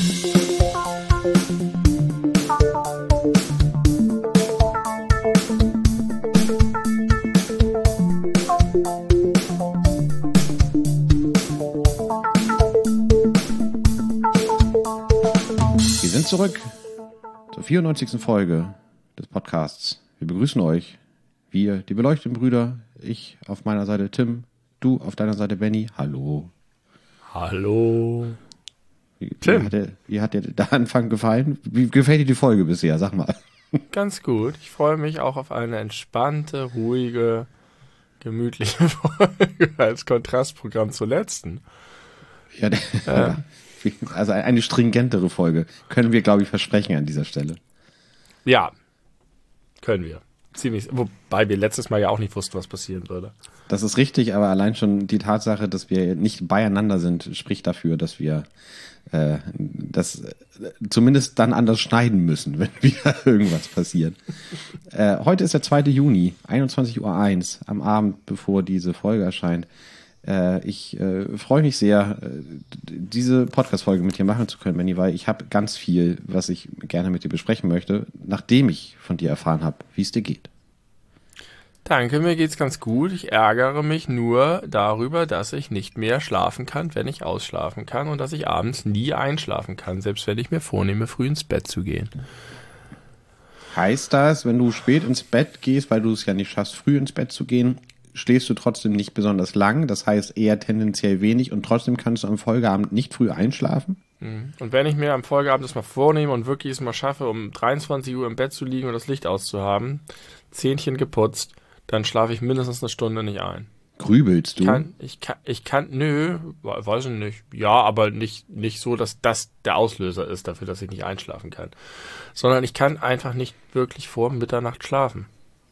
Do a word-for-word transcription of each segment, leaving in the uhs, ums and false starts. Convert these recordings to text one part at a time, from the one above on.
Zurück zur vierundneunzigsten Folge des Podcasts. Wir begrüßen euch, wir, die beleuchteten Brüder, ich auf meiner Seite Tim, du auf deiner Seite Benny. Hallo. Hallo. Wie, Tim. Wie hat, dir, wie hat dir der Anfang gefallen? Wie gefällt dir die Folge bisher? Sag mal. Ganz gut. Ich freue mich auch auf eine entspannte, ruhige, gemütliche Folge als Kontrastprogramm zur letzten. Ja, der, äh. Also eine stringentere Folge können wir, glaube ich, versprechen an dieser Stelle. Ja, können wir. Ziemlich. Wobei wir letztes Mal ja auch nicht wussten, was passieren würde. Das ist richtig, aber allein schon die Tatsache, dass wir nicht beieinander sind, spricht dafür, dass wir äh, das zumindest dann anders schneiden müssen, wenn wieder irgendwas passiert. äh, heute ist der zweite Juni, einundzwanzig Uhr eins, am Abend, bevor diese Folge erscheint. Ich äh, freue mich sehr, äh, diese Podcast-Folge mit dir machen zu können, Benni, weil ich habe ganz viel, was ich gerne mit dir besprechen möchte, nachdem ich von dir erfahren habe, wie es dir geht. Danke, mir geht's ganz gut. Ich ärgere mich nur darüber, dass ich nicht mehr schlafen kann, wenn ich ausschlafen kann und dass ich abends nie einschlafen kann, selbst wenn ich mir vornehme, früh ins Bett zu gehen. Heißt das, wenn du spät ins Bett gehst, weil du es ja nicht schaffst, früh ins Bett zu gehen, schläfst du trotzdem nicht besonders lang, das heißt eher tendenziell wenig und trotzdem kannst du am Folgeabend nicht früh einschlafen? Und wenn ich mir am Folgeabend das mal vornehme und wirklich es mal schaffe, um dreiundzwanzig Uhr im Bett zu liegen und das Licht auszuhaben, Zähnchen geputzt, dann schlafe ich mindestens eine Stunde nicht ein. Grübelst du? Ich kann, ich kann, ich kann, nö, weiß ich nicht. Ja, aber nicht, nicht so, dass das der Auslöser ist dafür, dass ich nicht einschlafen kann. Sondern ich kann einfach nicht wirklich vor Mitternacht schlafen.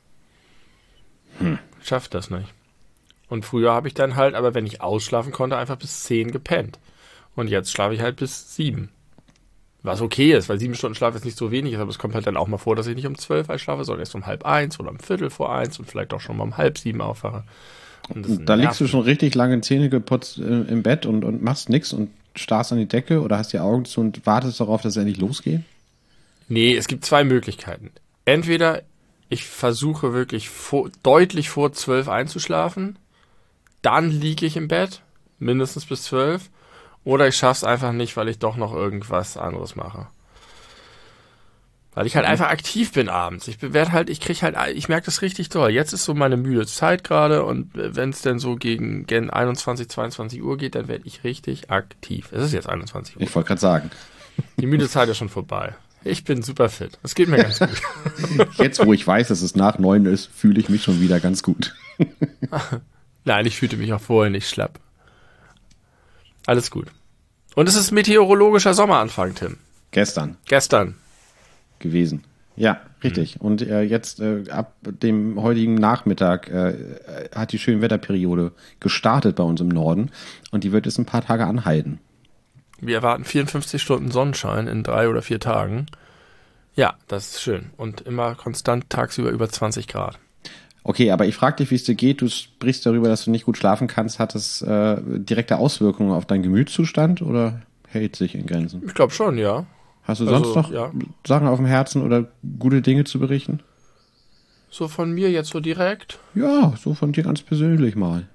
Hm. Schafft das nicht. Und früher habe ich dann halt, aber wenn ich ausschlafen konnte, einfach bis zehn gepennt. Und jetzt schlafe ich halt bis sieben. Was okay ist, weil sieben Stunden Schlaf jetzt nicht so wenig ist, aber es kommt halt dann auch mal vor, dass ich nicht um zwölf einschlafe, sondern erst um halb eins oder um viertel vor eins und vielleicht auch schon mal um halb sieben aufwache. Und da liegst du schon richtig lange Zähne geputzt äh, im Bett und, und machst nichts und starrst an die Decke oder hast die Augen zu und wartest darauf, dass es endlich losgeht? Nee, es gibt zwei Möglichkeiten. Entweder ich versuche wirklich vor, deutlich vor zwölf einzuschlafen, dann liege ich im Bett, mindestens bis zwölf, oder ich schaffe es einfach nicht, weil ich doch noch irgendwas anderes mache. Weil ich halt einfach aktiv bin abends. Ich werde halt, ich kriege halt, ich merke das richtig toll. Jetzt ist so meine müde Zeit gerade und wenn es denn so gegen, gegen einundzwanzig, zweiundzwanzig Uhr geht, dann werde ich richtig aktiv. Es ist jetzt einundzwanzig Uhr. Ich wollte gerade sagen. Die müde Zeit ist schon vorbei. Ich bin super fit. Das geht mir ganz gut. Jetzt, wo ich weiß, dass es nach neun ist, fühle ich mich schon wieder ganz gut. Nein, ich fühlte mich auch vorher nicht schlapp. Alles gut. Und es ist meteorologischer Sommeranfang, Tim. Gestern. Gestern. Gewesen. Ja, richtig. Mhm. Und äh, jetzt äh, ab dem heutigen Nachmittag äh, hat die Schönwetterperiode gestartet bei uns im Norden und die wird jetzt ein paar Tage anhalten. Wir erwarten vierundfünfzig Stunden Sonnenschein in drei oder vier Tagen. Ja, das ist schön. Und immer konstant tagsüber über zwanzig Grad. Okay, aber ich frage dich, wie es dir geht. Du sprichst darüber, dass du nicht gut schlafen kannst. Hat das äh, direkte Auswirkungen auf deinen Gemütszustand oder hält sich in Grenzen? Ich glaube schon, ja. Hast du also, sonst noch ja. Sachen auf dem Herzen oder gute Dinge zu berichten? So von mir jetzt so direkt? Ja, so von dir ganz persönlich mal.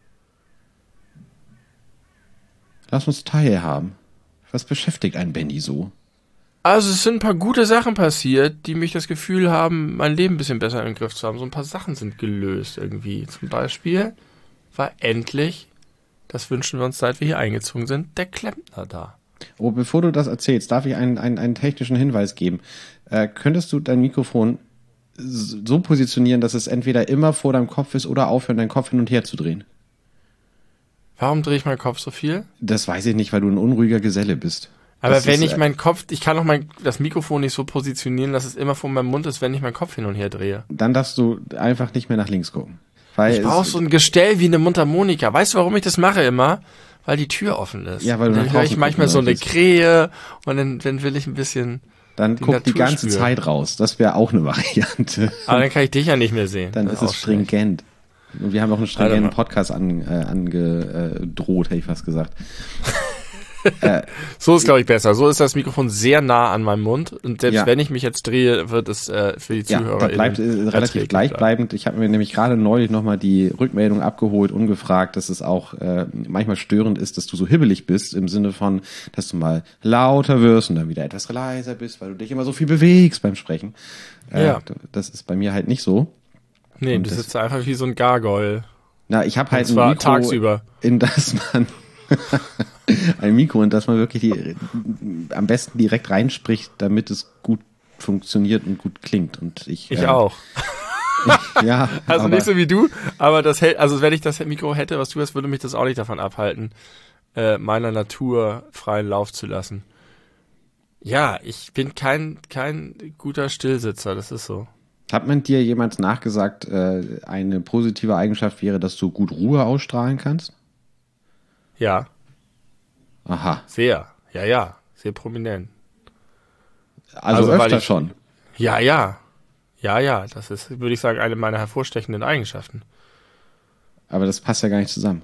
Lass uns teilhaben. Was beschäftigt einen Benni so? Also es sind ein paar gute Sachen passiert, die mich das Gefühl haben, mein Leben ein bisschen besser im Griff zu haben. So ein paar Sachen sind gelöst irgendwie. Zum Beispiel war endlich, das wünschen wir uns, seit wir hier eingezogen sind, der Klempner da. Oh, bevor du das erzählst, darf ich einen, einen, einen technischen Hinweis geben. Äh, könntest du dein Mikrofon so positionieren, dass es entweder immer vor deinem Kopf ist oder aufhören, deinen Kopf hin und her zu drehen? Warum drehe ich meinen Kopf so viel? Das weiß ich nicht, weil du ein unruhiger Geselle bist. Aber das wenn ist, ich meinen Kopf, ich kann auch mein, das Mikrofon nicht so positionieren, dass es immer vor meinem Mund ist, wenn ich meinen Kopf hin und her drehe. Dann darfst du einfach nicht mehr nach links gucken. Weil ich brauche so ein Gestell wie eine Mundharmonika. Weißt du, warum ich das mache immer? Weil die Tür offen ist. Ja, weil du dann höre ich manchmal so eine Krähe und dann, dann will ich ein bisschen. Dann guck die ganze spüren. Zeit raus. Das wäre auch eine Variante. Aber dann kann ich dich ja nicht mehr sehen. Dann ist es stringent. Und wir haben auch einen stringenten Podcast an, äh, angedroht, hätte ich fast gesagt. Äh, So ist, glaube ich, besser. So ist das Mikrofon sehr nah an meinem Mund. Und selbst Ja. wenn ich mich jetzt drehe, wird es äh, für die Ja, Zuhörer das bleibt äh, relativ gleichbleibend. Ich habe mir nämlich gerade neulich nochmal die Rückmeldung abgeholt und gefragt, dass es auch äh, manchmal störend ist, dass du so hibbelig bist, im Sinne von, dass du mal lauter wirst und dann wieder etwas leiser bist, weil du dich immer so viel bewegst beim Sprechen. Äh, Ja. Das ist bei mir halt nicht so. Nee, Und du das- sitzt einfach wie so ein Gargoyle. Na, ich habe halt Und zwar ein Mikro, tagsüber. in das man ein Mikro, in das man wirklich die, am besten direkt reinspricht, damit es gut funktioniert und gut klingt. Und ich, Ich äh, auch. Ja, Also aber, nicht so wie du, aber das hält, also wenn ich das Mikro hätte, was du hast, würde mich das auch nicht davon abhalten, äh, meiner Natur freien Lauf zu lassen. Ja, ich bin kein, kein guter Stillsitzer, das ist so. Hat man dir jemals nachgesagt, äh, eine positive Eigenschaft wäre, dass du gut Ruhe ausstrahlen kannst? Ja, Aha. sehr. Ja, ja, sehr prominent. Also, Also, weil öfter ich- schon. Ja, ja. Ja, ja, das ist, würde ich sagen, eine meiner hervorstechenden Eigenschaften. Aber das passt ja gar nicht zusammen.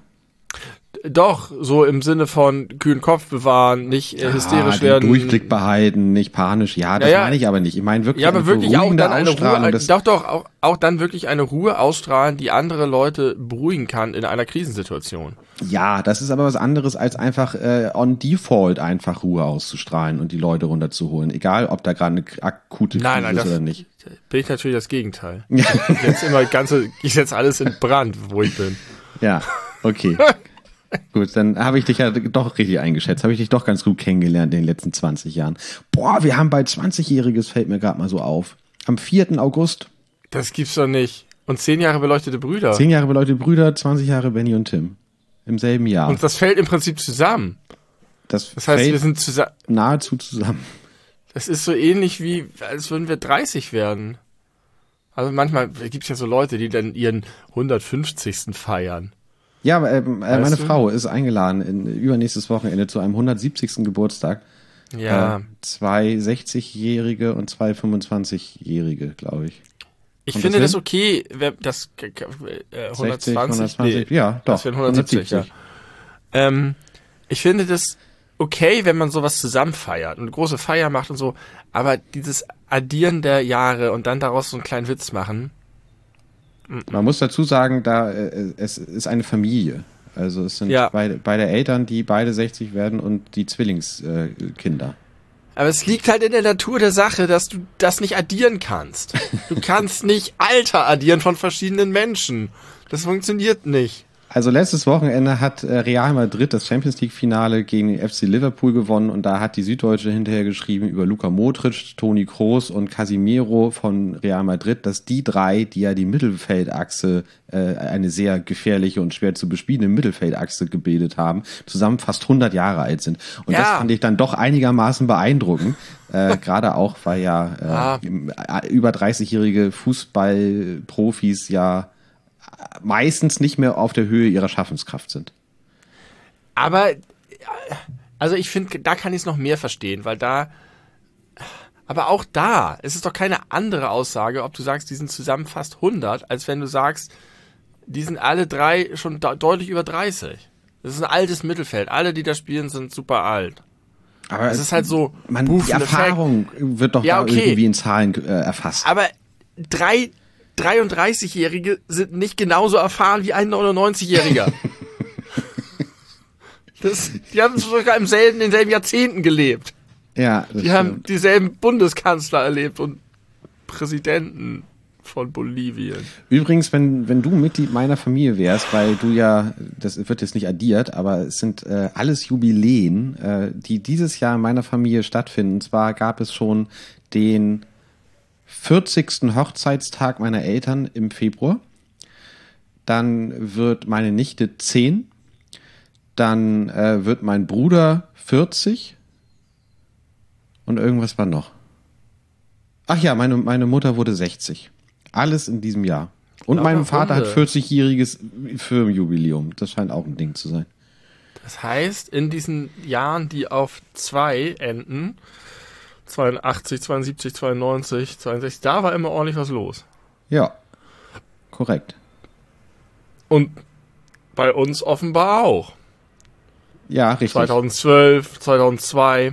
Doch, so im Sinne von kühlen Kopf bewahren, nicht äh, hysterisch ah, den werden. Durchblick behalten, nicht panisch. Ja, das Ja, ja. meine ich aber nicht. Ich meine wirklich, Ja, aber eine wirklich auch beruhigende dann eine Ausstrahlung, Ruhe, das- doch, doch, auch, auch dann wirklich eine Ruhe ausstrahlen, die andere Leute beruhigen kann in einer Krisensituation. Ja, das ist aber was anderes, als einfach äh, on default einfach Ruhe auszustrahlen und die Leute runterzuholen. Egal, ob da gerade eine akute Krise Nein, nein, ist das oder nicht. bin ich natürlich das Gegenteil. Ich jetzt immer ganze, ich setze alles in Brand, wo ich bin. Ja, okay. Gut, dann habe ich dich ja doch richtig eingeschätzt. Habe ich dich doch ganz gut kennengelernt in den letzten zwanzig Jahren. Boah, wir haben bald zwanzigjähriges, fällt mir gerade mal so auf. Am vierten August. Das gibt's doch nicht. Und zehn Jahre beleuchtete Brüder. Zehn Jahre Leute Brüder, zwanzig Jahre Benny und Tim. Im selben Jahr. Und das fällt im Prinzip zusammen. das Das heißt, fällt wir sind zusammen. nahezu zusammen. Das ist so ähnlich wie, als würden wir dreißig werden. Also manchmal gibt's ja so Leute, die dann ihren hundertfünfzigsten feiern. Ja, aber, ähm, äh, Weißt meine du? Frau ist eingeladen in übernächstes Wochenende zu einem hundertsiebzigsten Geburtstag. Ja. Äh, zwei sechzigjährige und zwei fünfundzwanzigjährige, glaube ich. Ich kommt finde das das hin? okay, wer- das äh, sechzig, hundertzwanzig, hundertzwanzig, nee, ja, doch. das wären hundertsiebzig, ja. Ähm, ich finde das okay, wenn man sowas zusammen feiert und eine große Feier macht und so, aber dieses Addieren der Jahre und dann daraus so einen kleinen Witz machen, Man muss dazu sagen, da äh, es ist eine Familie. Also es sind Ja. beide, beide Eltern, die beide sechzig werden und die Zwillingskinder. Äh, Kinder. aber es liegt halt in der Natur der Sache, dass du das nicht addieren kannst. Du kannst nicht Alter addieren von verschiedenen Menschen. Das funktioniert nicht. Also letztes Wochenende hat äh, Real Madrid das Champions League Finale gegen F C Liverpool gewonnen und da hat die Süddeutsche hinterher geschrieben über Luka Modric, Toni Kroos und Casemiro von Real Madrid, dass die drei, die ja die Mittelfeldachse, äh, eine sehr gefährliche und schwer zu bespielende Mittelfeldachse gebildet haben, zusammen fast hundert Jahre alt sind. Und Ja. das fand ich dann doch einigermaßen beeindruckend, äh, gerade auch, weil ja äh, Ah. äh, über dreißigjährige Fußballprofis ja meistens nicht mehr auf der Höhe ihrer Schaffenskraft sind. Aber, äh, also ich finde, da kann ich es noch mehr verstehen, weil da, aber auch da, es ist doch keine andere Aussage, ob du sagst, die sind zusammen fast hundert, als wenn du sagst, die sind alle drei schon de- deutlich über dreißig. Das ist ein altes Mittelfeld. Alle, die da spielen, sind super alt. Aber Es ist halt so, man, Buff, die ein Erfahrung wird doch Ja, da okay. irgendwie in Zahlen äh, erfasst. Aber drei dreiunddreißigjährige sind nicht genauso erfahren wie ein neunundneunzigjähriger. Das, die haben sogar im selben, in denselben Jahrzehnten gelebt. Ja, das Die haben stimmt. dieselben Bundeskanzler erlebt und Präsidenten von Bolivien. Übrigens, wenn, wenn du Mitglied meiner Familie wärst, weil du ja, das wird jetzt nicht addiert, aber es sind äh, alles Jubiläen, äh, die dieses Jahr in meiner Familie stattfinden. Und zwar gab es schon den vierzigsten Hochzeitstag meiner Eltern im Februar. Dann wird meine Nichte zehn. Dann äh, wird mein Bruder vierzig. Und irgendwas war noch. Ach ja, meine, meine Mutter wurde sechzig. Alles in diesem Jahr. Und Lauter mein Vater hat Runde. vierzigjähriges Firmenjubiläum. Das scheint auch ein Ding zu sein. Das heißt, in diesen Jahren, die auf zwei enden, zweiundachtzig, zweiundsiebzig, zweiundneunzig, zweiundsechzig, da war immer ordentlich was los. Ja, korrekt. Und bei uns offenbar auch. Ja, richtig. zweitausendzwölf, zweitausendzwei.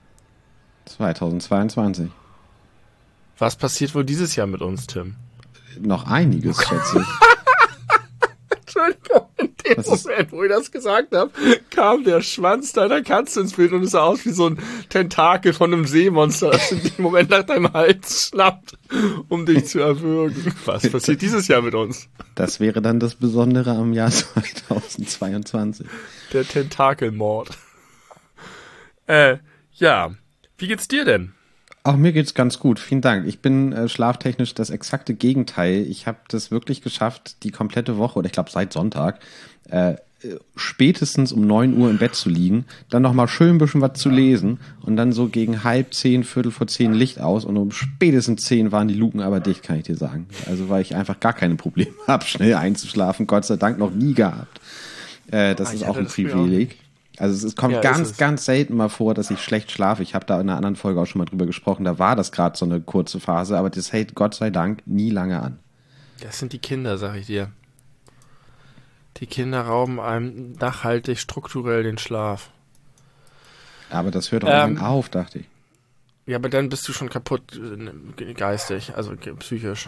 zweitausendzweiundzwanzig. Was passiert wohl dieses Jahr mit uns, Tim? Noch einiges, schätze ich. Entschuldigung, in dem Was ist- Moment, wo ich das gesagt habe, kam der Schwanz deiner Katze ins Bild und es sah aus wie so ein Tentakel von einem Seemonster, das in dem Moment nach deinem Hals schnappt, um dich zu erwürgen. Was passiert dieses Jahr mit uns? Das wäre dann das Besondere am Jahr zweitausendzweiundzwanzig. Der Tentakelmord. Äh, ja. Wie geht's dir denn? Auch mir geht's ganz gut, vielen Dank. Ich bin äh, schlaftechnisch das exakte Gegenteil. Ich habe das wirklich geschafft, die komplette Woche, oder ich glaube seit Sonntag, äh, spätestens um neun Uhr im Bett zu liegen, dann nochmal schön ein bisschen was zu lesen und dann so gegen halb zehn, viertel vor zehn Licht aus und um spätestens zehn waren die Luken aber dicht, kann ich dir sagen. Also weil ich einfach gar keine Probleme habe, schnell einzuschlafen, Gott sei Dank noch nie gehabt. Äh, das Ah, ist ich auch hatte ein das früher auch Privileg. Also es, es kommt Ja, ist ganz, es. ganz selten mal vor, dass ich schlecht schlafe. Ich habe da in einer anderen Folge auch schon mal drüber gesprochen. Da war das gerade so eine kurze Phase, aber das hält Gott sei Dank nie lange an. Das sind die Kinder, sag ich dir. Die Kinder rauben einem nachhaltig strukturell den Schlaf. Aber das hört auch Ähm, irgendwann auf, dachte ich. Ja, aber dann bist du schon kaputt äh, geistig, also ge- psychisch.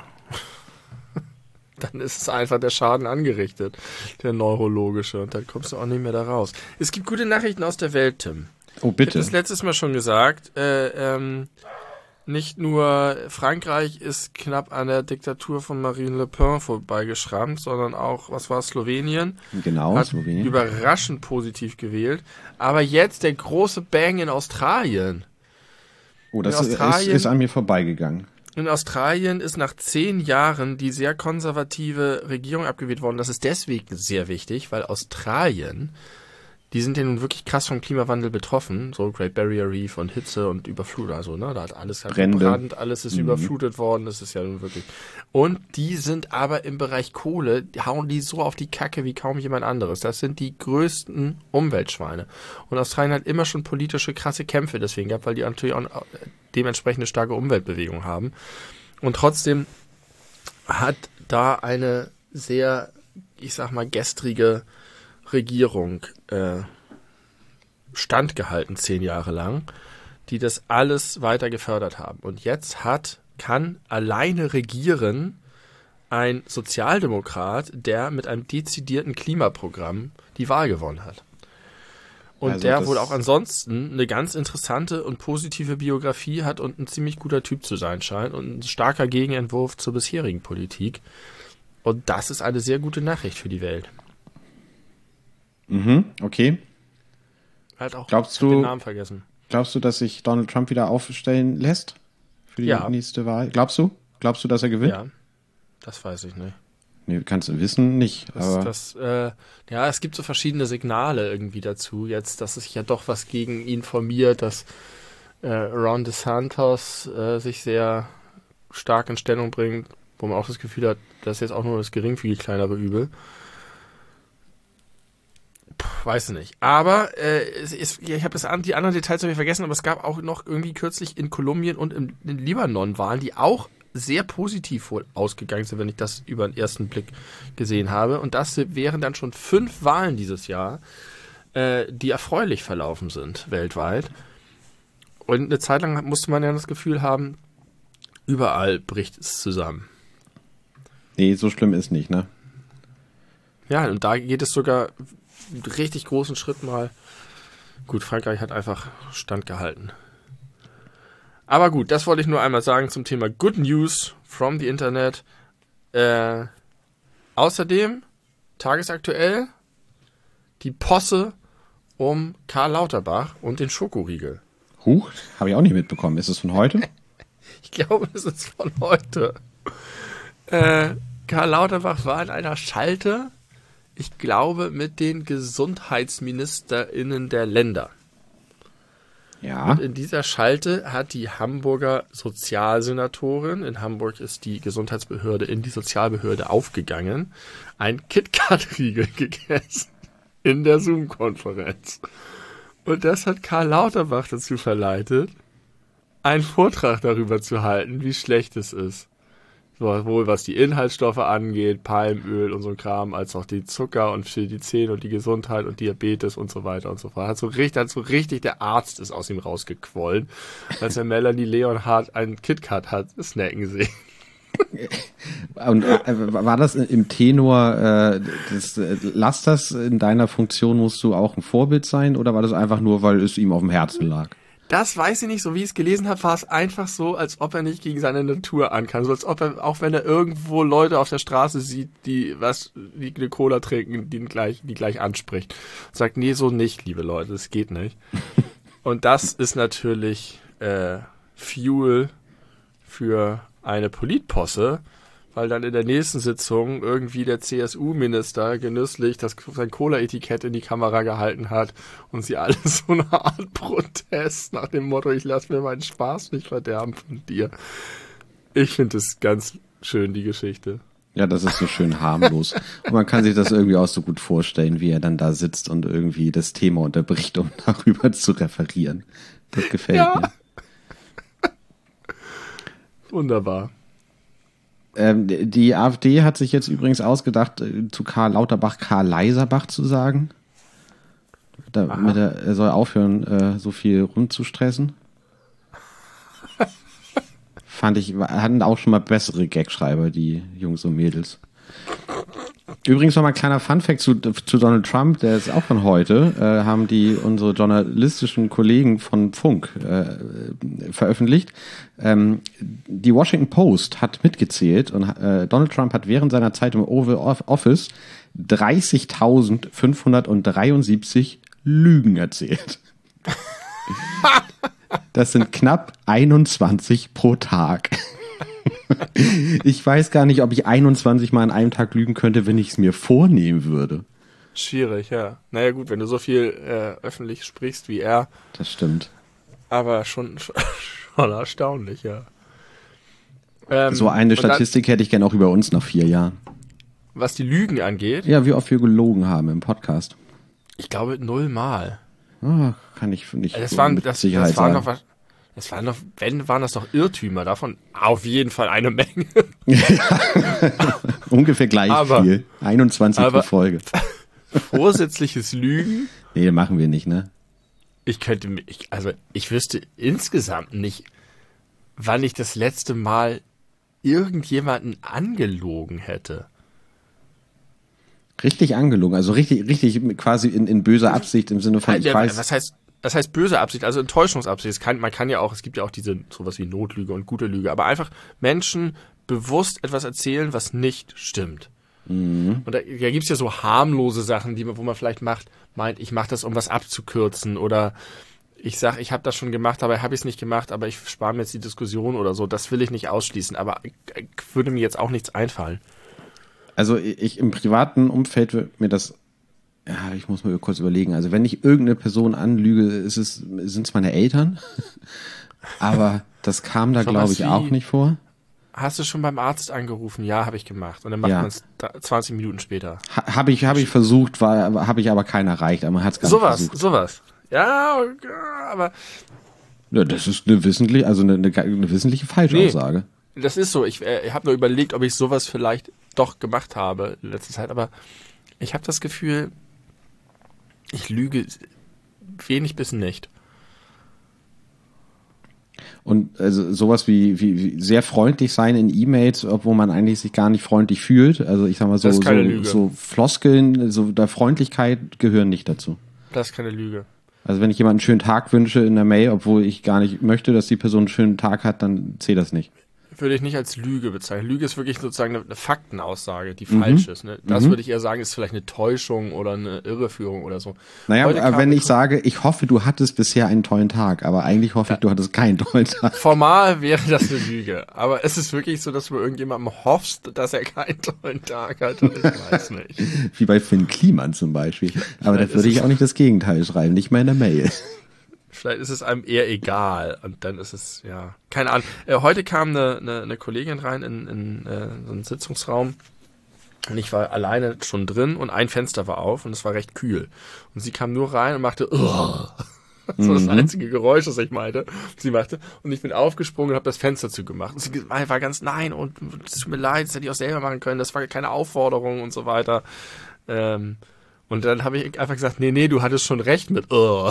Dann ist es einfach der Schaden angerichtet, der neurologische, und dann kommst du auch nicht mehr da raus. Es gibt gute Nachrichten aus der Welt, Tim. Oh, Ich habe bitte. das letztes Mal schon gesagt, äh, ähm, nicht nur Frankreich ist knapp an der Diktatur von Marine Le Pen vorbeigeschrammt, sondern auch, was war es, Slowenien? Genau, Hat Slowenien. überraschend positiv gewählt. Aber jetzt der große Bang in Australien. Oh, das in ist, ist, Australien- ist an mir vorbeigegangen. In Australien ist nach zehn Jahren die sehr konservative Regierung abgewählt worden. Das ist deswegen sehr wichtig, weil Australien, die sind ja nun wirklich krass vom Klimawandel betroffen. So Great Barrier Reef und Hitze und Überflutung. Also, ne, da hat alles halt Brände. gebrannt, alles ist überflutet worden. Das ist ja nun wirklich. Und die sind aber im Bereich Kohle, die hauen die so auf die Kacke wie kaum jemand anderes. Das sind die größten Umweltschweine. Und Australien hat immer schon politische krasse Kämpfe deswegen gehabt, weil die natürlich auch dementsprechend eine starke Umweltbewegung haben. Und trotzdem hat da eine sehr, ich sag mal, gestrige Regierung äh, standgehalten, zehn Jahre lang, die das alles weiter gefördert haben. Und jetzt hat, kann alleine regieren ein Sozialdemokrat, der mit einem dezidierten Klimaprogramm die Wahl gewonnen hat. Und Also der das- wohl auch ansonsten eine ganz interessante und positive Biografie hat und ein ziemlich guter Typ zu sein scheint und ein starker Gegenentwurf zur bisherigen Politik. Und das ist eine sehr gute Nachricht für die Welt. Mhm, okay. Halt auch Glaubst ich hab du- den Namen vergessen. Glaubst du, dass sich Donald Trump wieder aufstellen lässt für die Ja. nächste Wahl? Glaubst du? Glaubst du, dass er gewinnt? Ja, das weiß ich nicht. Nee, kannst du wissen, nicht. Das, aber das, äh, ja, es gibt so verschiedene Signale irgendwie dazu, jetzt, dass sich ja doch was gegen ihn formiert, dass äh, Ron DeSantis äh, sich sehr stark in Stellung bringt, wo man auch das Gefühl hat, das ist jetzt auch nur das geringfügig kleinere Übel. Puh, weiß nicht. Aber äh, es ist, ja, ich habe das an- die anderen Details habe ich vergessen, aber es gab auch noch irgendwie kürzlich in Kolumbien und im, in Libanon Wahlen, die auch sehr positiv wohl ausgegangen sind, wenn ich das über den ersten Blick gesehen habe. Und das wären dann schon fünf Wahlen dieses Jahr, äh, die erfreulich verlaufen sind weltweit. Und eine Zeit lang musste man ja das Gefühl haben, überall bricht es zusammen. nee, so schlimm ist nicht, ne? Ja, und da geht es sogar einen richtig großen Schritt mal. Gut, Frankreich hat einfach standgehalten. Aber gut, das wollte ich nur einmal sagen zum Thema Good News from the Internet. Äh, außerdem, tagesaktuell, die Posse um Karl Lauterbach und den Schokoriegel. Huch, habe ich auch nicht mitbekommen. Ist es von heute? Ich glaube, es ist von heute. Äh, Karl Lauterbach war in einer Schalte, ich glaube, mit den GesundheitsministerInnen der Länder. Ja. Und in dieser Schalte hat die Hamburger Sozialsenatorin, in Hamburg ist die Gesundheitsbehörde in die Sozialbehörde aufgegangen, ein KitKat-Riegel gegessen in der Zoom-Konferenz. Und das hat Karl Lauterbach dazu verleitet, einen Vortrag darüber zu halten, wie schlecht es ist, sowohl was die Inhaltsstoffe angeht, Palmöl und so ein Kram, als auch die Zucker und für die Zähne und die Gesundheit und Diabetes und so weiter und so fort. Hat so richtig, hat so richtig, der Arzt ist aus ihm rausgequollen, als er Melanie Leonhardt einen KitKat hat snacken sehen. Und äh, war das im Tenor, äh, das, äh, lass das in deiner Funktion, musst du auch ein Vorbild sein, oder war das einfach nur, weil es ihm auf dem Herzen lag? Das weiß ich nicht, so wie ich es gelesen habe, war es einfach so, als ob er nicht gegen seine Natur ankam. So als ob er, auch wenn er irgendwo Leute auf der Straße sieht, die was, die eine Cola trinken, die ihn gleich, die gleich anspricht. Und sagt, nee, so nicht, liebe Leute, das geht nicht. Und das ist natürlich äh, Fuel für eine Politposse, weil dann in der nächsten Sitzung irgendwie der C S U-Minister genüsslich das sein Cola-Etikett in die Kamera gehalten hat und sie alle so eine Art Protest nach dem Motto, ich lasse mir meinen Spaß nicht verderben von dir. Ich finde es ganz schön, die Geschichte. Ja, das ist so schön harmlos. Und man kann sich das irgendwie auch so gut vorstellen, wie er dann da sitzt und irgendwie das Thema unterbricht, um darüber zu referieren. Das gefällt ja. mir. Wunderbar. Ähm, die AfD hat sich jetzt übrigens ausgedacht, zu Karl Lauterbach Karl Leiserbach zu sagen. Damit er, er soll aufhören, äh, so viel rumzustressen. Fand ich, hatten auch schon mal bessere Gagschreiber, die Jungs und Mädels. Übrigens noch mal ein kleiner Funfact zu, zu Donald Trump, der ist auch von heute, äh, haben die unsere journalistischen Kollegen von Funk äh, veröffentlicht. Ähm, die Washington Post hat mitgezählt und äh, Donald Trump hat während seiner Zeit im Oval Office dreißigtausendfünfhundertdreiundsiebzig Lügen erzählt. Das sind knapp einundzwanzig pro Tag. Ich weiß gar nicht, ob ich einundzwanzig Mal an einem Tag lügen könnte, wenn ich es mir vornehmen würde. Schwierig, ja. Naja gut, wenn du so viel äh, öffentlich sprichst wie er. Das stimmt. Aber schon, schon, schon erstaunlich, ja. Ähm, so eine Statistik dann, hätte ich gerne auch über uns nach vier Jahren. Was die Lügen angeht? Ja, wie oft wir gelogen haben im Podcast. Ich glaube null Mal. Oh, kann ich nicht das waren, mit das, Sicherheit das waren sagen. Noch was, das waren doch, wenn, waren das doch Irrtümer, davon auf jeden Fall eine Menge. Ungefähr gleich aber, viel. einundzwanzig aber pro Folge. Vorsätzliches Lügen? Nee, machen wir nicht, ne? Ich könnte, ich, also ich wüsste insgesamt nicht, wann ich das letzte Mal irgendjemanden angelogen hätte. Richtig angelogen, also richtig, richtig quasi in, in böser Absicht im Sinne von, ich ja, weiß. Was heißt, das heißt böse Absicht, also Enttäuschungsabsicht. Es kann, man kann ja auch, es gibt ja auch diese sowas wie Notlüge und gute Lüge, aber einfach Menschen bewusst etwas erzählen, was nicht stimmt. Mhm. Und da, da gibt's ja so harmlose Sachen, die man, wo man vielleicht macht, meint, ich mache das, um was abzukürzen, oder ich sag, ich habe das schon gemacht, aber habe ich es nicht gemacht, aber ich spare mir jetzt die Diskussion oder so. Das will ich nicht ausschließen, aber würde mir jetzt auch nichts einfallen. Also ich im privaten Umfeld wird mir das, ja, ich muss mal kurz überlegen. Also wenn ich irgendeine Person anlüge, ist es, sind es meine Eltern. Aber das kam da, glaube ich, auch nicht vor. Hast du schon beim Arzt angerufen? Ja, habe ich gemacht. Und dann macht ja. man es zwanzig Minuten später. Ha, habe ich, habe ich versucht, war, habe ich aber keinen erreicht. Aber man hat es gar sowas, nicht versucht. Sowas, Ja, aber... Ja, das ist eine wissentliche, also eine, eine, eine wissentliche Falschaussage. Nee, das ist so. Ich, äh, ich habe nur überlegt, ob ich sowas vielleicht doch gemacht habe in letzter Zeit. Aber ich habe das Gefühl, ich lüge wenig bis nicht. Und also sowas wie, wie, wie sehr freundlich sein in E-Mails, obwohl man eigentlich sich gar nicht freundlich fühlt. Also ich sag mal so, so, so Floskeln, so der Freundlichkeit gehören nicht dazu. Das ist keine Lüge. Also wenn ich jemanden einen schönen Tag wünsche in der Mail, obwohl ich gar nicht möchte, dass die Person einen schönen Tag hat, dann zählt das nicht. Würde ich nicht als Lüge bezeichnen. Lüge ist wirklich sozusagen eine, eine Faktenaussage, die mhm. falsch ist. Ne? Das mhm. würde ich eher sagen, ist vielleicht eine Täuschung oder eine Irreführung oder so. Naja, wenn ich sage, ich hoffe, du hattest bisher einen tollen Tag, aber eigentlich hoffe ja. ich, du hattest keinen tollen Tag. Formal wäre das eine Lüge, aber es ist wirklich so, dass du irgendjemandem hoffst, dass er keinen tollen Tag hat. Ich weiß nicht. Wie bei Finn Kliman zum Beispiel. Aber da würde ich auch nicht das Gegenteil schreiben, nicht mal in der Mail. Vielleicht ist es einem eher egal und dann ist es, ja, keine Ahnung. Äh, heute kam eine, eine, eine Kollegin rein in, in äh, so einen Sitzungsraum und ich war alleine schon drin und ein Fenster war auf und es war recht kühl. Und sie kam nur rein und machte, Ugh! Das war das einzige Geräusch, das ich meinte, sie machte. Und ich bin aufgesprungen und habe das Fenster zugemacht. Und sie war ganz, nein, und es tut mir leid, das hätte ich auch selber machen können, das war keine Aufforderung und so weiter. Ähm, und dann habe ich einfach gesagt, nee, nee, du hattest schon recht mit oh.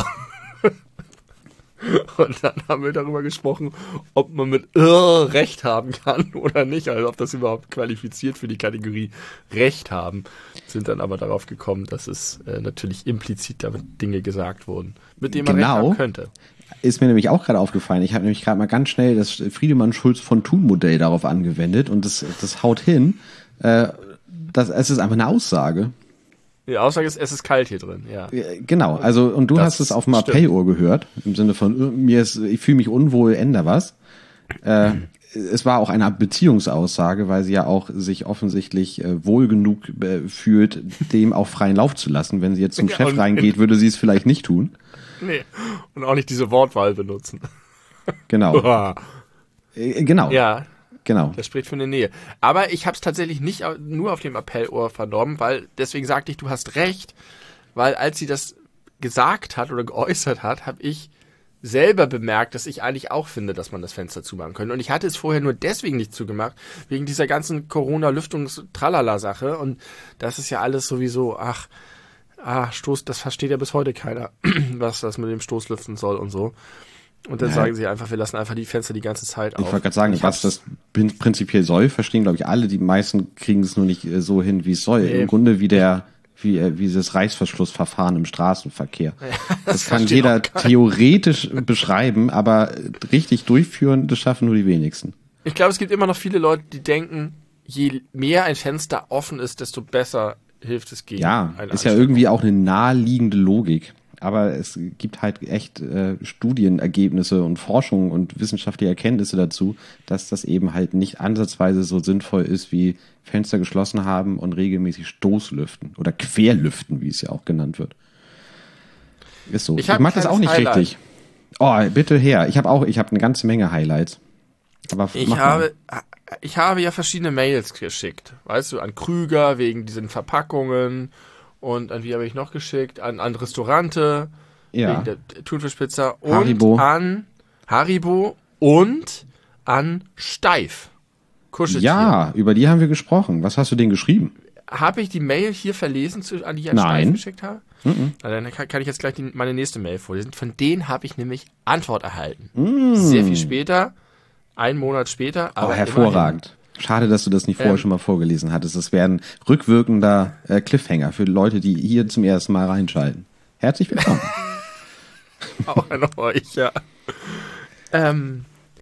Und dann haben wir darüber gesprochen, ob man mit oh, Recht haben kann oder nicht, also ob das überhaupt qualifiziert für die Kategorie Recht haben. Sind dann aber darauf gekommen, dass es äh, natürlich implizit damit Dinge gesagt wurden, mit denen man Genau. Recht haben könnte. Ist mir nämlich auch gerade aufgefallen. Ich habe nämlich gerade mal ganz schnell das Friedemann-Schulz-von-Thun-Modell darauf angewendet und das, das haut hin. Äh, das, es ist einfach eine Aussage. Die Aussage ist, es ist kalt hier drin, ja. Genau, also und du Das hast es auf dem stimmt. Appellohr gehört, im Sinne von, mir ist, ich fühle mich unwohl, änder was. Äh, es war auch eine Beziehungsaussage, weil sie ja auch sich offensichtlich äh, wohl genug äh, fühlt, dem auch freien Lauf zu lassen. Wenn sie jetzt zum Ja, Chef und- reingeht, würde sie es vielleicht nicht tun. Nee. Und auch nicht diese Wortwahl benutzen. Genau, äh, genau, Ja, genau. das spricht für eine Nähe. Aber ich habe es tatsächlich nicht au- nur auf dem Appellohr vernommen, weil deswegen sagte ich, du hast recht, weil als sie das gesagt hat oder geäußert hat, habe ich selber bemerkt, dass ich eigentlich auch finde, dass man das Fenster zumachen könnte. Und ich hatte es vorher nur deswegen nicht zugemacht, wegen dieser ganzen Corona-Lüftungs-Tralala-Sache. Und das ist ja alles sowieso, ach, ah, Stoß, das versteht ja bis heute keiner, was das mit dem Stoßlüften soll und so. Und dann Ja. sagen sie einfach, wir lassen einfach die Fenster die ganze Zeit Ich auf. wollte gerade sagen, Ich was hab's- das prin- prinzipiell soll, verstehen, glaube ich, alle. Die meisten kriegen es nur nicht äh, so hin, wie es soll. Nee. Im Grunde wie der, wie, äh, wie dieses Reißverschlussverfahren im Straßenverkehr. Das kann versteht jeder auch keiner. theoretisch beschreiben, aber richtig durchführen, das schaffen nur die wenigsten. Ich glaube, es gibt immer noch viele Leute, die denken, je mehr ein Fenster offen ist, desto besser hilft es gegen Ja, eine ist ja Ansteckung. irgendwie auch eine naheliegende Logik. Aber es gibt halt echt äh, Studienergebnisse und Forschung und wissenschaftliche Erkenntnisse dazu, dass das eben halt nicht ansatzweise so sinnvoll ist, wie Fenster geschlossen haben und regelmäßig Stoßlüften oder Querlüften, wie es ja auch genannt wird. Ist so. Ich Ich, hab mach ein das auch kleines nicht Highlight. richtig. Oh, bitte her. Ich habe auch, ich habe eine ganze Menge Highlights. Aber Ich mach mal. habe, ich habe ja verschiedene Mails geschickt. Weißt du, an Krüger wegen diesen Verpackungen und an wie habe ich noch geschickt? An, an Restaurante Ja. wegen der Thunfischpizza und Haribo. an Haribo und an Steif. Kuscheltier. Ja, über die haben wir gesprochen. Was hast du denen geschrieben? Habe ich die Mail hier verlesen, zu, an die ich an Nein. Steif geschickt habe? Na, dann kann, kann ich jetzt gleich die, meine nächste Mail vorlesen. Von denen habe ich nämlich Antwort erhalten. Sehr viel später, einen Monat später. Aber Aber hervorragend. Schade, dass du das nicht vorher Ähm. schon mal vorgelesen hattest. Das wäre ein rückwirkender äh, Cliffhanger für Leute, die hier zum ersten Mal reinschalten. Herzlich willkommen. Immerhin auch an euch, ja. Ähm,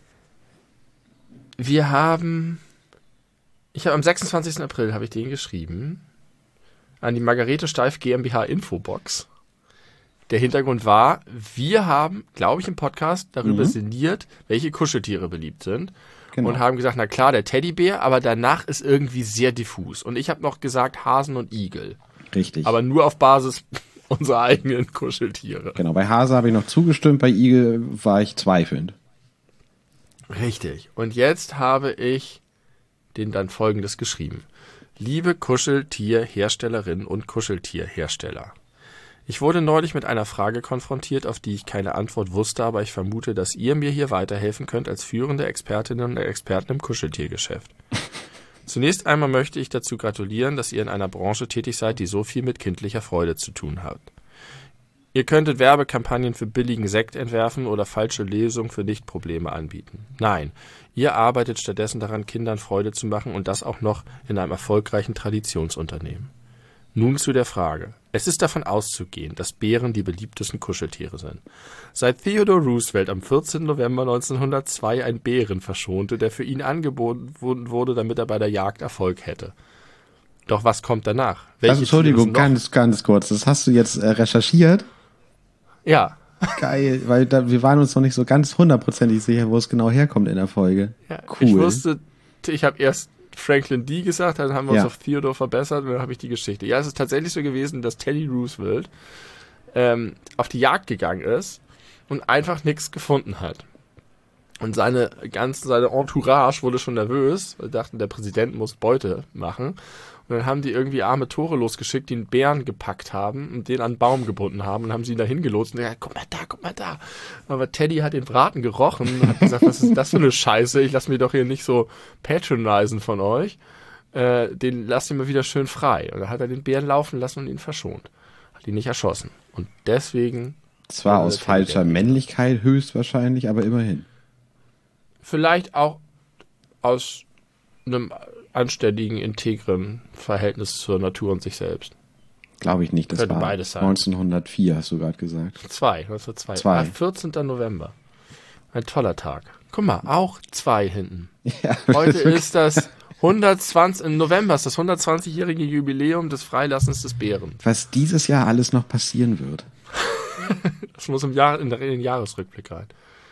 wir haben, ich habe am sechsundzwanzigsten April habe ich den geschrieben an die Margarete Steif GmbH Infobox. Der Hintergrund war, wir haben, glaube ich, im Podcast darüber Mhm. sinniert, welche Kuscheltiere beliebt sind. Genau. Und haben gesagt, na klar, der Teddybär, aber danach ist irgendwie sehr diffus. Und ich habe noch gesagt Hasen und Igel. Richtig. Aber nur auf Basis unserer eigenen Kuscheltiere. genau, bei Hase habe ich noch zugestimmt, bei Igel war ich zweifelnd. Richtig. Und jetzt habe ich den dann Folgendes geschrieben. Liebe Kuscheltierherstellerinnen und Kuscheltierhersteller. Ich wurde neulich mit einer Frage konfrontiert, auf die ich keine Antwort wusste, aber ich vermute, dass ihr mir hier weiterhelfen könnt als führende Expertinnen und Experten im Kuscheltiergeschäft. Zunächst einmal möchte ich dazu gratulieren, dass ihr in einer Branche tätig seid, die so viel mit kindlicher Freude zu tun hat. Ihr könntet Werbekampagnen für billigen Sekt entwerfen oder falsche Lesungen für Lichtprobleme anbieten. Nein, ihr arbeitet stattdessen daran, Kindern Freude zu machen und das auch noch in einem erfolgreichen Traditionsunternehmen. Nun zu der Frage. Es ist davon auszugehen, dass Bären die beliebtesten Kuscheltiere sind. Seit Theodore Roosevelt am vierzehnten November neunzehnhundertzwei einen Bären verschonte, der für ihn angeboten wurde, damit er bei der Jagd Erfolg hätte. Doch was kommt danach? Welche Also, Entschuldigung, Tiere sind noch- ganz, ganz kurz. Das hast du jetzt äh, recherchiert? Ja. Geil, weil da, wir waren uns noch nicht so ganz hundertprozentig sicher, wo es genau herkommt in der Folge. Ja, Cool. Ich wusste, ich habe erst Franklin D. gesagt, dann haben wir Ja. uns auf Theodore verbessert und dann habe ich die Geschichte. Ja, es ist tatsächlich so gewesen, dass Teddy Roosevelt ähm, auf die Jagd gegangen ist und einfach nichts gefunden hat. Und seine ganze, seine Entourage wurde schon nervös, weil dachten, der Präsident muss Beute machen Und dann haben die irgendwie arme Tore losgeschickt, die einen Bären gepackt haben und den an einen Baum gebunden haben und haben sie ihn da hingelotst und gesagt, guck mal da, guck mal da. Aber Teddy hat den Braten gerochen und hat gesagt, was ist das für eine Scheiße? Ich lasse mich doch hier nicht so patronisen von euch. Äh, den lasst ihr mal wieder schön frei. Und dann hat er den Bären laufen lassen und ihn verschont. Hat ihn nicht erschossen. Und deswegen... Zwar aus falscher Männlichkeit höchstwahrscheinlich, aber immerhin. Vielleicht auch aus einem anständigen, integren Verhältnis zur Natur und sich selbst. Glaube ich nicht. Das Könnte war beides sein. neunzehnhundertvier, hast du gerade gesagt. Zwei, neunzehnhundertzwei. Zwei. Ah, vierzehnten November. Ein toller Tag. Guck mal, auch zwei hinten. Ja, Heute ist das hundertzwanzig, im November ist das hundertzwanzigjährige Jubiläum des Freilassens des Bären. was dieses Jahr alles noch passieren wird. Das muss im Jahr, in, der, in den Jahresrückblick rein.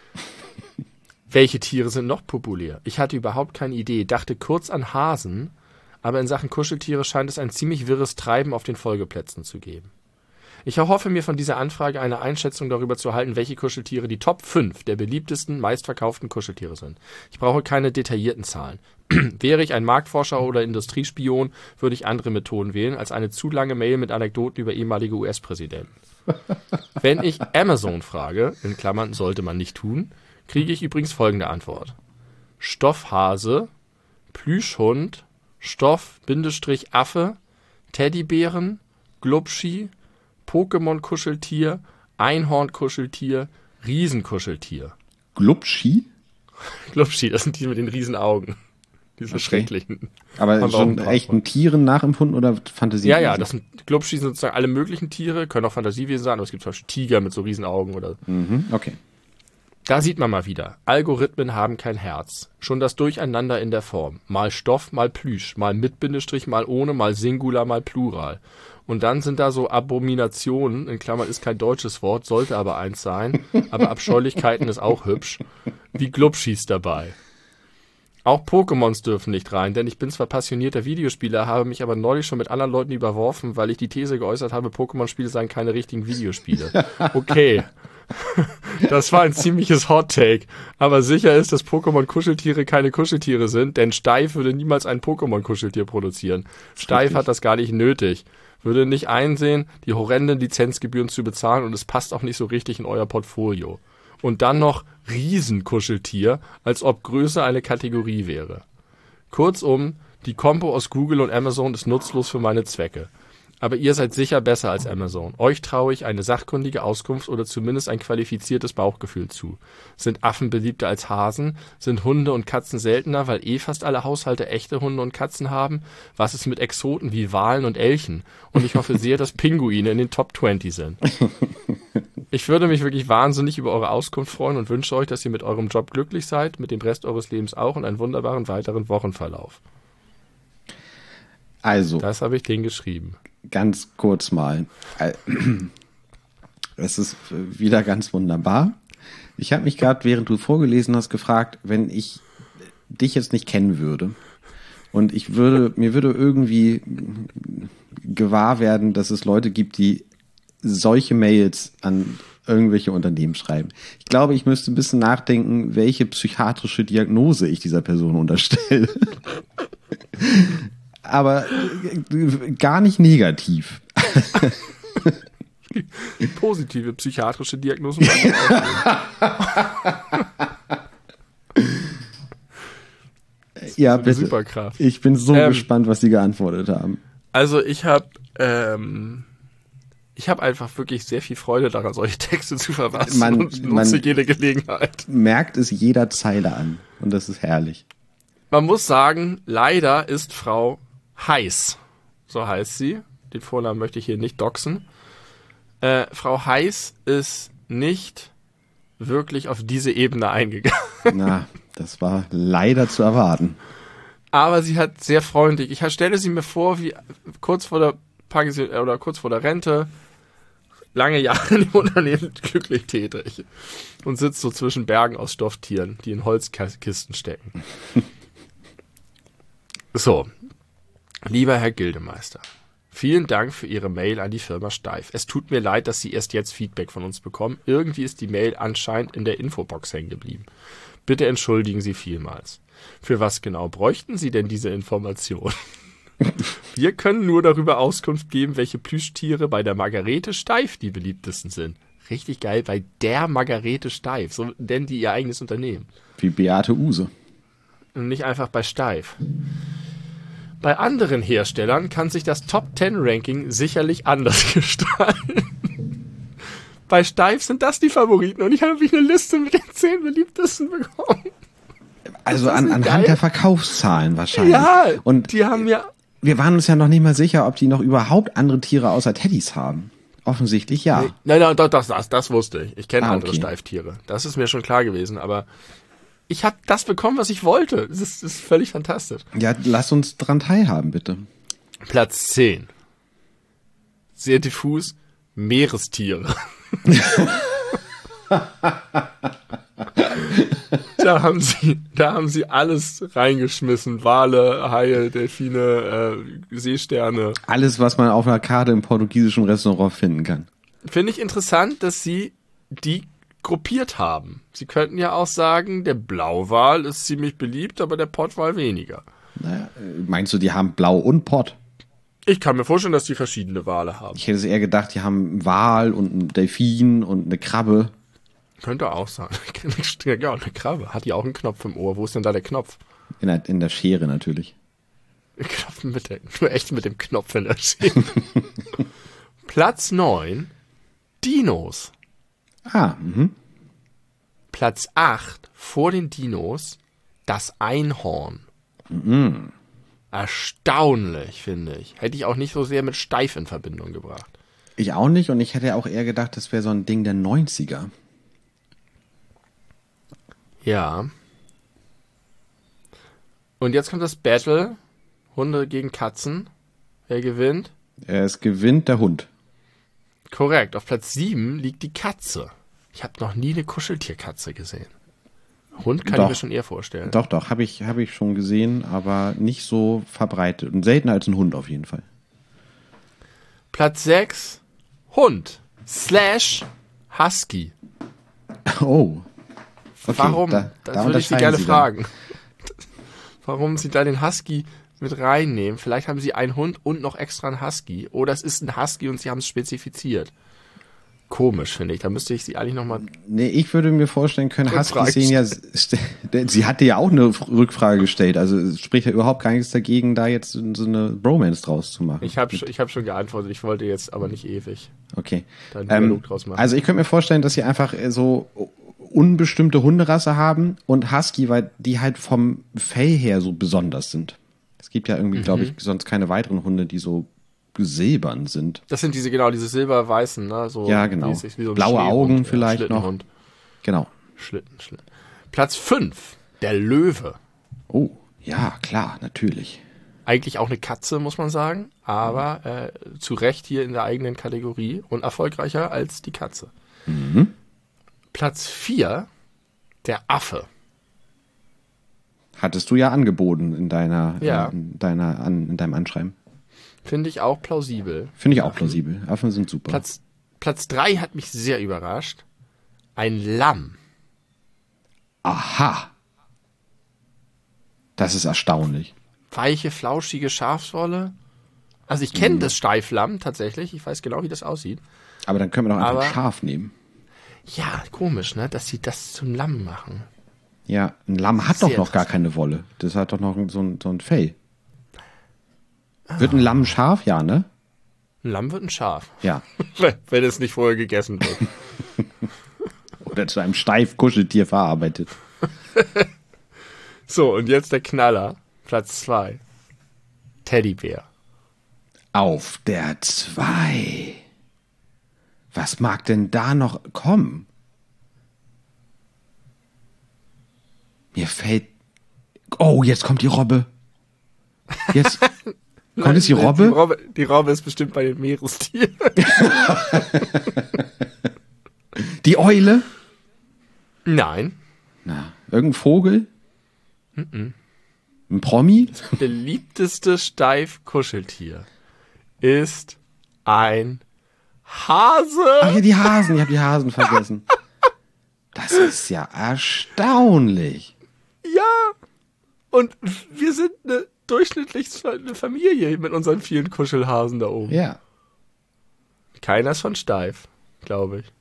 Welche Tiere sind noch populär? Ich hatte überhaupt keine Idee, dachte kurz an Hasen, aber in Sachen Kuscheltiere scheint es ein ziemlich wirres Treiben auf den Folgeplätzen zu geben. Ich erhoffe mir von dieser Anfrage eine Einschätzung darüber zu halten, welche Kuscheltiere die Top fünf der beliebtesten, meistverkauften Kuscheltiere sind. Ich brauche keine detaillierten Zahlen. Wäre ich ein Marktforscher oder Industriespion, würde ich andere Methoden wählen, als eine zu lange Mail mit Anekdoten über ehemalige U S-Präsidenten. Wenn ich Amazon frage, in Klammern sollte man nicht tun, kriege ich übrigens folgende Antwort. Stoffhase, Plüschhund, Stoff-Affe, Teddybären, Glubschi, Pokémon-Kuscheltier, Einhorn-Kuscheltier, Riesenkuscheltier. Glubschi? Glubschi, das sind die mit den Riesenaugen. Diese Okay. schrecklichen. Aber Haben wir auch schon ein paar echten Tieren nachempfunden oder Fantasie? Ja, ja, das sind Glubschi sind sozusagen alle möglichen Tiere, können auch Fantasiewesen sein, aber es gibt zum Beispiel Tiger mit so Riesenaugen oder. Mhm, okay. Da sieht man mal wieder, Algorithmen haben kein Herz. Schon das Durcheinander in der Form. Mal Stoff, mal Plüsch, mal mit Bindestrich, mal ohne, mal Singular, mal Plural. Und dann sind da so Abominationen, in Klammern ist kein deutsches Wort, sollte aber eins sein, aber Abscheulichkeiten ist auch hübsch, wie Glubschis dabei. Auch Pokémons dürfen nicht rein, denn ich bin zwar passionierter Videospieler, habe mich aber neulich schon mit anderen Leuten überworfen, weil ich die These geäußert habe, Pokémon-Spiele seien keine richtigen Videospiele. Okay. Das war ein ziemliches Hot-Take. Aber sicher ist, dass Pokémon-Kuscheltiere keine Kuscheltiere sind, denn Steif würde niemals ein Pokémon-Kuscheltier produzieren. Steif richtig. hat das gar nicht nötig. Würde nicht einsehen, die horrenden Lizenzgebühren zu bezahlen und es passt auch nicht so richtig in euer Portfolio. Und dann noch Riesenkuscheltier, als ob Größe eine Kategorie wäre. Kurzum, die Kombo aus Google und Amazon ist nutzlos für meine Zwecke. Aber ihr seid sicher besser als Amazon. Euch traue ich eine sachkundige Auskunft oder zumindest ein qualifiziertes Bauchgefühl zu. Sind Affen beliebter als Hasen? Sind Hunde und Katzen seltener, weil eh fast alle Haushalte echte Hunde und Katzen haben? Was ist mit Exoten wie Walen und Elchen? Und ich hoffe sehr, dass Pinguine in den Top zwanzig sind. Ich würde mich wirklich wahnsinnig über eure Auskunft freuen und wünsche euch, dass ihr mit eurem Job glücklich seid, mit dem Rest eures Lebens auch und einen wunderbaren weiteren Wochenverlauf. Also, Das habe ich denen geschrieben. ganz kurz mal. Es ist wieder ganz wunderbar. Ich habe mich gerade, während du vorgelesen hast, gefragt, wenn ich dich jetzt nicht kennen würde und ich würde, mir würde irgendwie gewahr werden, dass es Leute gibt, die solche Mails an irgendwelche Unternehmen schreiben. Ich glaube, ich müsste ein bisschen nachdenken, welche psychiatrische Diagnose ich dieser Person unterstelle. Aber gar nicht negativ. Positive psychiatrische Diagnosen. Ja, eine bitte. Superkraft. Ich bin so Ähm, gespannt, was sie geantwortet haben. Also ich habe ähm, ich habe einfach wirklich sehr viel Freude daran, solche Texte zu verfassen Man- und man- nutze jede Gelegenheit. Merkt es jeder Zeile an. Und das ist herrlich. Man muss sagen, leider ist Frau Heiß, so heißt sie, den Vornamen möchte ich hier nicht doxen, äh, Frau Heiß ist nicht wirklich auf diese Ebene eingegangen. Na, das war leider zu erwarten. Aber sie hat sehr freundlich, ich stelle sie mir vor, wie kurz vor der Pension, oder kurz vor der Rente, lange Jahre im Unternehmen glücklich tätig und sitzt so zwischen Bergen aus Stofftieren, die in Holzkisten stecken. So, lieber Herr Gildemeister, vielen Dank für Ihre Mail an die Firma Steif. Es tut mir leid, dass Sie erst jetzt Feedback von uns bekommen. Irgendwie ist die Mail anscheinend in der Infobox hängen geblieben. Bitte entschuldigen Sie vielmals. Für was genau bräuchten Sie denn diese Information? Wir können nur darüber Auskunft geben, welche Plüschtiere bei der Margarete Steif die beliebtesten sind. Richtig geil, bei der Margarete Steif. So nennen die ihr eigenes Unternehmen. Wie Beate Uhse. Und nicht einfach bei Steif. Bei anderen Herstellern kann sich das Top zehn Ranking sicherlich anders gestalten. Bei Steif sind das die Favoriten und ich habe eine Liste mit den zehn beliebtesten bekommen. Also an, anhand geil? der Verkaufszahlen wahrscheinlich. Ja, und die haben ja... Wir waren uns ja noch nicht mal sicher, ob die noch überhaupt andere Tiere außer Teddys haben. Offensichtlich ja. Nein, nein, das, das, das, das wusste ich. Ich kenne Ah, andere okay. Steiftiere. Das ist mir schon klar gewesen, aber ich habe das bekommen, was ich wollte. Das ist, das ist völlig fantastisch. Ja, lass uns dran teilhaben, bitte. Platz zehn. Sehr diffus. Meerestiere. Da haben sie, da haben sie alles reingeschmissen. Wale, Haie, Delfine, äh, Seesterne. Alles, was man auf einer Karte im portugiesischen Restaurant finden kann. Finde ich interessant, dass sie die gruppiert haben. Sie könnten ja auch sagen, der Blauwal ist ziemlich beliebt, aber der Pottwal weniger. Naja, meinst du, die haben Blau und Pott? Ich kann mir vorstellen, dass die verschiedene Wale haben. Ich hätte es eher gedacht, die haben einen Wal und einen Delfin und eine Krabbe. Könnte auch sein. Ja, eine Krabbe. Hat die auch einen Knopf im Ohr? Wo ist denn da der Knopf? In der, in der Schere natürlich. Knopf mit der, nur echt mit dem Knopf in der Schere. Platz neun. Dinos. Ah, mhm. Platz acht. Vor den Dinos. Das Einhorn. Mhm. Erstaunlich, finde ich. Hätte ich auch nicht so sehr mit Steif in Verbindung gebracht. Ich auch nicht und ich hätte auch eher gedacht, das wäre so ein Ding der neunziger. Ja. Und jetzt kommt das Battle. Hunde gegen Katzen. Wer gewinnt? Es gewinnt der Hund. Korrekt. Auf Platz sieben liegt die Katze. Ich habe noch nie eine Kuscheltierkatze gesehen. Hund kann Doch. ich mir schon eher vorstellen. Doch, doch, habe ich, hab ich schon gesehen, aber nicht so verbreitet. Und seltener als ein Hund auf jeden Fall. Platz sechs. Hund. Slash Husky. Oh. Okay, Warum? da- das da würde ich Sie unterscheiden gerne Sie dann. fragen. Warum Sie da den Husky mit reinnehmen? Vielleicht haben Sie einen Hund und noch extra einen Husky. Oder es ist ein Husky und Sie haben es spezifiziert. Komisch, finde ich. Da müsste ich Sie eigentlich nochmal... Nee, ich würde mir vorstellen können, Rückfrage Huskies sehen ja, st- sie hatte ja auch eine Rückfrage gestellt, also es spricht ja überhaupt gar nichts dagegen, da jetzt so eine Bromance draus zu machen. Ich habe ich hab schon geantwortet. Ich wollte jetzt aber nicht ewig Okay. da einen Ähm, Dialog draus machen. also ich könnte mir vorstellen, dass sie einfach äh, so unbestimmte Hunderasse haben und Husky, weil die halt vom Fell her so besonders sind. Es gibt ja irgendwie, Mhm. glaube ich, sonst keine weiteren Hunde, die so silbern sind. Das sind diese, genau, diese silberweißen, ne? So Ja, genau. wie es- wie so ein Blaue Schneehund, Augen ja, vielleicht noch. Schlittenhund. Genau. Schlitten, Schlitten. Platz fünf. Der Löwe. Oh, ja, klar, natürlich. Eigentlich auch eine Katze, muss man sagen, aber äh, zu Recht hier in der eigenen Kategorie und erfolgreicher als die Katze. Mhm. Platz vier, der Affe. Hattest du ja angeboten in deiner, Ja. äh, in deiner an, in deinem Anschreiben. Finde ich auch plausibel. Finde ich auch plausibel. Affen sind super. Platz, Platz drei hat mich sehr überrascht. Ein Lamm. Aha. Das ist erstaunlich. Weiche, flauschige Schafswolle. Also ich kenne das Steiflamm tatsächlich. Ich weiß genau, wie das aussieht. Aber dann können wir doch einfach Aber- ein Schaf nehmen. Ja, komisch, ne, dass sie das zum Lamm machen. Ja, ein Lamm hat doch Sehr noch gar keine Wolle. Das hat doch noch so ein, so ein Fell. Wird ein Lamm scharf? Ja, ne? Ein Lamm wird ein Schaf. Ja. Wenn, wenn es nicht vorher gegessen wird. Oder zu einem Steif-Kuscheltier verarbeitet. So, und jetzt der Knaller. Platz zwei. Teddybär. Auf der zwei. Was mag denn da noch kommen? Mir fällt... Oh, jetzt kommt die Robbe. Jetzt kommt jetzt die Robbe. Die Robbe, die Robbe ist bestimmt bei den Meerestieren. Die Eule. Nein. Na, irgendein Vogel? Ein Promi? Beliebteste Steif-Kuscheltier ist ein Hase. Ach ja, die Hasen. Ich habe die Hasen vergessen. Das ist ja erstaunlich. Ja. Und wir sind eine durchschnittlich eine Familie mit unseren vielen Kuschelhasen da oben. Ja. Keiner ist von steif, glaube ich.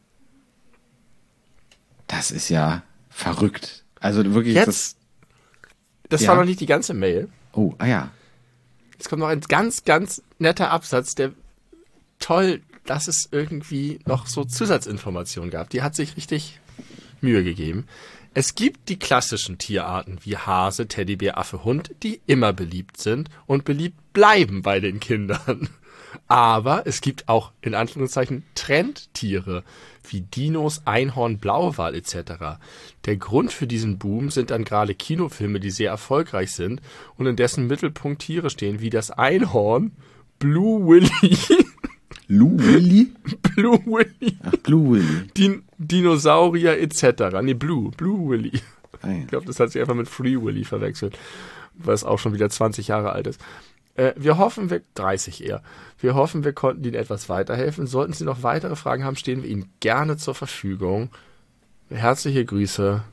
Das ist ja verrückt. Also wirklich. Jetzt, das, das ja. war noch nicht die ganze Mail. Oh, ah ja. Jetzt kommt noch ein ganz, ganz netter Absatz, der toll, dass es irgendwie noch so Zusatzinformationen gab. Die hat sich richtig Mühe gegeben. Es gibt die klassischen Tierarten wie Hase, Teddybär, Affe, Hund, die immer beliebt sind und beliebt bleiben bei den Kindern. Aber es gibt auch in Anführungszeichen Trendtiere wie Dinos, Einhorn, Blauwal et cetera. Der Grund für diesen Boom sind dann gerade Kinofilme, die sehr erfolgreich sind und in dessen Mittelpunkt Tiere stehen wie das Einhorn, Blue Willy, Blue Willy? Blue Willy, Ach, Blue Willy. Din- Dinosaurier et cetera. Nee, Blue, Blue Willy. Ah, ja. Ich glaube, das hat sich einfach mit Free Willy verwechselt, was auch schon wieder zwanzig Jahre alt ist. Äh, wir hoffen, wir, dreißig eher, wir hoffen, wir konnten Ihnen etwas weiterhelfen. Sollten Sie noch weitere Fragen haben, stehen wir Ihnen gerne zur Verfügung. Herzliche Grüße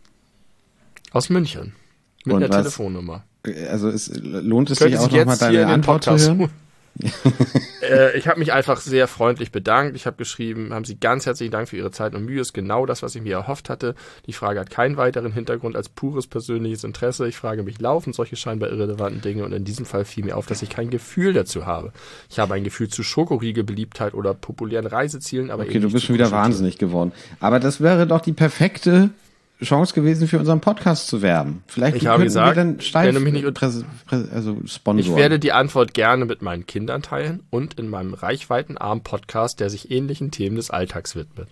aus München mit Und einer was- Telefonnummer. Also es lohnt es Könnte sich auch sich nochmal jetzt hier in deine den Antwort zu Podcast hören? äh, ich habe mich einfach sehr freundlich bedankt. Ich habe geschrieben, haben Sie ganz herzlichen Dank für Ihre Zeit und Mühe. Ist genau das, was ich mir erhofft hatte. Die Frage hat keinen weiteren Hintergrund als pures persönliches Interesse. Ich frage mich laufend solche scheinbar irrelevanten Dinge und in diesem Fall fiel mir auf, dass ich kein Gefühl dazu habe. Ich habe ein Gefühl zu Schokoriegel, Beliebtheit oder populären Reisezielen, aber Okay, eben du nicht bist zu schon wieder Kuscheltieren. wahnsinnig geworden. Aber das wäre doch die perfekte Chance gewesen, für unseren Podcast zu werben. Vielleicht Ich habe könnten gesagt, wir dann steif, wenn du mich nicht- Präs, Präs, also sponsoren. Ich werde die Antwort gerne mit meinen Kindern teilen und in meinem reichweitenarmen Podcast, der sich ähnlichen Themen des Alltags widmet.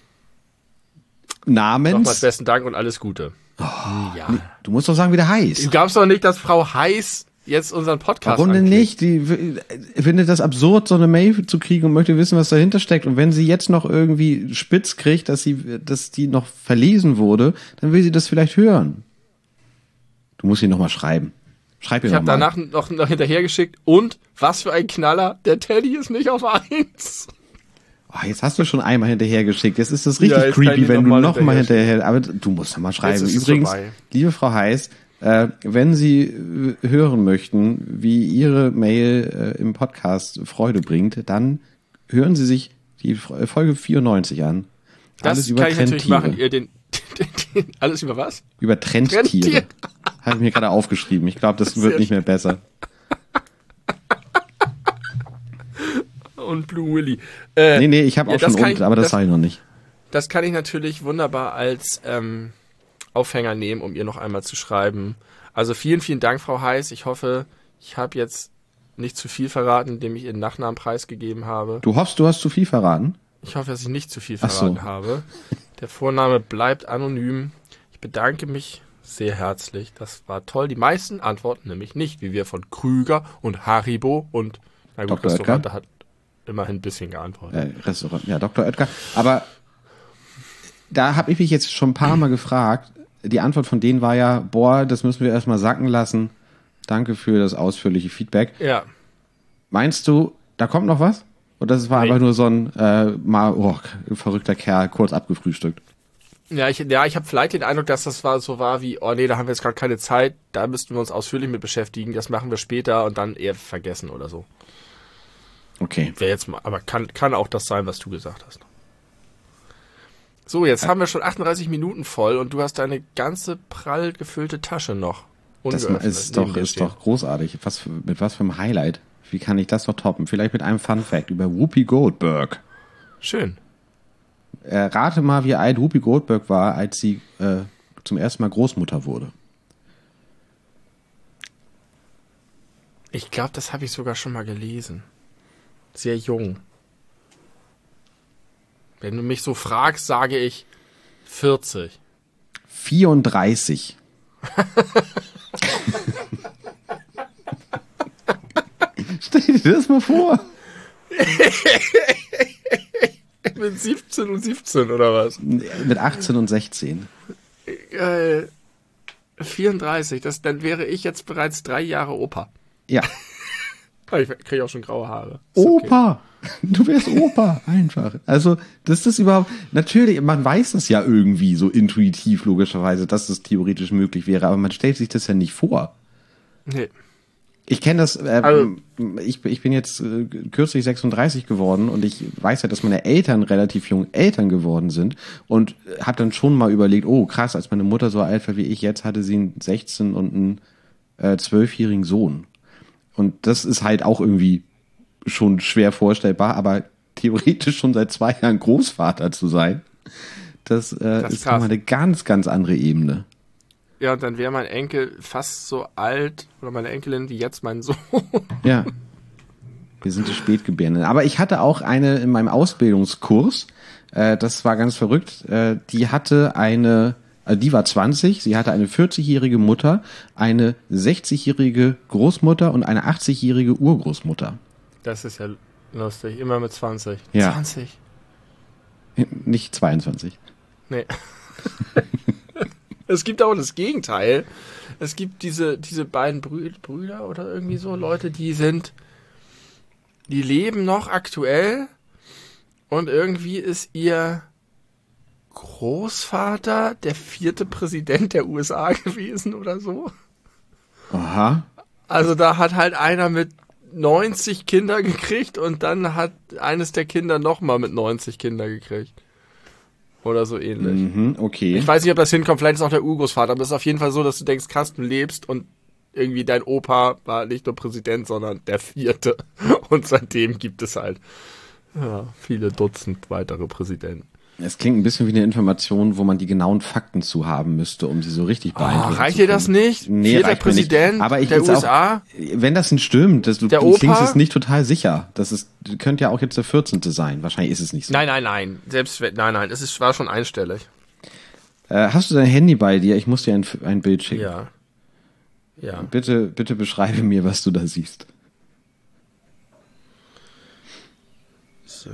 Nochmals Namens? besten Dank und alles Gute. ja. Du musst doch sagen, wie der heißt. Gab's doch nicht, dass Frau Heiß jetzt unseren Podcast Warum denn anklickt? nicht? Die w- findet das absurd, so eine Mail zu kriegen und möchte wissen, was dahinter steckt. Und wenn sie jetzt noch irgendwie spitz kriegt, dass sie, dass die noch verlesen wurde, dann will sie das vielleicht hören. Du musst sie noch mal schreiben. Schreib ihr Ich noch habe mal. danach noch, noch hinterhergeschickt und was für ein Knaller, der Teddy ist nicht auf eins. Oh, jetzt hast du schon einmal hinterhergeschickt. Jetzt ist das richtig Ja, jetzt kann ich creepy, nicht wenn noch du mal noch mal hinterher hinterher. Aber du musst noch mal schreiben. Jetzt ist es Übrigens, vorbei. liebe Frau Heiß, äh, wenn Sie äh, hören möchten, wie Ihre Mail äh, im Podcast Freude bringt, dann hören Sie sich die F- Folge vierundneunzig an. Das kann ich natürlich machen. Ihr den, den, den, alles über was? Über Trendtiere. Trendtier. Habe ich mir gerade aufgeschrieben. Ich glaube, das wird Sehr nicht mehr besser. Und Blue Willy. Äh, Nee, nee, ich habe ja, auch das schon kann und, ich- aber das, das- sage ich noch nicht. Das kann ich natürlich wunderbar als ähm, Aufhänger nehmen, um ihr noch einmal zu schreiben. Also vielen, vielen Dank, Frau Heiß. Ich hoffe, ich habe jetzt nicht zu viel verraten, indem ich Ihren Nachnamen preisgegeben habe. Du hoffst, du hast zu viel verraten? Ich hoffe, dass ich nicht zu viel Ach so. verraten habe. Der Vorname bleibt anonym. Ich bedanke mich sehr herzlich. Das war toll. Die meisten antworten nämlich nicht, wie wir von Krüger und Haribo und na gut, Doktor Restaurante Oetker? hat immerhin ein bisschen geantwortet. Äh, Restaurant, ja, Doktor Oetker. Aber da habe ich mich jetzt schon ein paar Mal gefragt. Die Antwort von denen war ja, boah, das müssen wir erstmal sacken lassen. Danke für das ausführliche Feedback. Ja, Meinst du, da kommt noch was? Oder das war Nee. einfach nur so ein äh, mal, oh, verrückter Kerl, kurz abgefrühstückt? ja, ich, ja, ich habe vielleicht den Eindruck, dass das war so war wie, oh nee, da haben wir jetzt gerade keine Zeit, da müssten wir uns ausführlich mit beschäftigen, das machen wir später und dann eher vergessen oder so. Okay. Wäre jetzt mal, aber kann, kann auch das sein, was du gesagt hast. So, jetzt haben wir schon achtunddreißig Minuten voll und du hast deine ganze prall gefüllte Tasche noch. Das ungeöffnet ist neben doch, dir ist stehen. doch großartig. Was für, mit was für einem Highlight? Wie kann ich das noch toppen? Vielleicht mit einem Fun Fact über Whoopi Goldberg. Schön. Äh, rate mal, wie alt Whoopi Goldberg war, als sie äh, zum ersten Mal Großmutter wurde. Ich glaube, das habe ich sogar schon mal gelesen. Sehr jung. Wenn du mich so fragst, sage ich vierzig. vierunddreißig. Stell dir das mal vor. Mit siebzehn und siebzehn oder was? Mit achtzehn und sechzehn. Äh, vierunddreißig, das, dann wäre ich jetzt bereits drei Jahre Opa. Ja. Ich kriege auch schon graue Haare. Ist okay. Opa. Du wärst Opa, einfach. Also, das ist überhaupt, natürlich, man weiß das ja irgendwie so intuitiv, logischerweise, dass das theoretisch möglich wäre, aber man stellt sich das ja nicht vor. Nee. Ich kenne das, äh, Also- ich, ich bin jetzt äh, kürzlich sechsunddreißig geworden und ich weiß ja, dass meine Eltern relativ jung Eltern geworden sind und habe dann schon mal überlegt, oh krass, als meine Mutter so alt war wie ich jetzt, hatte sie einen sechzehn- und einen äh, zwölfjährigen Sohn. Und das ist halt auch irgendwie schon schwer vorstellbar, aber theoretisch schon seit zwei Jahren Großvater zu sein, das, äh, Das ist ist krass. nochmal eine ganz, ganz andere Ebene. Ja, und dann wäre mein Enkel fast so alt, oder meine Enkelin, wie jetzt mein Sohn. Ja. Wir sind die Spätgebärenden. Aber ich hatte auch eine in meinem Ausbildungskurs, äh, das war ganz verrückt, äh, die hatte eine, also die war zwanzig, sie hatte eine vierzigjährige Mutter, eine sechzigjährige Großmutter und eine achtzigjährige Urgroßmutter. Das ist ja lustig, immer mit zwanzig. Ja. zwanzig? Nicht zweiundzwanzig. Nee. Es gibt auch das Gegenteil. Es gibt diese, diese beiden Brü Brüder oder irgendwie so, Leute, die sind, die leben noch aktuell und irgendwie ist ihr Großvater der vierte Präsident der U S A gewesen oder so. Aha. Also da hat halt einer mit neunzig Kinder gekriegt und dann hat eines der Kinder nochmal mit neunzig Kinder gekriegt. Oder so ähnlich. Mhm, okay. Ich weiß nicht, ob das hinkommt, vielleicht ist auch der Urgroßvater, aber es ist auf jeden Fall so, dass du denkst, krass, du lebst und irgendwie dein Opa war nicht nur Präsident, sondern der vierte. Und seitdem gibt es halt ja, viele Dutzend weitere Präsidenten. Es klingt ein bisschen wie eine Information, wo man die genauen Fakten zu haben müsste, um sie so richtig Oh, beeindrucken reicht zu dir das können. nicht? Nee, Vierter reicht mir nicht. Präsident Aber ich der jetzt U S A? Auch, wenn das nicht stimmt, das, du, Der du Opa? klingst jetzt nicht total sicher. Das ist, könnte ja auch jetzt der vierzehnte sein. Wahrscheinlich ist es nicht so. Nein, nein, nein. Selbst wenn, nein, nein, es ist, war schon einstellig. Äh, hast du dein Handy bei dir? Ich muss dir ein, ein Bild schicken. Ja. Ja. Bitte, bitte beschreibe mir, was du da siehst. So.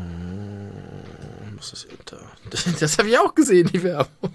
Was ist hinter? Das habe ich auch gesehen, die Werbung.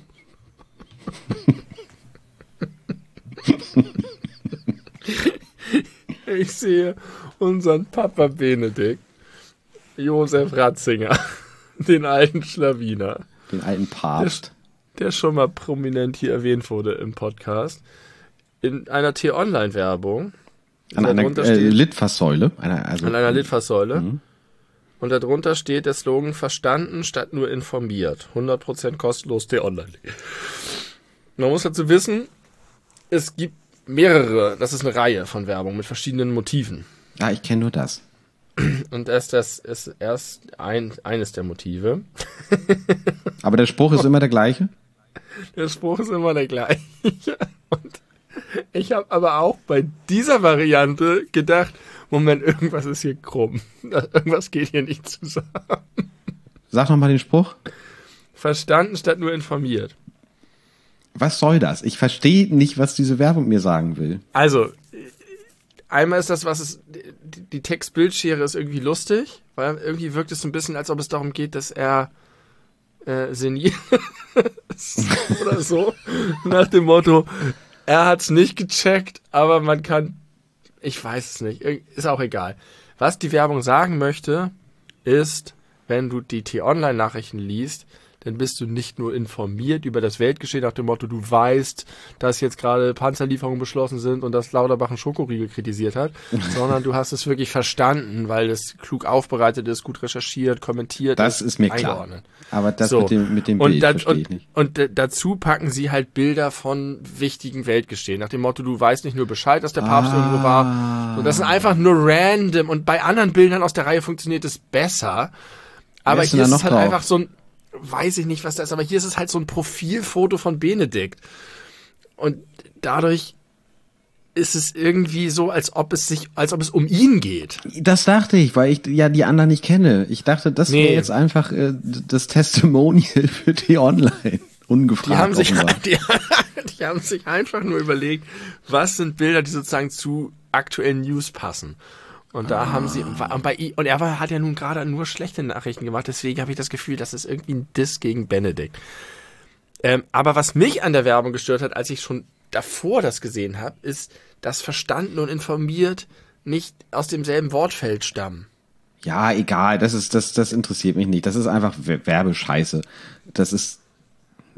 Ich sehe unseren Papa Benedikt, Josef Ratzinger, den alten Schlawiner, Den alten Papst. der schon mal prominent hier erwähnt wurde im Podcast, in einer T-Online-Werbung. An einer Darunter äh, steht- Litfaßsäule. Einer, also, An einer Litfaßsäule. Mhm. Und darunter steht der Slogan verstanden statt nur informiert. hundert Prozent kostenlos T-Online. Man muss dazu wissen, es gibt mehrere, das ist eine Reihe von Werbung mit verschiedenen Motiven. Ja, ich kenne nur das. Und erst das ist erst ein, eines der Motive. Aber der Spruch ist immer der gleiche. Der Spruch ist immer der gleiche. Und ich habe aber auch bei dieser Variante gedacht, Moment, irgendwas ist hier krumm. Irgendwas geht hier nicht zusammen. Sag nochmal den Spruch. Verstanden statt nur informiert. Was soll das? Ich verstehe nicht, was diese Werbung mir sagen will. Also, einmal ist das, was es, die, die Text-Bildschere ist irgendwie lustig, weil irgendwie wirkt es so ein bisschen, als ob es darum geht, dass er äh, senil ist oder so. Nach dem Motto, er hat's nicht gecheckt, aber man kann, ich weiß es nicht, ist auch egal. Was die Werbung sagen möchte, ist, wenn du die T-Online-Nachrichten liest, dann bist du nicht nur informiert über das Weltgeschehen nach dem Motto, du weißt, dass jetzt gerade Panzerlieferungen beschlossen sind und dass Lauterbach einen Schokoriegel kritisiert hat, sondern du hast es wirklich verstanden, weil es klug aufbereitet ist, gut recherchiert, kommentiert Das ist mir klar. eingeordnet. Aber das So. mit dem, mit dem Und, Bild da, verstehe ich und, nicht. und d- dazu packen sie halt Bilder von wichtigen Weltgeschehen. Nach dem Motto, du weißt nicht nur Bescheid, dass der Papst Ah. irgendwo war. Und das sind einfach nur random. Und bei anderen Bildern aus der Reihe funktioniert es besser. Aber ist denn hier da ist noch es halt drauf? einfach so ein, weiß ich nicht, was das ist, aber hier ist es halt so ein Profilfoto von Benedikt. Und dadurch ist es irgendwie so, als ob es sich, als ob es um ihn geht. Das dachte ich, weil ich ja die anderen nicht kenne. Ich dachte, das Nee. wäre jetzt einfach äh, das Testimonial für die Online. Ungefragt. Die haben sich, offenbar. die, die haben sich einfach nur überlegt, was sind Bilder, die sozusagen zu aktuellen News passen. Und da Ah. haben sie, und, bei, I- und er war, hat ja nun gerade nur schlechte Nachrichten gemacht, deswegen habe ich das Gefühl, das ist irgendwie ein Diss gegen Benedikt. Ähm, aber was mich an der Werbung gestört hat, als ich schon davor das gesehen habe, ist, dass verstanden und informiert nicht aus demselben Wortfeld stammen. Ja, egal, das ist, das, das interessiert mich nicht. Das ist einfach We- Werbescheiße. Das ist,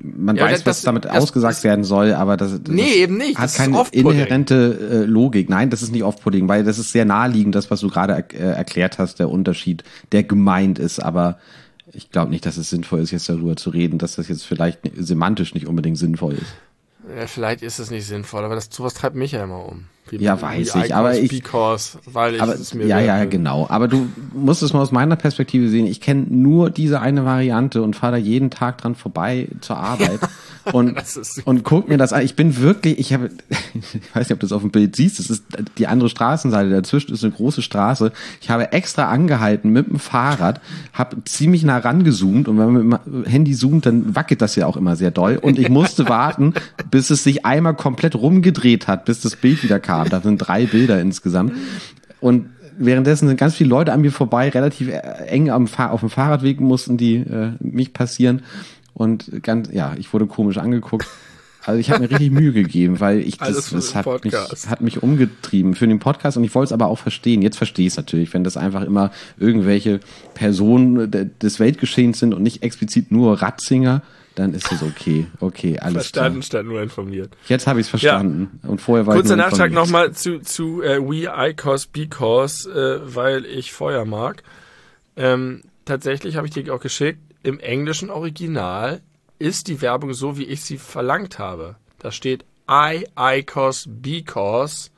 man Ja, weiß, das- was damit das ausgesagt ist- werden soll, aber das, das Nee, eben nicht. hat Das ist keine off-putting. inhärente äh, Logik. Nein, das ist nicht off-putting, weil das ist sehr naheliegend, das, was du gerade er äh, erklärt hast, der Unterschied, der gemeint ist, aber ich glaube nicht, dass es sinnvoll ist, jetzt darüber zu reden, dass das jetzt vielleicht semantisch nicht unbedingt sinnvoll ist. Ja, vielleicht ist es nicht sinnvoll, aber das, sowas treibt mich ja immer um. Wie, Ja, wie weiß I ich, aber cause, ich- Because, weil ich Aber es mir ja, wert ja, bin. genau. Aber du musst es mal aus meiner Perspektive sehen. Ich kenne nur diese eine Variante und fahre da jeden Tag dran vorbei zur Arbeit und Das ist- und guck mir das an. Ich bin wirklich, ich habe, ich weiß nicht, ob du das auf dem Bild siehst. Das ist die andere Straßenseite. Dazwischen ist eine große Straße. Ich habe extra angehalten mit dem Fahrrad, habe ziemlich nah rangezoomt und wenn man mit dem Handy zoomt, dann wackelt das ja auch immer sehr doll. Und ich musste warten, bis es sich einmal komplett rumgedreht hat, bis das Bild wieder kam. Da sind drei Bilder insgesamt. Und währenddessen sind ganz viele Leute an mir vorbei, relativ eng am Fahr- auf dem Fahrradweg mussten die äh, mich passieren. Und ganz, ja, ich wurde komisch angeguckt. Also ich habe mir richtig Mühe gegeben, weil ich Alles das, für das den hat mich, Podcast. hat mich umgetrieben für den Podcast und ich wollte es aber auch verstehen. Jetzt verstehe ich es natürlich, wenn das einfach immer irgendwelche Personen de- des Weltgeschehens sind und nicht explizit nur Ratzinger, dann ist es okay. Okay, alles Verstanden klar. statt nur informiert. Jetzt habe ich es verstanden. Und vorher war Kurzer ich nur Nachtrag informiert. nochmal zu, zu äh, We, I, Cause, Because, äh, weil ich Feuer mag. Ähm, tatsächlich habe ich dir auch geschickt, im englischen Original ist die Werbung so, wie ich sie verlangt habe. Da steht I, I, Cause, Because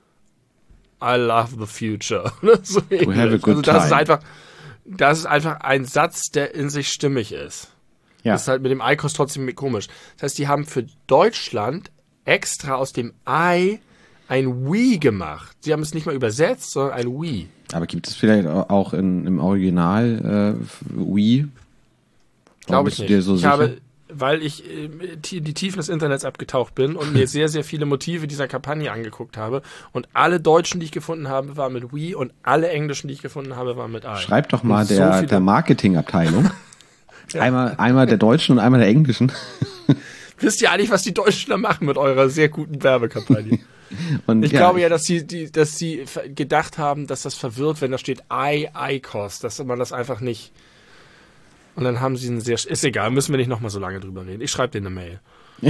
I love the future. so have a ähnlich. good also das ist time. einfach, das ist einfach ein Satz, der in sich stimmig ist. Ja. Das ist halt mit dem I-Kost trotzdem komisch. Das heißt, die haben für Deutschland extra aus dem I ein We gemacht. Sie haben es nicht mal übersetzt, sondern ein We. Aber gibt es vielleicht auch in, im Original äh, Wii? Glaube Warum ich bist du nicht. dir so ich sicher? habe, weil ich äh, die die Tiefen des Internets abgetaucht bin und mir sehr, sehr viele Motive dieser Kampagne angeguckt habe. Und alle Deutschen, die ich gefunden habe, waren mit We und alle Englischen, die ich gefunden habe, waren mit I. Schreib doch mal Und so der, viele- der Marketingabteilung. Ja. Einmal, einmal der Deutschen und einmal der Englischen. Wisst ihr eigentlich, was die Deutschen da machen mit eurer sehr guten Werbekampagne? Und Ich glaube ja, dass sie, die, dass sie ver- gedacht haben, dass das verwirrt, wenn da steht I, I-Kost, dass man das einfach nicht. Und dann haben sie einen sehr. Ist egal, müssen wir nicht nochmal so lange drüber reden. Ich schreibe dir eine Mail.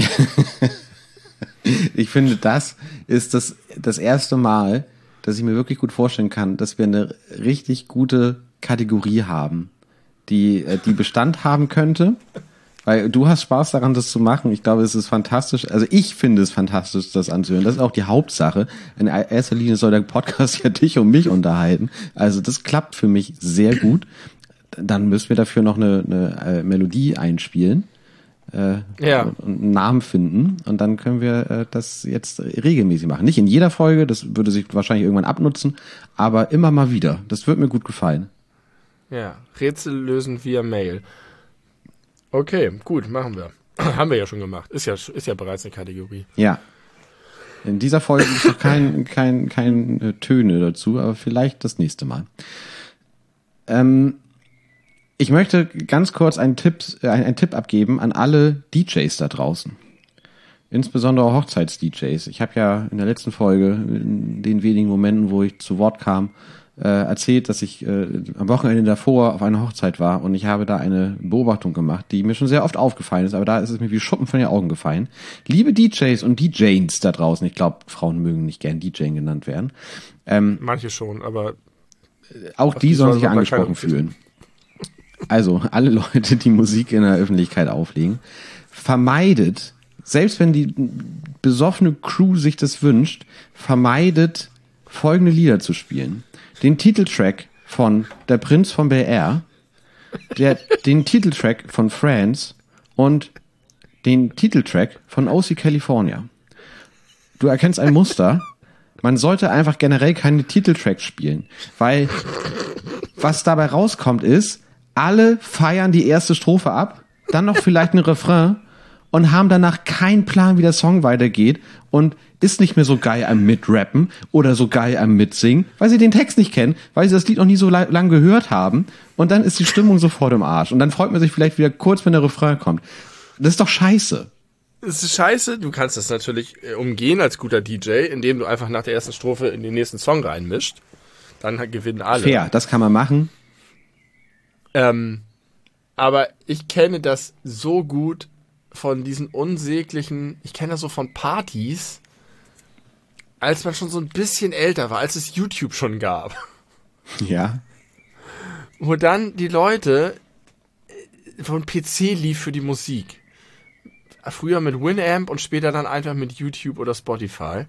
Ich finde, das ist das, das erste Mal, dass ich mir wirklich gut vorstellen kann, dass wir eine richtig gute Kategorie haben, die, äh, die Bestand haben könnte. Weil du hast Spaß daran, das zu machen. Ich glaube, es ist fantastisch. Also ich finde es fantastisch, das anzuhören. Das ist auch die Hauptsache. In erster Linie soll der Podcast ja dich und mich unterhalten. Also das klappt für mich sehr gut. Dann müssen wir dafür noch eine, eine äh, Melodie einspielen. Äh, Ja. und einen Namen finden und dann können wir äh, das jetzt regelmäßig machen. Nicht in jeder Folge, das würde sich wahrscheinlich irgendwann abnutzen, aber immer mal wieder. Das wird mir gut gefallen. Ja, Rätsel lösen via Mail. Okay, gut, machen wir. Haben wir ja schon gemacht. Ist ja, ist ja bereits eine Kategorie. Ja. In dieser Folge gibt es noch kein, kein, kein äh, Töne dazu, aber vielleicht das nächste Mal. Ähm, ich möchte ganz kurz einen Tipp, äh, einen Tipp abgeben an alle D Js da draußen. Insbesondere Hochzeits-D Js. Ich habe ja in der letzten Folge, in den wenigen Momenten, wo ich zu Wort kam, äh, erzählt, dass ich äh, am Wochenende davor auf einer Hochzeit war und ich habe da eine Beobachtung gemacht, die mir schon sehr oft aufgefallen ist, aber da ist es mir wie Schuppen von den Augen gefallen. Liebe D Js und D Js da draußen, ich glaube, Frauen mögen nicht gern D J genannt werden, ähm, Manche schon, aber auch die die sollen sollen sich aber angesprochen keine- fühlen. Also, alle Leute, die Musik in der Öffentlichkeit auflegen, vermeidet, selbst wenn die besoffene Crew sich das wünscht, vermeidet, folgende Lieder zu spielen. Den Titeltrack von Der Prinz von Bel-Air, der, den Titeltrack von Friends und den Titeltrack von O C California. Du erkennst ein Muster. Man sollte einfach generell keine Titeltracks spielen, weil was dabei rauskommt ist, alle feiern die erste Strophe ab, dann noch vielleicht einen Refrain und haben danach keinen Plan, wie der Song weitergeht und ist nicht mehr so geil am Mitrappen oder so geil am Mitsingen, weil sie den Text nicht kennen, weil sie das Lied noch nie so la- lang gehört haben und dann ist die Stimmung sofort im Arsch und dann freut man sich vielleicht wieder kurz, wenn der Refrain kommt. Das ist doch scheiße. es ist scheiße. Du kannst das natürlich äh, umgehen als guter D J, indem du einfach nach der ersten Strophe in den nächsten Song reinmischt. Dann halt gewinnen alle. Fair, das kann man machen. Ähm, aber ich kenne das so gut, von diesen unsäglichen, ich kenne das so von Partys, als man schon so ein bisschen älter war, als es YouTube schon gab. Ja. Wo dann die Leute von P C lief für die Musik. Früher mit Winamp und später dann einfach mit YouTube oder Spotify.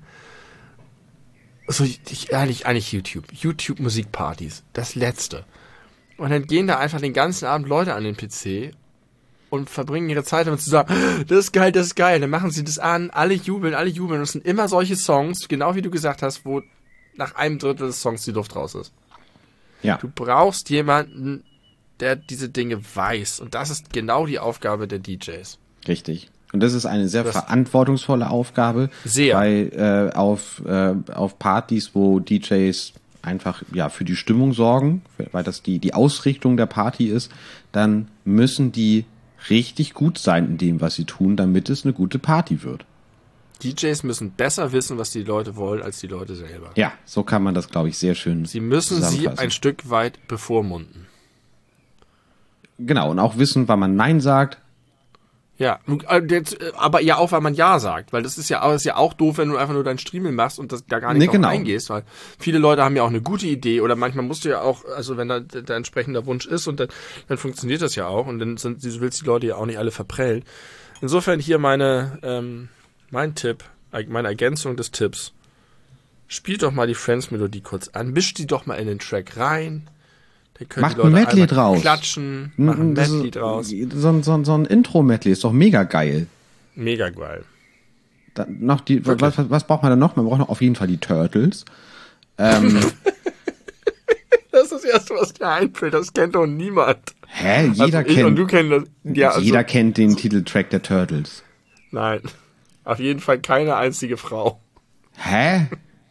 So, ich, eigentlich, eigentlich YouTube. YouTube-Musikpartys. Das Letzte. Und dann gehen da einfach den ganzen Abend Leute an den P C und verbringen ihre Zeit damit zu sagen, das ist geil, das ist geil. Dann machen sie das an, alle jubeln, alle jubeln. Und es sind immer solche Songs, genau wie du gesagt hast, wo nach einem Drittel des Songs die Luft raus ist. Ja. Du brauchst jemanden, der diese Dinge weiß. Und das ist genau die Aufgabe der D Js. Richtig. Und das ist eine sehr Das verantwortungsvolle Aufgabe. Sehr. Weil äh, auf, äh, auf Partys, wo D Js einfach ja für die Stimmung sorgen, weil das die, die Ausrichtung der Party ist, dann müssen die richtig gut sein in dem, was sie tun, damit es eine gute Party wird. D Js müssen besser wissen, was die Leute wollen, als die Leute selber. Ja, so kann man das, glaube ich, sehr schön Sie müssen sie zusammenfassen. ein Stück weit bevormunden. Genau, und auch wissen, wann man Nein sagt. Ja, aber ja auch, weil man Ja sagt, weil das ist ja, ist ja auch doof, wenn du einfach nur dein Streaming machst und das, da gar nicht Nee, drauf genau. eingehst, weil viele Leute haben ja auch eine gute Idee oder manchmal musst du ja auch, also wenn da der entsprechende Wunsch ist und dann, dann funktioniert das ja auch und dann sind, du willst die Leute ja auch nicht alle verprellen. Insofern hier meine, ähm, mein Tipp, meine Ergänzung des Tipps. Spielt doch mal die Friends-Melodie kurz an, mischt die doch mal in den Track rein. Dann können Macht die Leute ein Medley einmal draus. Klatschen, machen ein Das Medley ist- draus. So, ein- so, ein- so ein Intro-Medley ist doch mega geil. Mega geil. Dann noch die, Wirklich? was, was, was braucht man da noch? Man braucht noch auf jeden Fall die Turtles. Ähm, Das ist das Erste, was dir einfällt. Das kennt doch niemand. hä? Jeder also ich und kennt, du kennen das. Ja, also, jeder kennt den Titeltrack der Turtles. Nein. Auf jeden Fall keine einzige Frau. Hä?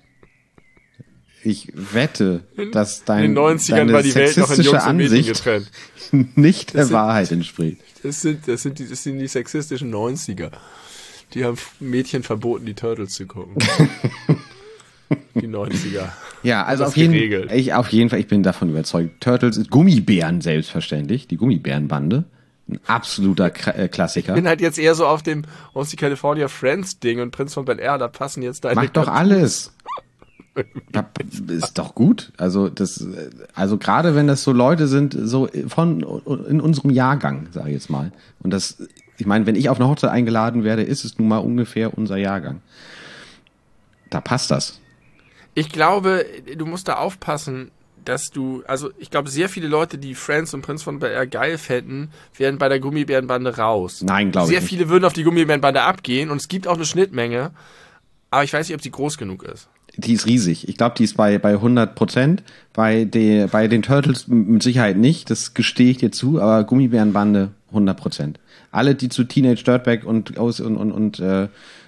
Ich wette, dass dein, In den neunzigern deine war die Welt noch in sexistische Jungs und Mädchen Ansicht getrennt. nicht der sind- Wahrheit entspricht. Das sind, das sind die, das sind die sexistischen neunziger. Die haben Mädchen verboten, die Turtles zu gucken. Die neunziger. Ja, also das auf jeden, geregelt. ich, auf jeden Fall, ich bin davon überzeugt. Turtles ist Gummibären selbstverständlich, die Gummibärenbande. Ein absoluter Kra- äh, Klassiker. Ich bin halt jetzt eher so auf dem aus die California Friends Ding und Prinz von Bel Air, da passen jetzt deine Mach doch alles. Ja, ist doch gut. Also das, also gerade wenn das so Leute sind, so von in unserem Jahrgang, sage ich jetzt mal. Und das, ich meine, wenn ich auf eine Hochzeit eingeladen werde, ist es nun mal ungefähr unser Jahrgang. Da passt das. Ich glaube, du musst da aufpassen, dass du, also ich glaube, sehr viele Leute, die Friends und Prinz von Bel Air geil fänden, wären bei der Gummibärenbande raus. Nein, glaube ich Sehr nicht. viele würden auf die Gummibärenbande abgehen und es gibt auch eine Schnittmenge, aber ich weiß nicht, ob sie groß genug ist. Die ist riesig. Ich glaube, die ist bei, bei hundert Prozent. Bei, de, bei den Turtles mit Sicherheit nicht. Das gestehe ich dir zu. Aber Gummibärenbande hundert Prozent. Alle, die zu Teenage Dirtbag und, aus, und, und, und äh,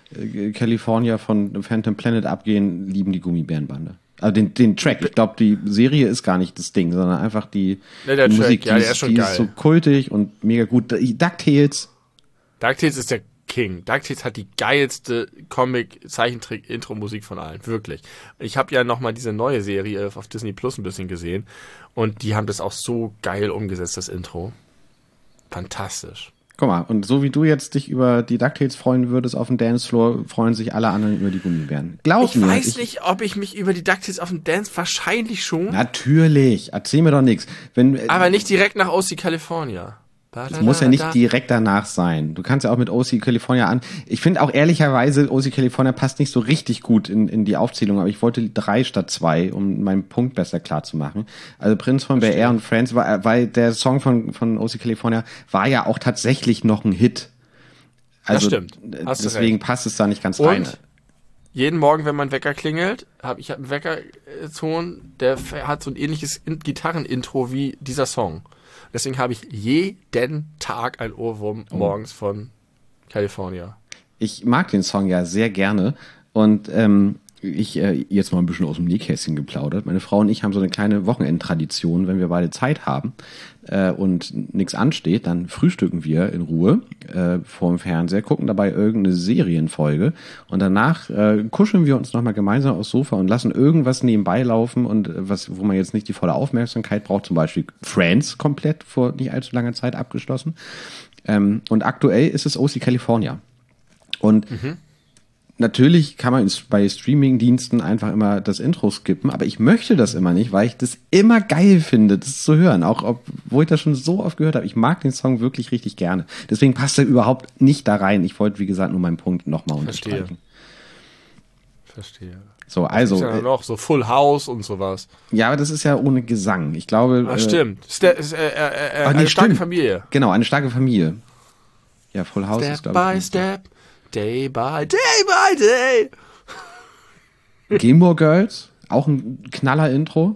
California von Phantom Planet abgehen, lieben die Gummibärenbande. Also den, den Track. Ich glaube, die Serie ist gar nicht das Ding, sondern einfach die, Ja, der die Track, Musik. ja, die der ist, ist schon die geil. ist so kultig und mega gut. DuckTales. DuckTales ist der King. DuckTales hat die geilste Comic-Zeichentrick-Intro-Musik von allen. Wirklich. Ich habe ja nochmal diese neue Serie auf Disney Plus ein bisschen gesehen und die haben das auch so geil umgesetzt, das Intro. Fantastisch. Guck mal, und so wie du jetzt dich über die DuckTales freuen würdest auf dem Dancefloor, freuen sich alle anderen über die Gummibären. Glaub Ich mir. weiß ich, nicht, ob ich mich über die DuckTales auf dem Dance wahrscheinlich schon, Natürlich. Erzähl mir doch nichts. Wenn, äh, aber nicht direkt nach O C California. Es muss ja nicht direkt danach sein. Du kannst ja auch mit O C California an. Ich finde auch ehrlicherweise, O C California passt nicht so richtig gut in, in die Aufzählung, aber ich wollte drei statt zwei, um meinen Punkt besser klar zu machen. Also Prinz von Bel Air und Friends, war, weil der Song von, von O C California war ja auch tatsächlich noch ein Hit. Also Das stimmt. Hast du deswegen recht. passt es da nicht ganz Und rein. jeden Morgen, wenn mein Wecker klingelt, habe ich hab einen Weckerton, der hat so ein ähnliches In- Gitarrenintro wie dieser Song. Deswegen habe ich jeden Tag ein Ohrwurm morgens von California. Ich mag den Song ja sehr gerne und ähm, ich äh, jetzt mal ein bisschen aus dem Nähkästchen geplaudert. Meine Frau und ich haben so eine kleine Wochenendtradition, wenn wir beide Zeit haben äh, und nichts ansteht, dann frühstücken wir in Ruhe äh, vorm Fernseher, gucken dabei irgendeine Serienfolge und danach äh, kuscheln wir uns nochmal gemeinsam aufs Sofa und lassen irgendwas nebenbei laufen und äh, was, wo man jetzt nicht die volle Aufmerksamkeit braucht, zum Beispiel Friends komplett vor nicht allzu langer Zeit abgeschlossen. Ähm, und aktuell ist es O C California. Und mhm. natürlich kann man bei Streaming-Diensten einfach immer das Intro skippen, aber ich möchte das immer nicht, weil ich das immer geil finde, das zu hören. Auch obwohl ich das schon so oft gehört habe. Ich mag den Song wirklich richtig gerne. Deswegen passt er überhaupt nicht da rein. Ich wollte, wie gesagt, nur meinen Punkt nochmal unterstreichen. Verstehe. So, also. Ja noch so Full House und sowas. Ja, aber das ist ja ohne Gesang. Ich glaube. Ach, stimmt. Ist der, ist, äh, äh, äh, eine nee, starke stimmt. Familie. Genau, eine starke Familie. Ja, Full House Step ist, glaube ich. Step by Step, Day by Day by Day. Gilmore Girls, auch ein Knaller-Intro.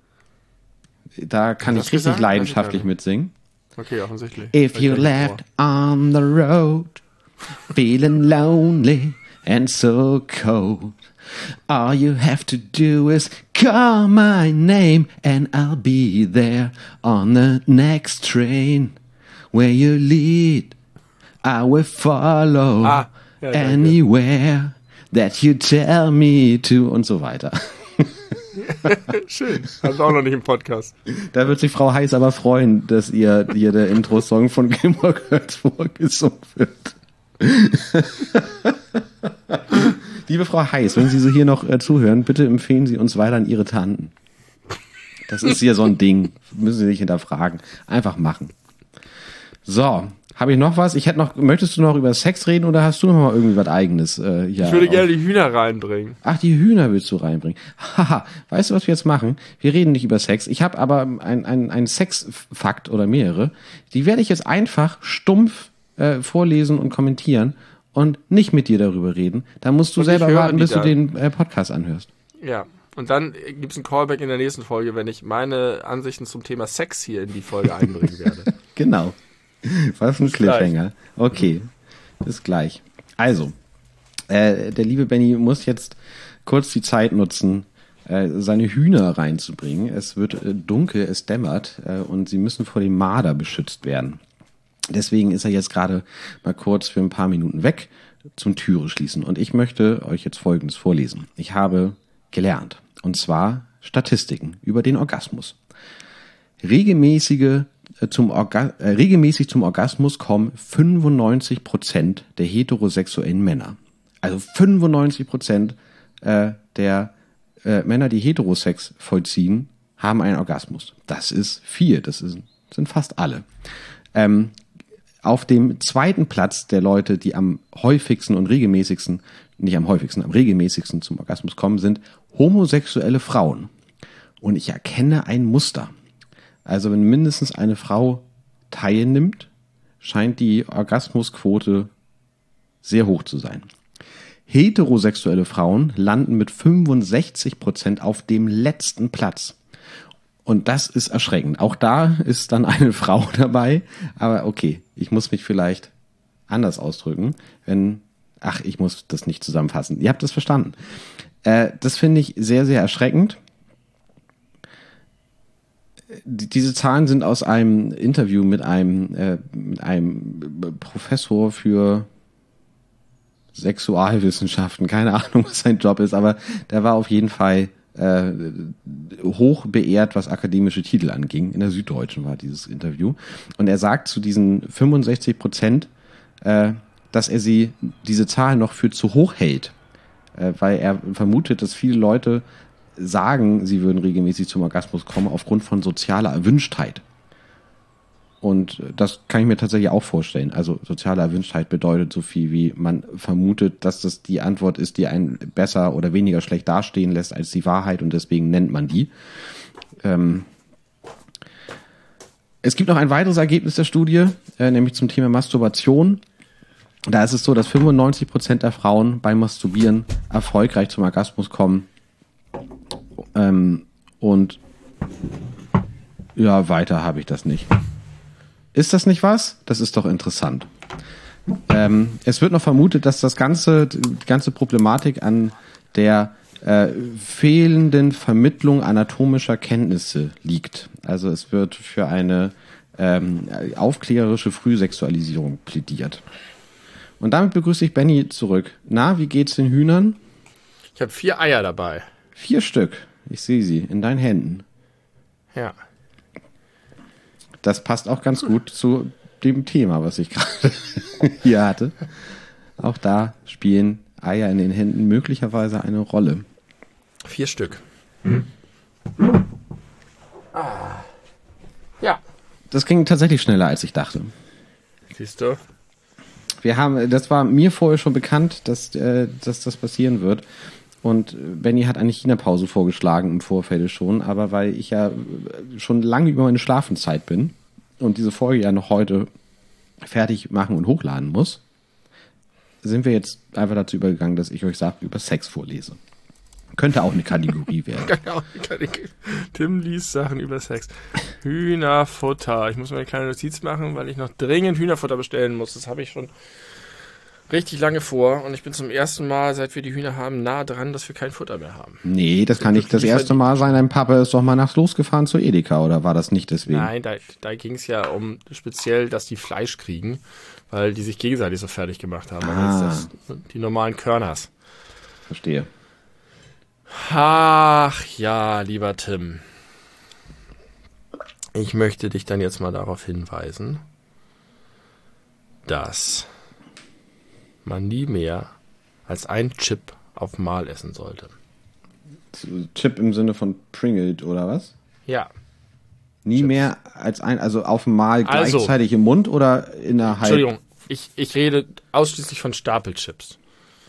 Da kann ich richtig gesagt? leidenschaftlich mitsingen. Okay, offensichtlich. If you left on the road, feeling lonely and so cold, all you have to do is call my name and I'll be there on the next train. Where you lead, I will follow ah, ja, anywhere that you tell me to und so weiter. Schön. Hast du auch noch nicht im Podcast. Da wird sich Frau Heiß aber freuen, dass ihr hier der Intro-Song von Gilmore Girls vorgesungen wird. Liebe Frau Heiß, wenn Sie so hier noch äh, zuhören, bitte empfehlen Sie uns weiter an Ihre Tanten. Das ist hier so ein Ding. Müssen Sie nicht hinterfragen. Einfach machen. So, habe ich noch was? Ich hätte noch, möchtest du noch über Sex reden oder hast du noch mal irgendwie was Eigenes? Äh, ich würde gerne die Hühner reinbringen. Ach, die Hühner willst du reinbringen. Haha, weißt du, was wir jetzt machen? Wir reden nicht über Sex. Ich habe aber ein, ein, ein Sex-Fakt oder mehrere. Die werde ich jetzt einfach stumpf äh, vorlesen und kommentieren und nicht mit dir darüber reden. Da musst du und selber warten, bis dann. du den äh, Podcast anhörst. Ja. Und dann gibt es einen Callback in der nächsten Folge, wenn ich meine Ansichten zum Thema Sex hier in die Folge einbringen werde. Genau. Was ein Cliffhanger. Okay, bis gleich. Also, äh, der liebe Benny muss jetzt kurz die Zeit nutzen, äh, seine Hühner reinzubringen. Es wird äh, dunkel, es dämmert äh, und sie müssen vor dem Marder beschützt werden. Deswegen ist er jetzt gerade mal kurz für ein paar Minuten weg zum Türe schließen. Und ich möchte euch jetzt Folgendes vorlesen. Ich habe gelernt, und zwar Statistiken über den Orgasmus. Regelmäßige Zum Orga- äh, regelmäßig zum Orgasmus kommen fünfundneunzig Prozent der heterosexuellen Männer. Also fünfundneunzig Prozent äh, der äh, Männer, die Heterosex vollziehen, haben einen Orgasmus. Das ist viel, das ist, sind fast alle. Ähm, auf dem zweiten Platz der Leute, die am häufigsten und regelmäßigsten, nicht am häufigsten, am regelmäßigsten zum Orgasmus kommen, sind homosexuelle Frauen. Und ich erkenne ein Muster. Also wenn mindestens eine Frau teilnimmt, scheint die Orgasmusquote sehr hoch zu sein. Heterosexuelle Frauen landen mit fünfundsechzig Prozent auf dem letzten Platz. Und das ist erschreckend. Auch da ist dann eine Frau dabei. Aber okay, ich muss mich vielleicht anders ausdrücken. Wenn, ach, ich muss das nicht zusammenfassen. Ihr habt das verstanden. Äh, das finde ich sehr, sehr erschreckend. Diese Zahlen sind aus einem Interview mit einem, äh, mit einem Professor für Sexualwissenschaften. Keine Ahnung, was sein Job ist, aber der war auf jeden Fall äh, hoch beehrt, was akademische Titel anging. In der Süddeutschen war dieses Interview. Und er sagt zu diesen fünfundsechzig Prozent, äh, dass er sie, diese Zahl noch für zu hoch hält. Äh, weil er vermutet, dass viele Leute sagen, sie würden regelmäßig zum Orgasmus kommen aufgrund von sozialer Erwünschtheit. Und das kann ich mir tatsächlich auch vorstellen. Also soziale Erwünschtheit bedeutet so viel wie, man vermutet, dass das die Antwort ist, die einen besser oder weniger schlecht dastehen lässt als die Wahrheit und deswegen nennt man die. Ähm es gibt noch ein weiteres Ergebnis der Studie, äh, nämlich zum Thema Masturbation. Da ist es so, dass fünfundneunzig Prozent der Frauen beim Masturbieren erfolgreich zum Orgasmus kommen. Ähm, und ja, weiter habe ich das nicht. Ist das nicht was? Das ist doch interessant. Ähm, es wird noch vermutet, dass das ganze, die ganze Problematik an der äh, fehlenden Vermittlung anatomischer Kenntnisse liegt. Also es wird für eine ähm, aufklärerische Frühsexualisierung plädiert. Und damit begrüße ich Benny zurück. Na, wie geht's den Hühnern? Ich habe vier Eier dabei. Vier Stück. Ich sehe sie in deinen Händen. Ja. Das passt auch ganz gut zu dem Thema, was ich gerade hier hatte. Auch da spielen Eier in den Händen möglicherweise eine Rolle. Vier Stück. Ah. Ja. Das ging tatsächlich schneller, als ich dachte. Siehst du? Wir haben, das war mir vorher schon bekannt, dass, äh, dass das passieren wird. Und Benny hat eine China-Pause vorgeschlagen im Vorfeld schon, aber weil ich ja schon lange über meine Schlafenszeit bin und diese Folge ja noch heute fertig machen und hochladen muss, sind wir jetzt einfach dazu übergegangen, dass ich euch Sachen über Sex vorlese. Könnte auch eine Kategorie werden. Genau, Tim liest Sachen über Sex. Hühnerfutter. Ich muss mir eine kleine Notiz machen, weil ich noch dringend Hühnerfutter bestellen muss. Das habe ich schon richtig lange vor. Und ich bin zum ersten Mal, seit wir die Hühner haben, nah dran, dass wir kein Futter mehr haben. Nee, das kann nicht das erste Mal sein. Dein Papa ist doch mal nachts losgefahren zu Edeka, oder war das nicht deswegen? Nein, da, da ging es ja um speziell, dass die Fleisch kriegen, weil die sich gegenseitig so fertig gemacht haben. Ah. Das, die normalen Körners. Verstehe. Ach ja, lieber Tim. Ich möchte dich dann jetzt mal darauf hinweisen, dass man nie mehr als ein Chip auf Mal essen sollte. Chip im Sinne von Pringled oder was? Ja. Nie Chips. mehr als ein, also auf Mal Also, gleichzeitig im Mund oder innerhalb? Entschuldigung, ich, ich rede ausschließlich von Stapelchips.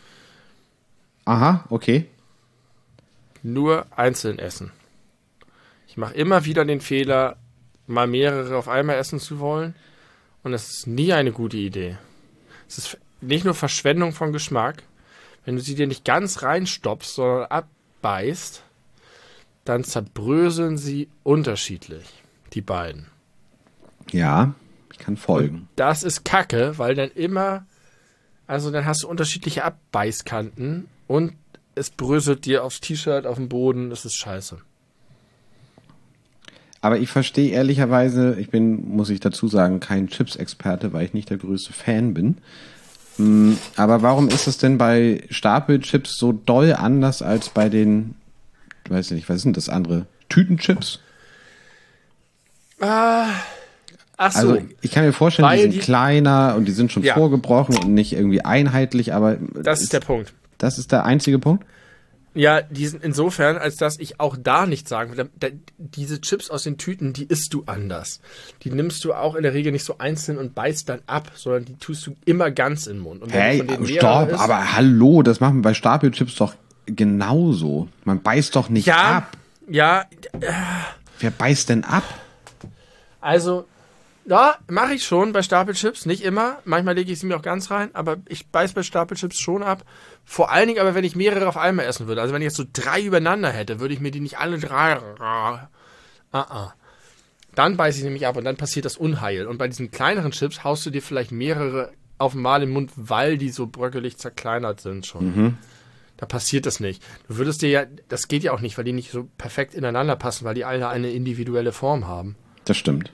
Aha, okay. Nur einzeln essen. Ich mache immer wieder den Fehler, mal mehrere auf einmal essen zu wollen. Und es ist nie eine gute Idee. Es ist nicht nur Verschwendung von Geschmack. Wenn du sie dir nicht ganz reinstopfst, sondern abbeißt, dann zerbröseln sie unterschiedlich, die beiden. Ja, ich kann folgen. Und das ist Kacke, weil dann immer, also dann hast du unterschiedliche Abbeißkanten und es bröselt dir aufs T-Shirt, auf den Boden, das ist scheiße. Aber ich verstehe ehrlicherweise, ich bin, muss ich dazu sagen, kein Chips-Experte, weil ich nicht der größte Fan bin. Aber warum ist es denn bei Stapelchips so doll anders als bei den, ich weiß nicht, was sind das andere? Tütenchips? Ah, ach so. Also ich kann mir vorstellen, Weil die sind die- kleiner und die sind schon Ja. vorgebrochen und nicht irgendwie einheitlich, aber Das ist der Punkt. das ist der einzige Punkt? Ja, die sind insofern, als dass ich auch da nicht sagen will, da, diese Chips aus den Tüten, die isst du anders. Die nimmst du auch in der Regel nicht so einzeln und beißt dann ab, sondern die tust du immer ganz in den Mund. Und wenn Hey, du von denen mehrere stopp, isst- aber hallo, das machen wir bei Stapelchips doch genauso. Man beißt doch nicht ja, ab. ja, Wer beißt denn ab? also, ja, mache ich schon bei Stapelchips, nicht immer. Manchmal lege ich sie mir auch ganz rein, aber ich beiß bei Stapelchips schon ab. Vor allen Dingen aber, wenn ich mehrere auf einmal essen würde. Also wenn ich jetzt so drei übereinander hätte, würde ich mir die nicht alle drei... Ah, ah. Dann beiße ich nämlich ab und dann passiert das Unheil. Und bei diesen kleineren Chips haust du dir vielleicht mehrere auf einmal im Mund, weil die so bröckelig zerkleinert sind schon. Da passiert das nicht. Du würdest dir ja, das geht ja auch nicht, weil die nicht so perfekt ineinander passen, weil die alle eine individuelle Form haben. Das stimmt.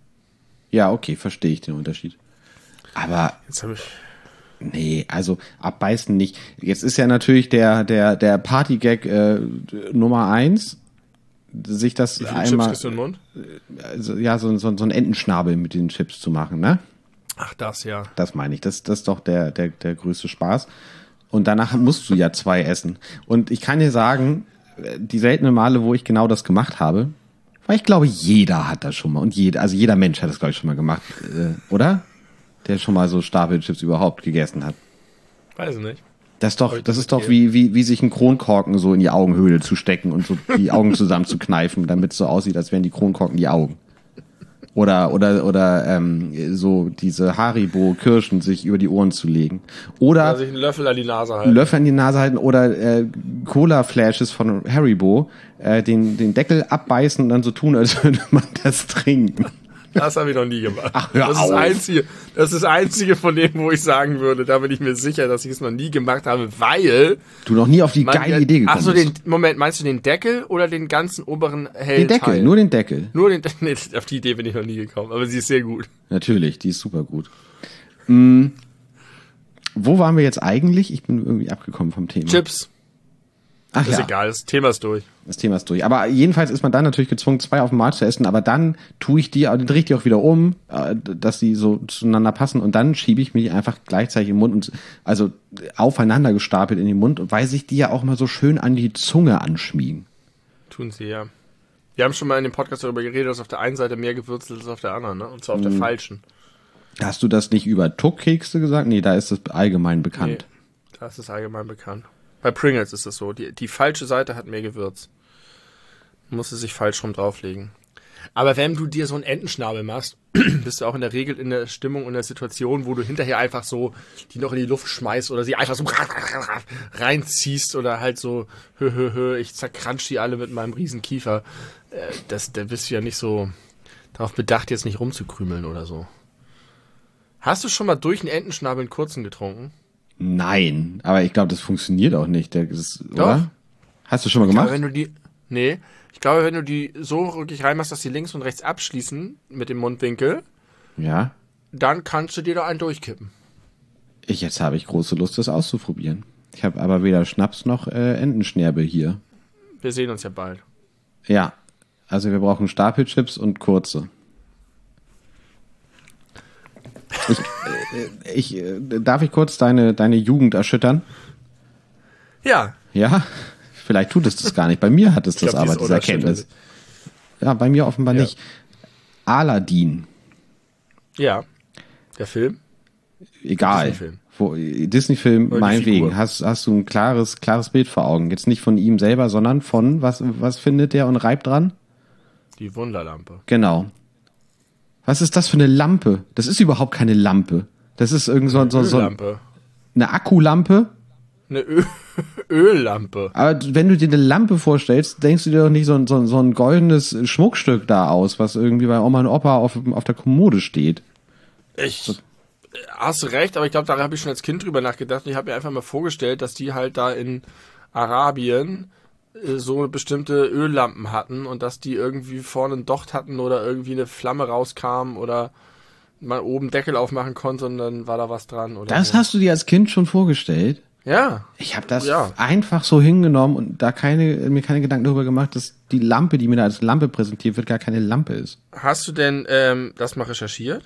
Ja, okay, verstehe ich den Unterschied. Aber Jetzt habe ich... nee, also abbeißen nicht. Jetzt ist ja natürlich der der der Partygag äh, Nummer eins, sich das Wie viele Chips einmal kriegst du in den Mund? also, ja so, so, so ein Entenschnabel mit den Chips zu machen, ne? Ach, das, ja. Das meine ich. Das das ist doch der der der größte Spaß. Und danach musst du ja zwei essen. Und ich kann dir sagen, die seltenen Male, wo ich genau das gemacht habe, weil ich glaube, jeder hat das schon mal und jeder, also jeder Mensch hat das glaube ich schon mal gemacht, äh, oder? Der schon mal so Stapelchips überhaupt gegessen hat. Weiß ich nicht. Das ist doch, Heute das ist mit doch dir. wie, wie, wie sich ein Kronkorken so in die Augenhöhle zu stecken und so die Augen zusammen zu kneifen, damit es so aussieht, als wären die Kronkorken die Augen. Oder, oder, oder, ähm, so diese Haribo-Kirschen sich über die Ohren zu legen. Oder Oder sich einen Löffel an die Nase einen halten. Löffel in die Nase halten oder äh, Cola-Flashes von Haribo, äh, den, den Deckel abbeißen und dann so tun, als würde man das trinken. Das habe ich noch nie gemacht. Ach, hör das ist auf. das Einzige, das ist das Einzige von dem, wo ich sagen würde, da bin ich mir sicher, dass ich es noch nie gemacht habe, weil... Du noch nie auf die man geile ja- Idee gekommen Ach so, bist. den, Moment, meinst du den Deckel oder den ganzen oberen hellen Den Deckel, Teil? nur den Deckel. Nur den nee, auf die Idee bin ich noch nie gekommen, aber sie ist sehr gut. Natürlich, die ist super gut. Hm, wo waren wir jetzt eigentlich? Ich bin irgendwie abgekommen vom Thema. Chips. Ach Ist ja, egal, das Thema ist durch. das Thema ist durch. Aber jedenfalls ist man dann natürlich gezwungen, zwei auf einmal zu essen, aber dann tue ich die, dann drehe ich die auch wieder um, äh, dass die so zueinander passen und dann schiebe ich mir die einfach gleichzeitig im Mund und also aufeinander gestapelt in den Mund, weil sich die ja auch mal so schön an die Zunge anschmiegen. Tun sie, ja. Wir haben schon mal in dem Podcast darüber geredet, dass auf der einen Seite mehr gewürzt ist als auf der anderen, ne? Und zwar auf der falschen. Hast du das nicht über Tuckkekse gesagt? Nee, da ist das allgemein bekannt. Nee, das ist allgemein bekannt. Bei Pringles ist das so. Die, die falsche Seite hat mehr Gewürz. Muss es sich falsch rum drauflegen. Aber wenn du dir so einen Entenschnabel machst, bist du auch in der Regel in der Stimmung, in der Situation, wo du hinterher einfach so die noch in die Luft schmeißt oder sie einfach so reinziehst oder halt so, hö, hö, hö, ich zerkransch die alle mit meinem riesen Kiefer. Äh, das, da bist du ja nicht so darauf bedacht, jetzt nicht rumzukrümeln oder so. Hast du schon mal durch einen Entenschnabel einen kurzen getrunken? Nein, aber ich glaube, das funktioniert auch nicht. Das ist, Doch. oder? Hast du schon mal Ich gemacht? glaube, wenn du die, nee, ich glaube, wenn du die so wirklich reinmachst, dass die links und rechts abschließen mit dem Mundwinkel, Ja. dann kannst du dir da einen durchkippen. Ich, jetzt habe ich große Lust, das auszuprobieren. Ich habe aber weder Schnaps noch äh, Entenschnäbel hier. Wir sehen uns ja bald. Ja, also wir brauchen Stapelchips und kurze. Ich, äh, ich, äh, darf ich kurz deine, deine Jugend erschüttern? Ja, Ja? Vielleicht tut es das gar nicht. Bei mir hat es das glaub, die aber, ist diese Erkenntnis. unerschütterlich. Ja, bei mir offenbar Ja. nicht. Aladdin. ja. Der Film? Egal. Disney-Film. Wo, Disney-Film, Oder die meinetwegen. Figur. Hast, hast du ein klares, klares Bild vor Augen. Jetzt nicht von ihm selber, sondern von, was, was findet der und reibt dran? Die Wunderlampe. Genau. Was ist das für eine Lampe? Das ist überhaupt keine Lampe. Das ist irgend so, so, so Öllampe. eine Akkulampe. Eine Ö Öllampe. Aber wenn du dir eine Lampe vorstellst, denkst du dir doch nicht so, ein- so, ein- so ein goldenes Schmuckstück da aus, was irgendwie bei Oma und Opa auf, auf der Kommode steht. Ich hast du recht, aber ich glaube, da habe ich schon als Kind drüber nachgedacht. Und ich habe mir einfach mal vorgestellt, dass die halt da in Arabien äh, so bestimmte Öllampen hatten und dass die irgendwie vorne einen Docht hatten oder irgendwie eine Flamme rauskam oder man oben Deckel aufmachen konnte und dann war da was dran. Oder Das so. hast du dir als Kind schon vorgestellt? Ja. Ich habe das Ja. einfach so hingenommen und da keine, mir keine Gedanken darüber gemacht, dass die Lampe, die mir da als Lampe präsentiert wird, gar keine Lampe ist. Hast du denn ähm, das mal recherchiert?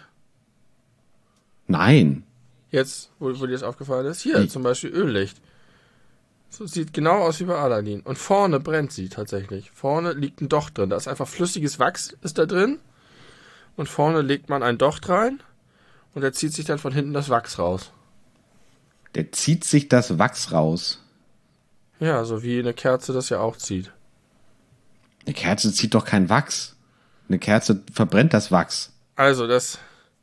Nein. Jetzt, wo, wo dir das aufgefallen ist? Hier, Nee. zum Beispiel Öllicht. So sieht genau aus wie bei Aladdin. Und vorne brennt sie tatsächlich. Vorne liegt ein Docht drin. Da ist einfach flüssiges Wachs ist da drin. Und vorne legt man ein Docht rein. Und da zieht sich dann von hinten das Wachs raus. Der zieht sich das Wachs raus. Ja, so wie eine Kerze das ja auch zieht. Eine Kerze zieht doch kein Wachs. Eine Kerze verbrennt das Wachs. Also das...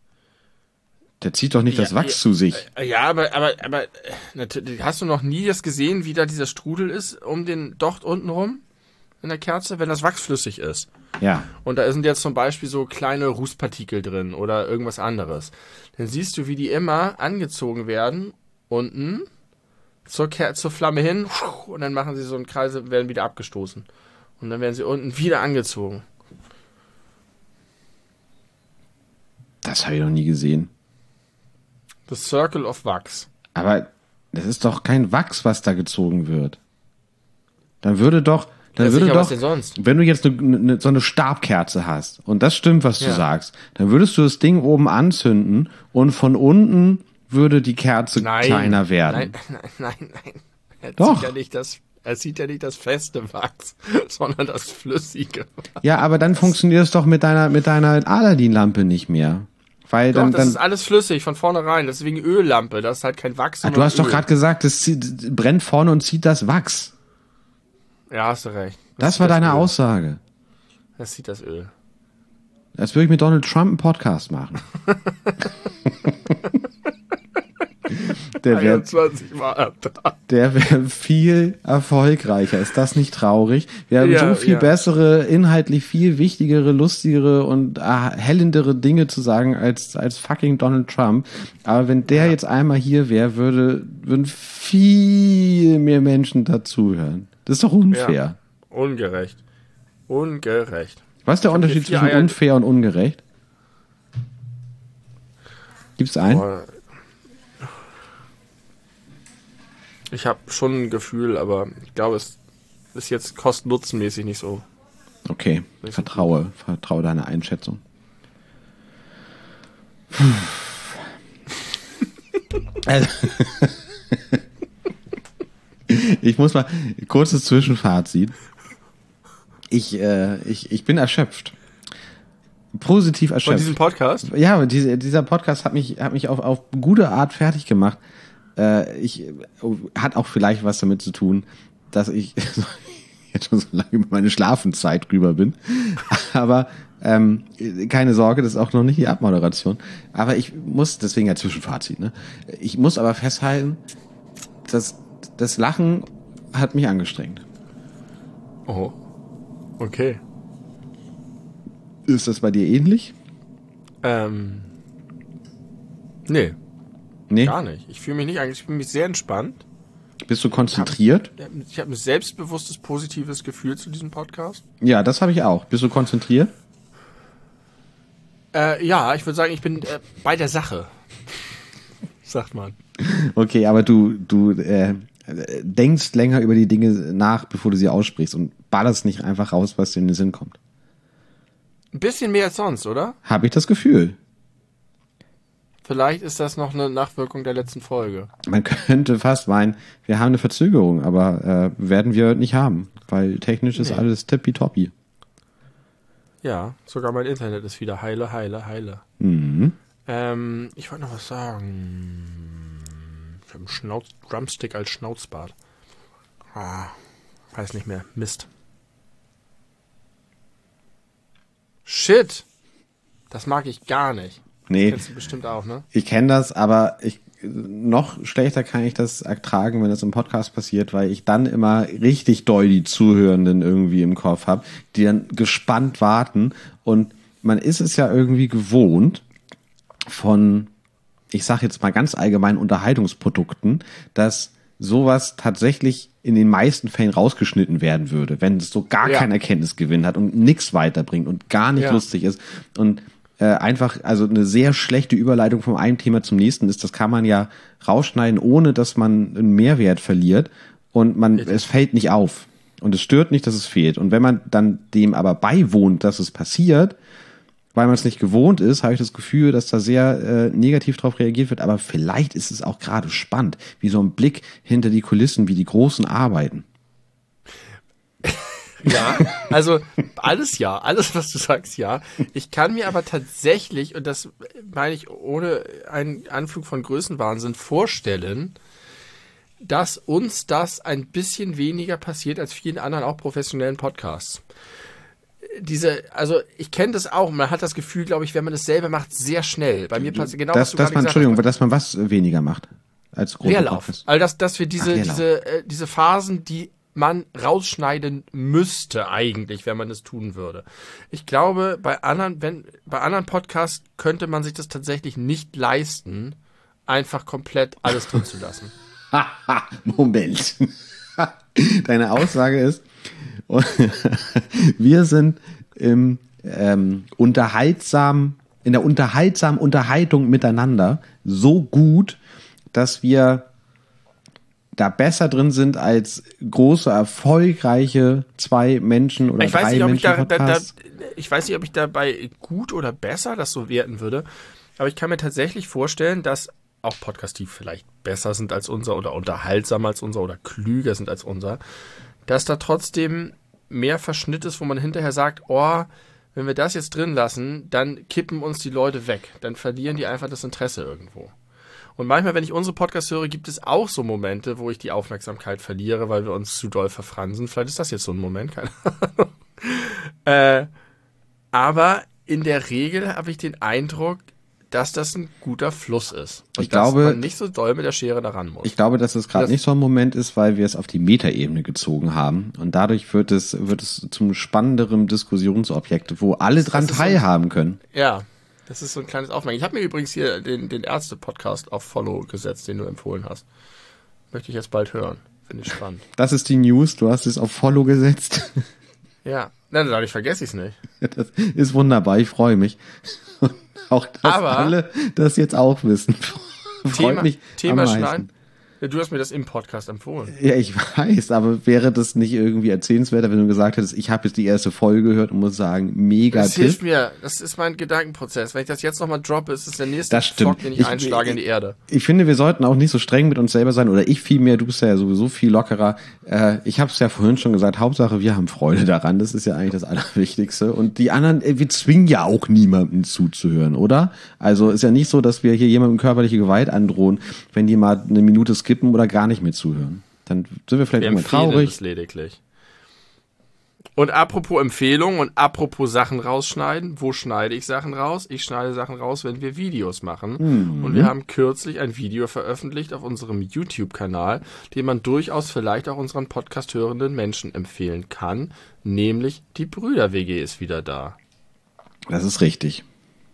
Der zieht doch nicht Ja, das Wachs ja, zu sich. Ja, aber, aber, aber, äh, natürlich, hast du noch nie das gesehen, wie da dieser Strudel ist um den Docht unten rum in der Kerze, wenn das Wachs flüssig ist? Ja. Und da sind jetzt zum Beispiel so kleine Rußpartikel drin oder irgendwas anderes. Dann siehst du, wie die immer angezogen werden, unten, zur, Ker zur Flamme hin, und dann machen sie so einen Kreis und werden wieder abgestoßen. Und dann werden sie unten wieder angezogen. Das habe ich noch nie gesehen. The Circle of Wax. Aber das ist doch kein Wachs, was da gezogen wird. Dann würde doch, dann Ja, würde sicher, doch, was denn sonst? wenn du jetzt eine, eine, so eine Stabkerze hast und das stimmt, was du Ja. sagst, dann würdest du das Ding oben anzünden und von unten würde die Kerze kleiner werden. Nein, nein, nein, nein. Er Doch. Sieht ja nicht das, er sieht ja nicht das feste Wachs, sondern das flüssige. Ja, aber dann funktioniert es doch mit deiner, mit deiner Aladdin-Lampe nicht mehr. Weil Doch, dann, das dann ist alles flüssig von vornherein. Deswegen Öllampe. Das ist halt kein Wachs. ah, sondern du hast doch Öl. gerade gesagt, es zieht, brennt vorne und zieht das Wachs. Ja, hast du recht. Das zieht war deine Öl. Aussage. Das sieht das Öl. Als würde ich mit Donald Trump einen Podcast machen. Der wäre einundzwanzig Mal da. der wär viel erfolgreicher. Ist das nicht traurig? Wir haben Ja, so viel ja. bessere, inhaltlich viel wichtigere, lustigere und erhellendere Dinge zu sagen als, als fucking Donald Trump. Aber wenn der jetzt einmal hier wäre, würde, würden viel mehr Menschen dazuhören. Das ist doch unfair. Ja. Ungerecht. Ungerecht. Was ist der hab hier Unterschied vier zwischen Eier- unfair und ungerecht? Gibt's einen? Boah. Ich habe schon ein Gefühl, aber ich glaube, es ist jetzt kosten-nutzenmäßig nicht so. Okay, vertraue, vertraue deiner Einschätzung. Also, ich muss mal, kurzes Zwischenfazit. Ich, äh, ich, ich bin erschöpft. Positiv erschöpft. Von diesem Podcast? Ja, diese, dieser Podcast hat mich, hat mich auf, auf gute Art fertig gemacht. Äh, ich, hat auch vielleicht was damit zu tun, dass ich jetzt schon so lange über meine Schlafenszeit rüber bin. Aber ähm, keine Sorge, das ist auch noch nicht die Abmoderation. Aber ich muss, deswegen ein Zwischenfazit, ne? Ich muss aber festhalten, dass das Lachen hat mich angestrengt. Oh. Okay. Ist das bei dir ähnlich? Ähm. Nee. Nee? Gar nicht. Ich fühle mich nicht eigentlich, ich fühle mich sehr entspannt. Bist du konzentriert? Ich habe hab ein selbstbewusstes, positives Gefühl zu diesem Podcast. Ja, das habe ich auch. Bist du konzentriert? Äh, ja, ich würde sagen, ich bin äh, bei der Sache. Sagt man. Okay, aber du, du äh, denkst länger über die Dinge nach, bevor du sie aussprichst und ballerst nicht einfach raus, was dir in den Sinn kommt. Ein bisschen mehr als sonst, oder? Habe ich das Gefühl. Vielleicht ist das noch eine Nachwirkung der letzten Folge. Man könnte fast meinen, wir haben eine Verzögerung, aber äh, werden wir nicht haben, weil technisch ist Nee. alles tippitoppi. Ja, sogar mein Internet ist wieder heile, heile, heile. Mhm. Ähm, ich wollte noch was sagen. Ich habe einen Schnauz Drumstick als Schnauzbart. Ah, weiß nicht mehr. Mist. Shit! Das mag ich gar nicht. Nee, Kennst du bestimmt auch, ne? ich kenne das, aber ich noch schlechter kann ich das ertragen, wenn das im Podcast passiert, weil ich dann immer richtig doll die Zuhörenden irgendwie im Kopf habe, die dann gespannt warten und man ist es ja irgendwie gewohnt von, ich sage jetzt mal ganz allgemein Unterhaltungsprodukten, dass sowas tatsächlich in den meisten Fällen rausgeschnitten werden würde, wenn es so gar Ja. keinen Erkenntnisgewinn hat und nichts weiterbringt und gar nicht Ja. lustig ist und äh, einfach, also eine sehr schlechte Überleitung vom einen Thema zum nächsten ist, das kann man ja rausschneiden, ohne dass man einen Mehrwert verliert und man, es fällt nicht auf und es stört nicht, dass es fehlt und wenn man dann dem aber beiwohnt, dass es passiert, weil man es nicht gewohnt ist, habe ich das Gefühl, dass da sehr äh, negativ drauf reagiert wird, aber vielleicht ist es auch gerade spannend, wie so ein Blick hinter die Kulissen, wie die Großen arbeiten. Ja, also alles ja, alles, was du sagst, ja. Ich kann mir aber tatsächlich, und das meine ich ohne einen Anflug von Größenwahnsinn, vorstellen, dass uns das ein bisschen weniger passiert als vielen anderen auch professionellen Podcasts. Diese, also ich kenne das auch, man hat das Gefühl, glaube ich, wenn man das selber macht, sehr schnell. Bei mir passiert genau das, was du dass gerade man, gesagt Entschuldigung, hast. dass man was weniger macht als große Leerlauf. Podcasts. Also dass, dass wir diese, Ach, Leerlauf. diese, äh, diese Phasen, die man rausschneiden müsste eigentlich, wenn man es tun würde. Ich glaube, bei anderen, wenn, bei anderen Podcasts könnte man sich das tatsächlich nicht leisten, einfach komplett alles drin zu lassen. Moment. Deine Aussage ist, wir sind im ähm, unterhaltsam, in der unterhaltsamen Unterhaltung miteinander so gut, dass wir da besser drin sind als große, erfolgreiche zwei Menschen oder Ich weiß drei nicht, ob ich Menschen da, da, da, Podcasts. ich weiß nicht, ob ich dabei gut oder besser das so werten würde, aber ich kann mir tatsächlich vorstellen, dass auch Podcasts, die vielleicht besser sind als unser oder unterhaltsamer als unser oder klüger sind als unser, dass da trotzdem mehr Verschnitt ist, wo man hinterher sagt, oh, wenn wir das jetzt drin lassen, dann kippen uns die Leute weg. Dann verlieren die einfach das Interesse irgendwo. Und manchmal, wenn ich unsere Podcasts höre, gibt es auch so Momente, wo ich die Aufmerksamkeit verliere, weil wir uns zu doll verfransen. Vielleicht ist das jetzt so ein Moment, keine Ahnung. äh, aber in der Regel habe ich den Eindruck, dass das ein guter Fluss ist. Und Ich dass glaube- man nicht so doll mit der Schere daran muss. Ich glaube, dass es gerade Das- nicht so ein Moment ist, weil wir es auf die Metaebene gezogen haben. Und dadurch wird es, wird es zum spannenderen Diskussionsobjekt, wo alle dran das ist so- teilhaben können. Ja, das ist so ein kleines Aufmerken. Ich habe mir übrigens hier den, den Ärzte-Podcast auf Follow gesetzt, den du empfohlen hast. Möchte ich jetzt bald hören. Finde ich spannend. Das ist die News. Du hast es auf Follow gesetzt. Ja, nein, dadurch vergesse ich es nicht. Das ist wunderbar. Ich freue mich. Und auch, dass Aber- alle das jetzt auch wissen. Freut Thema, mich Thema am meisten. schneiden. Ja, du hast mir das im Podcast empfohlen. Ja, ich weiß, aber wäre das nicht irgendwie erzählenswerter, wenn du gesagt hättest, ich habe jetzt die erste Folge gehört und muss sagen, mega Das Tipp. hilft mir, das ist mein Gedankenprozess. Wenn ich das jetzt nochmal droppe, ist es der nächste Das stimmt. Pflock, den ich, Ich- einschlage in die Erde. Ich finde, wir sollten auch nicht so streng mit uns selber sein, oder ich vielmehr, du bist ja sowieso viel lockerer. Äh, ich habe es ja vorhin schon gesagt, Hauptsache wir haben Freude daran, das ist ja eigentlich das Allerwichtigste. Und die anderen, äh, wir zwingen ja auch niemanden zuzuhören, oder? Also ist ja nicht so, dass wir hier jemandem körperliche Gewalt androhen, wenn die mal eine Minute skippen oder gar nicht mehr zuhören. Dann sind wir vielleicht Wir irgendwann empfehlen traurig. es lediglich. Und apropos Empfehlungen und apropos Sachen rausschneiden, wo schneide ich Sachen raus? Ich schneide Sachen raus, wenn wir Videos machen. Mhm. Und wir haben kürzlich ein Video veröffentlicht auf unserem YouTube-Kanal, den man durchaus vielleicht auch unseren Podcast hörenden Menschen empfehlen kann, nämlich die Brüder-W G ist wieder da. Das ist richtig.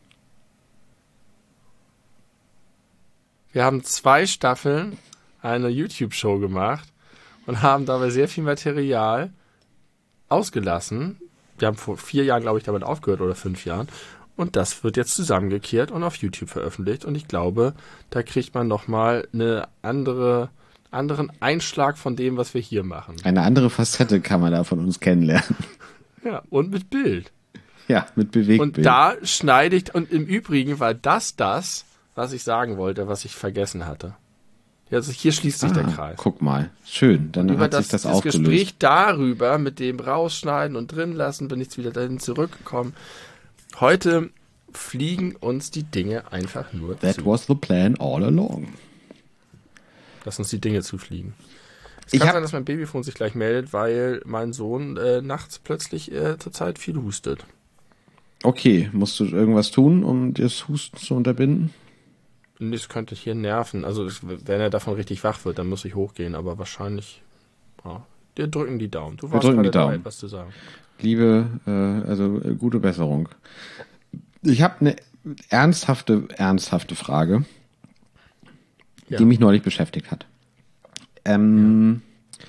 Wir haben zwei Staffeln eine YouTube-Show gemacht und haben dabei sehr viel Material ausgelassen. Wir haben vor vier Jahren, glaube ich, damit aufgehört oder fünf Jahren. Und das wird jetzt zusammengekehrt und auf YouTube veröffentlicht. Und ich glaube, da kriegt man nochmal eine andere, anderen Einschlag von dem, was wir hier machen. Eine andere Facette kann man da von uns kennenlernen. Ja, und mit Bild. Ja, mit Bewegtbild. Und da schneide ich, und im Übrigen war das das, was ich sagen wollte, was ich vergessen hatte. Ja, also hier schließt sich ah, der Kreis. Guck mal, schön, dann Über hat das, sich das das aufgelöst. Gespräch darüber, mit dem rausschneiden und drin lassen, bin ich jetzt wieder dahin zurückgekommen. Heute fliegen uns die Dinge einfach nur That zu. was the plan all along. Lass uns die Dinge zufliegen. Es Ich kann hab- sein, dass mein Babyphone sich gleich meldet, weil mein Sohn äh, nachts plötzlich äh, zurzeit viel hustet. Okay, musst du irgendwas tun, um das Husten zu unterbinden? Und das könnte hier nerven. Also es- wenn er davon richtig wach wird, dann muss ich hochgehen, aber wahrscheinlich, ja, wir drücken die Daumen. Du warst drücken gerade die Daumen. dabei, etwas zu sagen. Liebe, äh, also äh, gute Besserung. Ich habe eine ernsthafte, ernsthafte Frage, Ja. die mich neulich beschäftigt hat. Ähm,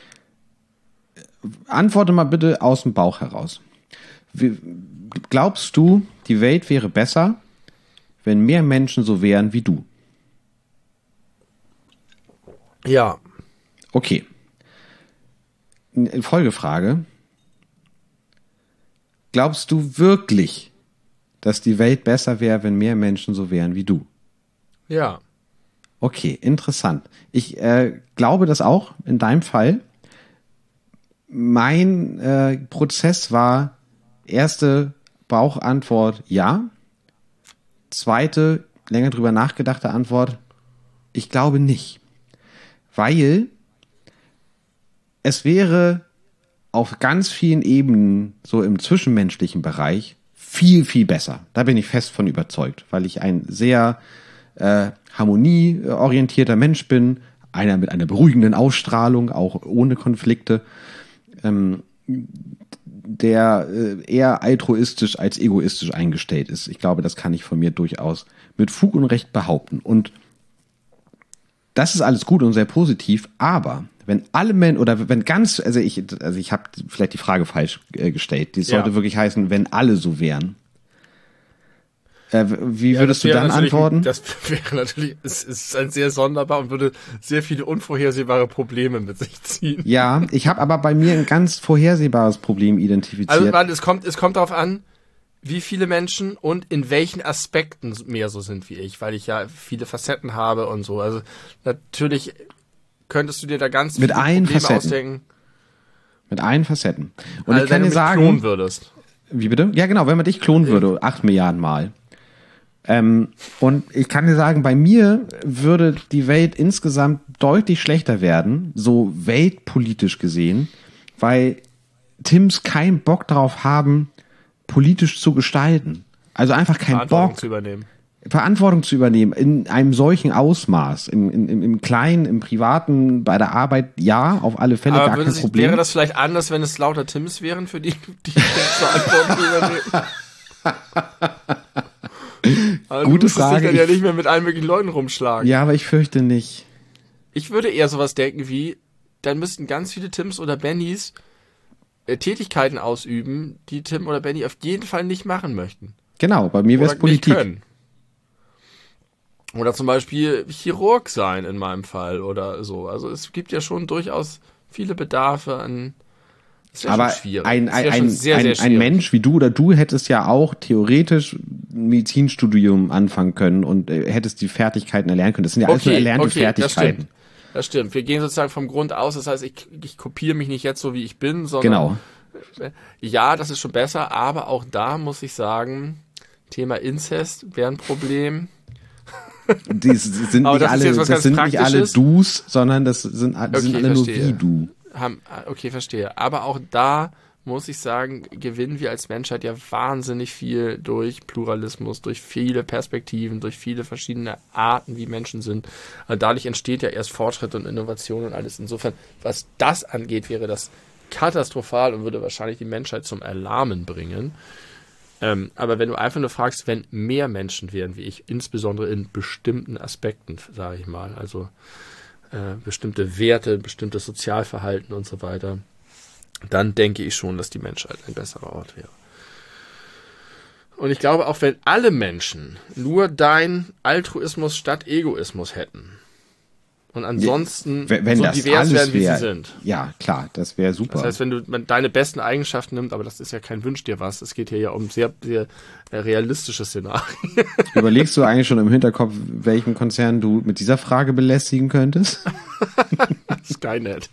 Antworte mal bitte aus dem Bauch heraus. Wie, glaubst du, die Welt wäre besser, wenn mehr Menschen so wären wie du? Ja, Okay. Eine Folgefrage. Glaubst du wirklich, dass die Welt besser wäre, wenn mehr Menschen so wären wie du? ja. Okay, interessant. Ich äh, glaube das auch in deinem Fall. Mein äh, Prozess war erste Bauchantwort ja. Zweite, länger drüber nachgedachte Antwort, ich glaube nicht. Weil es wäre auf ganz vielen Ebenen, so im zwischenmenschlichen Bereich, viel, viel besser. Da bin ich fest von überzeugt, weil ich ein sehr äh, harmonieorientierter Mensch bin, einer mit einer beruhigenden Ausstrahlung, auch ohne Konflikte, ähm, der äh, eher altruistisch als egoistisch eingestellt ist. Ich glaube, das kann ich von mir durchaus mit Fug und Recht behaupten. Und das ist alles gut und sehr positiv, aber wenn alle Menschen, oder wenn ganz, also ich, also ich habe vielleicht die Frage falsch äh, gestellt, die sollte Ja. wirklich heißen, wenn alle so wären. Äh, wie Ja, würdest das du wäre dann natürlich- antworten? Das wäre natürlich, es ist ein sehr sonderbar und würde sehr viele unvorhersehbare Probleme mit sich ziehen. Ja, ich habe aber bei mir ein ganz vorhersehbares Problem identifiziert. Also warte, es kommt, es kommt darauf an, wie viele Menschen und in welchen Aspekten mehr so sind wie ich, weil ich ja viele Facetten habe und so. Also natürlich könntest du dir da ganz Mit viele allen Probleme Facetten. ausdenken. Mit allen Facetten. Und Also ich kann wenn dir du mich sagen, klonen würdest. wie bitte? Ja, genau, wenn man dich klonen würde, acht Milliarden Mal. Ähm, und ich kann dir sagen, bei mir würde die Welt insgesamt deutlich schlechter werden, so weltpolitisch gesehen, weil Tims keinen Bock drauf haben, politisch zu gestalten. Also einfach keinen Verantwortung Bock, zu übernehmen. Verantwortung zu übernehmen in einem solchen Ausmaß, im, im, im Kleinen, im Privaten, bei der Arbeit, ja, auf alle Fälle Aber gar würde kein sich, Problem. wäre das vielleicht anders, wenn es lauter Tims wären, für die die Verantwortung übernehmen? Aber Gute du müsstest Frage, dich dann ja ich- nicht mehr mit allen möglichen Leuten rumschlagen. Ja, aber ich fürchte nicht. Ich würde eher sowas denken wie, dann müssten ganz viele Tims oder Bennys äh, Tätigkeiten ausüben, die Tim oder Benny auf jeden Fall nicht machen möchten. Genau, bei mir wäre Oder es Politik. nicht können. Oder zum Beispiel Chirurg sein in meinem Fall oder so. Also es gibt ja schon durchaus viele Bedarfe an. Das wäre Aber schon schwierig. ein, Das ein, wär schon ein, sehr, ein, sehr ein schwierig. Mensch wie du oder du hättest ja auch theoretisch ein Medizinstudium anfangen können und äh, hättest die Fertigkeiten erlernen können. Das sind ja alles nur erlernte okay, Fertigkeiten. Das stimmt. Das stimmt. Wir gehen sozusagen vom Grund aus. Das heißt, ich, ich kopiere mich nicht jetzt so, wie ich bin, sondern Genau. ja, das ist schon besser. Aber auch da muss ich sagen, Thema Inzest wäre ein Problem. Die sind Aber nicht das ist alle, jetzt was das ganz sind nicht alle Praktisches. Dus, sondern das sind, das sind Okay, alle nur verstehe. wie du. Haben, okay, verstehe. Aber auch da muss ich sagen, gewinnen wir als Menschheit ja wahnsinnig viel durch Pluralismus, durch viele Perspektiven, durch viele verschiedene Arten, wie Menschen sind. Also dadurch entsteht ja erst Fortschritt und Innovation und alles. Insofern, was das angeht, wäre das katastrophal und würde wahrscheinlich die Menschheit zum Erlahmen bringen. Ähm, aber wenn du einfach nur fragst, wenn mehr Menschen wären wie ich, insbesondere in bestimmten Aspekten, sage ich mal, also äh, bestimmte Werte, bestimmtes Sozialverhalten und so weiter, dann denke ich schon, dass die Menschheit ein besserer Ort wäre. Und ich glaube, auch wenn alle Menschen nur dein Altruismus statt Egoismus hätten und ansonsten Wenn, wenn so das divers alles werden, wie wär, sie sind. Ja, klar, das wäre super. Das heißt, wenn du man deine besten Eigenschaften nimmst, aber das ist ja kein Wünsch dir was, es geht hier ja um sehr, sehr realistische Szenarien. Überlegst du eigentlich schon im Hinterkopf, welchen Konzern du mit dieser Frage belästigen könntest? Skynet.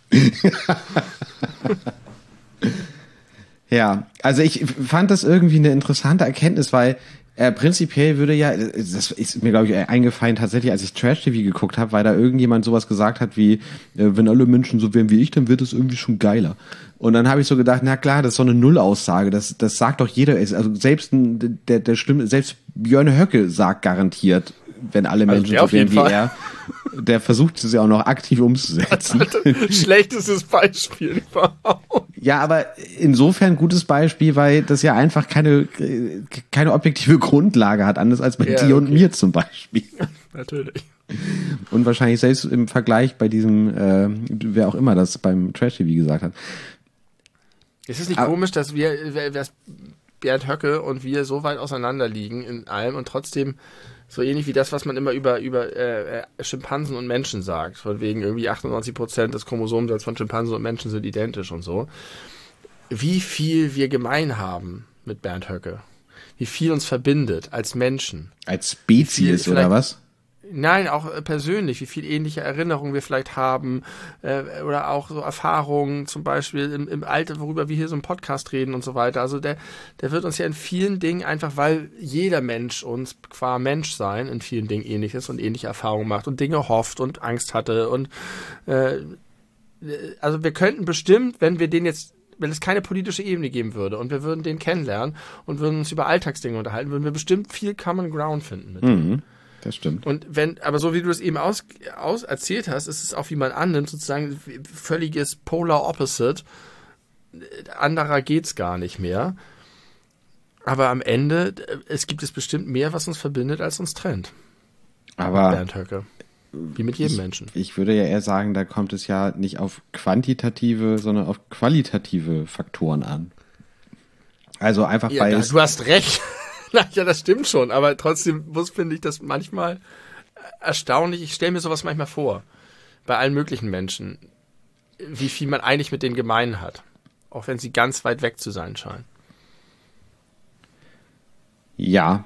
Ja, also ich fand das irgendwie eine interessante Erkenntnis, weil äh, prinzipiell würde ja, das ist mir glaube ich eingefallen tatsächlich, als ich Trash-T V geguckt habe, weil da irgendjemand sowas gesagt hat wie, äh, wenn alle Menschen so wären wie ich, dann wird es irgendwie schon geiler. Und dann habe ich so gedacht, na klar, das ist so eine Nullaussage, das, das sagt doch jeder, also selbst ein, der, der Stimme, selbst Björn Höcke sagt garantiert, wenn alle Menschen also so wären wie Fall. er, der versucht es ja auch noch aktiv umzusetzen. Schlechtestes Beispiel überhaupt. Ja, aber insofern gutes Beispiel, weil das ja einfach keine, keine objektive Grundlage hat, anders als bei Ja, dir und okay. mir zum Beispiel. Natürlich. Und wahrscheinlich selbst im Vergleich bei diesem, äh, wer auch immer das beim Trash-T V gesagt hat. Es ist nicht Aber- komisch, dass wir, dass Bernd Höcke und wir so weit auseinander liegen in allem und trotzdem so ähnlich wie das, was man immer über, über äh, Schimpansen und Menschen sagt. Von wegen irgendwie achtundneunzig Prozent des Chromosomensatzes von Schimpansen und Menschen sind identisch und so. Wie viel wir gemein haben mit Bernd Höcke. Wie viel uns verbindet als Menschen. Als Spezies Viel- oder vielleicht- was? Nein, auch äh, persönlich, wie viel ähnliche Erinnerungen wir vielleicht haben äh, oder auch so Erfahrungen, zum Beispiel im, im Alter, worüber wir hier so im Podcast reden und so weiter. Also der, der wird uns ja in vielen Dingen einfach, weil jeder Mensch uns qua Menschsein in vielen Dingen ähnlich ist und ähnliche Erfahrungen macht und Dinge hofft und Angst hatte und äh, also wir könnten bestimmt, wenn wir den jetzt wenn es keine politische Ebene geben würde und wir würden den kennenlernen und würden uns über Alltagsdinge unterhalten, würden wir bestimmt viel Common Ground finden mit dem. Mhm, das stimmt. Und wenn, aber so wie du es eben aus, aus erzählt hast, ist es auch, wie man annimmt, sozusagen völliges Polar Opposite. Anderer geht's gar nicht mehr. Aber am Ende, es gibt es bestimmt mehr, was uns verbindet, als uns trennt. Aber Bernd Höcke. Wie mit jedem ich, Menschen. ich würde ja eher sagen, da kommt es ja nicht auf quantitative, sondern auf qualitative Faktoren an. Also einfach Ja, weil da, es, du hast recht. Na, ja, das stimmt schon. Aber trotzdem muss, finde ich, das manchmal erstaunlich. Ich stelle mir sowas manchmal vor. Bei allen möglichen Menschen. Wie viel man eigentlich mit denen gemein hat. Auch wenn sie ganz weit weg zu sein scheinen. ja,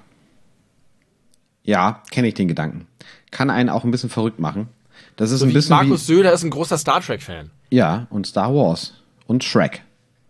ja, kenne ich den Gedanken. Kann einen auch ein bisschen verrückt machen. Das ist So ein wie bisschen Markus wie, Söder ist ein großer Star Trek-Fan. ja, und Star Wars und Shrek.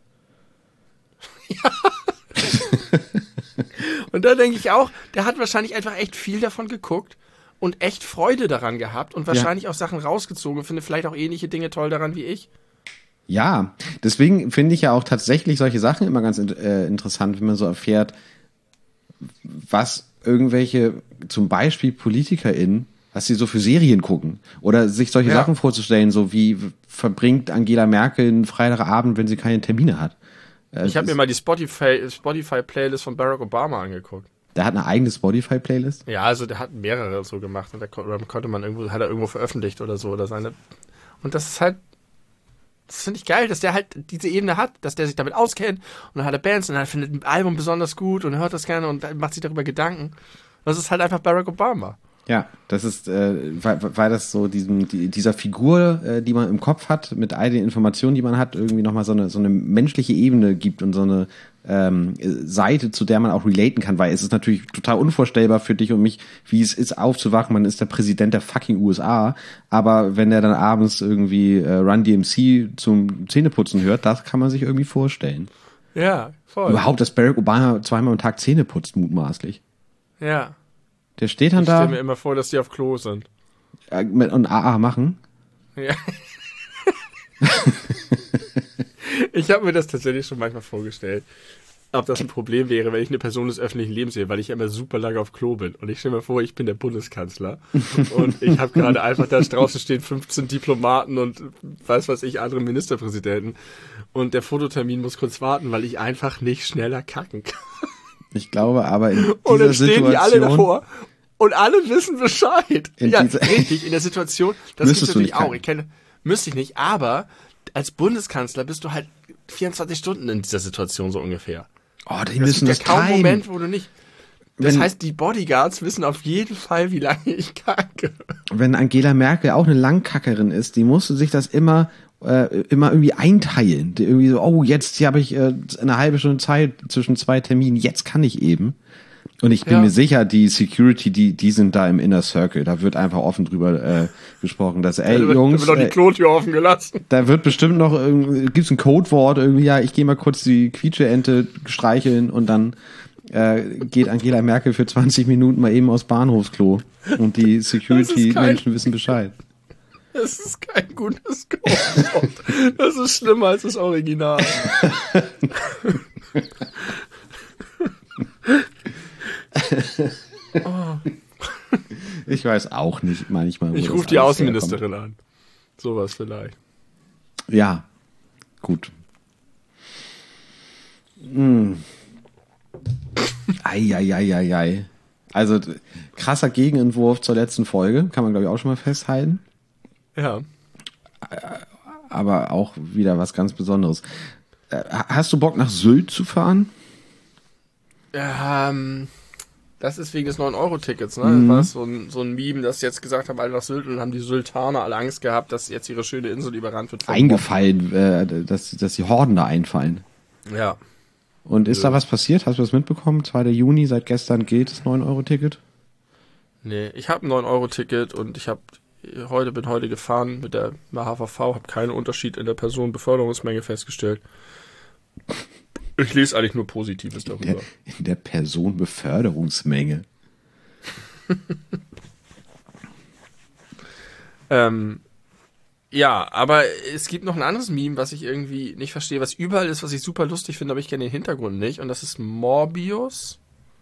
Und da denke ich auch, der hat wahrscheinlich einfach echt viel davon geguckt und echt Freude daran gehabt und wahrscheinlich auch Sachen rausgezogen und finde vielleicht auch ähnliche Dinge toll daran wie ich. Ja, deswegen finde ich ja auch tatsächlich solche Sachen immer ganz äh, interessant, wenn man so erfährt, was irgendwelche, zum Beispiel PolitikerInnen, was sie so für Serien gucken. Oder sich solche Ja. Sachen vorzustellen, so wie verbringt Angela Merkel einen Freitagabend, wenn sie keine Termine hat. Äh, Ich habe mir das- mal die Spotify, Spotify-Playlist von Barack Obama angeguckt. Der hat eine eigene Spotify-Playlist. Ja, also der hat mehrere so gemacht und da kon- oder konnte man irgendwo, hat er irgendwo veröffentlicht oder so oder seine. Und das ist halt, das finde ich geil, dass der halt diese Ebene hat, dass der sich damit auskennt und dann hat er Bands und dann findet ein Album besonders gut und hört das gerne und macht sich darüber Gedanken. Das ist halt einfach Barack Obama. Ja, das ist, äh, weil, weil das so diesem, die, dieser Figur, äh, die man im Kopf hat, mit all den Informationen, die man hat, irgendwie nochmal so eine, so eine menschliche Ebene gibt und so eine ähm, Seite, zu der man auch relaten kann, weil es ist natürlich total unvorstellbar für dich und mich, wie es ist, aufzuwachen. Man ist der Präsident der fucking U S A, aber wenn er dann abends irgendwie äh, Run D M C zum Zähneputzen hört, das kann man sich irgendwie vorstellen. Ja, voll. Überhaupt, dass Barack Obama zweimal am Tag Zähne putzt, mutmaßlich. Ja. Der steht dann Ich da. stelle mir immer vor, dass die auf Klo sind. äh, mit- und A A machen. Ja. Ich habe mir das tatsächlich schon manchmal vorgestellt, ob das ein Problem wäre, wenn ich eine Person des öffentlichen Lebens sehe, weil ich immer super lange auf Klo bin. Und ich stelle mir vor, ich bin der Bundeskanzler und ich habe gerade einfach, da draußen stehen fünfzehn Diplomaten und weiß was ich, andere Ministerpräsidenten. Und der Fototermin muss kurz warten, weil ich einfach nicht schneller kacken kann. Ich glaube aber in dieser Und dann stehen Situation die alle davor und alle wissen Bescheid. In Ja, dieser- richtig, in der Situation, das gibt's Müsstest du natürlich nicht auch. kacken. Ich kenne, müsste ich nicht, aber als Bundeskanzler bist du halt vierundzwanzig Stunden in dieser Situation so ungefähr. Oh, die Es müssen gibt das ja kaum timen. Moment, wo du nicht. Das Wenn- heißt, die Bodyguards wissen auf jeden Fall, wie lange ich kacke. Wenn Angela Merkel auch eine Langkackerin ist, die musste sich das immer äh, immer irgendwie einteilen. Die irgendwie so, oh, jetzt hier habe ich äh, eine halbe Stunde Zeit zwischen zwei Terminen, jetzt kann ich eben. Und ich bin Ja. mir sicher, die Security, die die sind da im Inner Circle. Da wird einfach offen drüber äh, gesprochen, dass, ey, Da wird, Jungs, da wird doch die äh, Klotür offen gelassen. da wird bestimmt noch, irgendwie- gibt's ein Codewort irgendwie, ja, ich gehe mal kurz die Quietscheente streicheln und dann äh, geht Angela Merkel für zwanzig Minuten mal eben aufs Bahnhofsklo und die Security-Menschen wissen Bescheid. Das ist kein gutes Codewort. Das ist schlimmer als das Original. Ich weiß auch nicht manchmal. wo Ich das rufe die alles Außenministerin an. Sowas vielleicht. herkommt. Ja, gut. Hm. Eieieiei. Also d- krasser Gegenentwurf zur letzten Folge, kann man glaube ich auch schon mal festhalten. Ja. Aber auch wieder was ganz Besonderes. Äh, Hast du Bock nach Sylt zu fahren? Ähm, das ist wegen des neun Euro Tickets, ne? Mhm. Das war so ein, so ein Meme, das jetzt gesagt haben, alle nach Sylt und haben die Syltaner alle Angst gehabt, dass jetzt ihre schöne Insel überrannt wird. von Eingefallen, äh, dass, dass die Horden da einfallen. Bombern. Ja. Und ist da was passiert? Hast du das mitbekommen? zweiter Juni, seit gestern gilt das neun Euro Ticket. Nee, ich habe ein neun Euro Ticket und ich habe heute bin heute gefahren mit der H V V, habe keinen Unterschied in der Personenbeförderungsmenge festgestellt. Ich lese eigentlich nur Positives Der, darüber. in der Personenbeförderungsmenge. Ähm, ja, aber es gibt noch ein anderes Meme, was ich irgendwie nicht verstehe, was überall ist, was ich super lustig finde, aber ich kenne den Hintergrund nicht. Und das ist Morbius.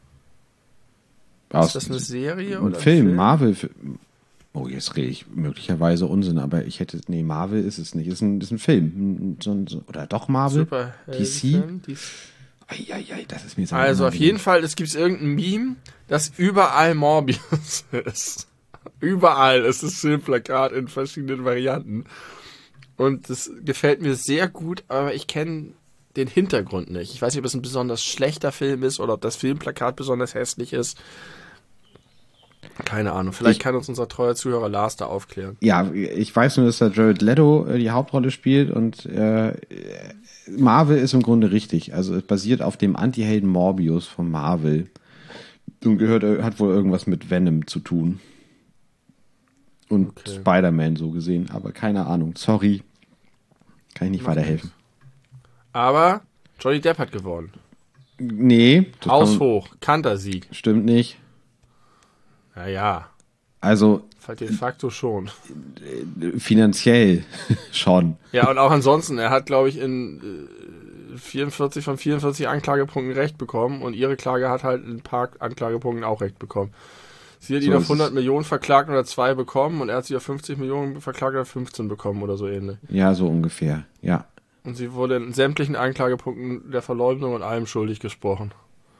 Aus Ist das eine Serie ein oder ein Film, Film? Marvel. Oh, jetzt rede ich möglicherweise Unsinn, aber ich hätte, nee, Marvel ist es nicht. Ist ein, ist ein Film. So ein, so, oder doch Marvel? Super. D C? D C? Eieiei, das ist mir jetzt Also aber auf immer jeden wieder- Fall, es gibt irgendein Meme, das überall Morbius ist. Überall ist das Filmplakat in verschiedenen Varianten. Und das gefällt mir sehr gut, aber ich kenne den Hintergrund nicht. Ich weiß nicht, ob es ein besonders schlechter Film ist oder ob das Filmplakat besonders hässlich ist. Keine Ahnung. Vielleicht Ich- kann uns unser treuer Zuhörer Lars da aufklären. Ja, ich weiß nur, dass da Jared Leto äh, die Hauptrolle spielt und äh, Marvel ist im Grunde richtig. Also es basiert auf dem Anti-Helden Morbius von Marvel und gehört, äh, hat wohl irgendwas mit Venom zu tun. Und Okay. Spider-Man so gesehen, aber keine Ahnung. Sorry. Kann ich nicht Macht weiterhelfen. Aber Johnny Depp hat gewonnen. Nee, das Haus kann- hoch. Kantersieg. stimmt nicht. Naja, Also de facto schon. äh, finanziell schon. Ja, und auch ansonsten, er hat, glaube ich, in äh, vierundvierzig von vierundvierzig Anklagepunkten Recht bekommen und ihre Klage hat halt in ein paar Anklagepunkten auch Recht bekommen. Sie hat So ihn auf ist hundert es. Millionen verklagt oder zwei bekommen und er hat sie auf fünfzig Millionen verklagt oder fünfzehn bekommen oder so ähnlich. Ja, so ungefähr. Ja. Und sie wurde in sämtlichen Anklagepunkten der Verleumdung und allem schuldig gesprochen.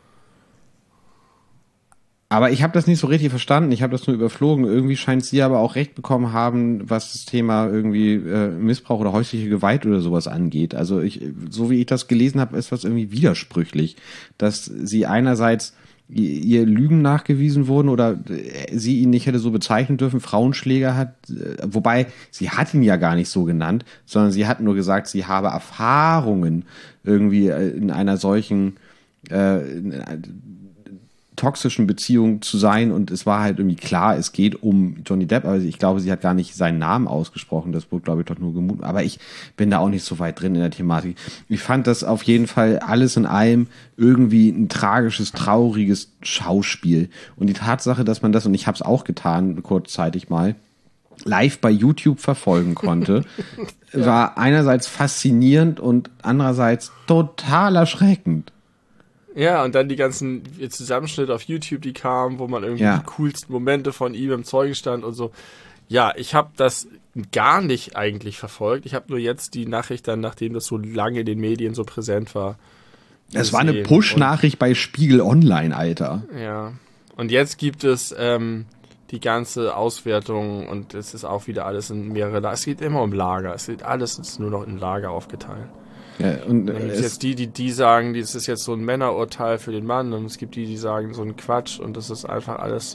Aber ich habe das nicht so richtig verstanden. Ich habe das nur überflogen. Irgendwie scheint sie aber auch recht bekommen haben, was das Thema irgendwie äh, Missbrauch oder häusliche Gewalt oder sowas angeht. Also ich, so wie ich das gelesen habe, ist das irgendwie widersprüchlich, dass sie einerseits ihr Lügen nachgewiesen wurden oder sie ihn nicht hätte so bezeichnen dürfen, Frauenschläger hat, wobei sie hat ihn ja gar nicht so genannt, sondern sie hat nur gesagt, sie habe Erfahrungen irgendwie in einer solchen äh, in einer toxischen Beziehung zu sein und es war halt irgendwie klar, es geht um Johnny Depp, aber ich glaube, sie hat gar nicht seinen Namen ausgesprochen, das wurde, glaube ich, doch nur gemut, aber ich bin da auch nicht so weit drin in der Thematik. Ich fand das auf jeden Fall alles in allem irgendwie ein tragisches, trauriges Schauspiel und die Tatsache, dass man das, und ich habe es auch getan, kurzzeitig mal, live bei YouTube verfolgen konnte, ja. war einerseits faszinierend und andererseits total erschreckend. Ja, und dann die ganzen Zusammenschnitte auf YouTube, die kamen, wo man irgendwie ja. die coolsten Momente von ihm im Zeugenstand und so. Ja, ich habe das gar nicht eigentlich verfolgt. Ich habe nur jetzt die Nachricht dann, nachdem das so lange in den Medien so präsent war. Es war eine Push-Nachricht bei Spiegel Online, Alter. Ja, und jetzt gibt es ähm, die ganze Auswertung und es ist auch wieder alles in mehrere Lager. Es geht immer um Lager. Es geht alles ist nur noch in Lager aufgeteilt. Ja, und dann gibt es jetzt die, die, die sagen, das ist jetzt so ein Männerurteil für den Mann und es gibt die, die sagen, so ein Quatsch und das ist einfach alles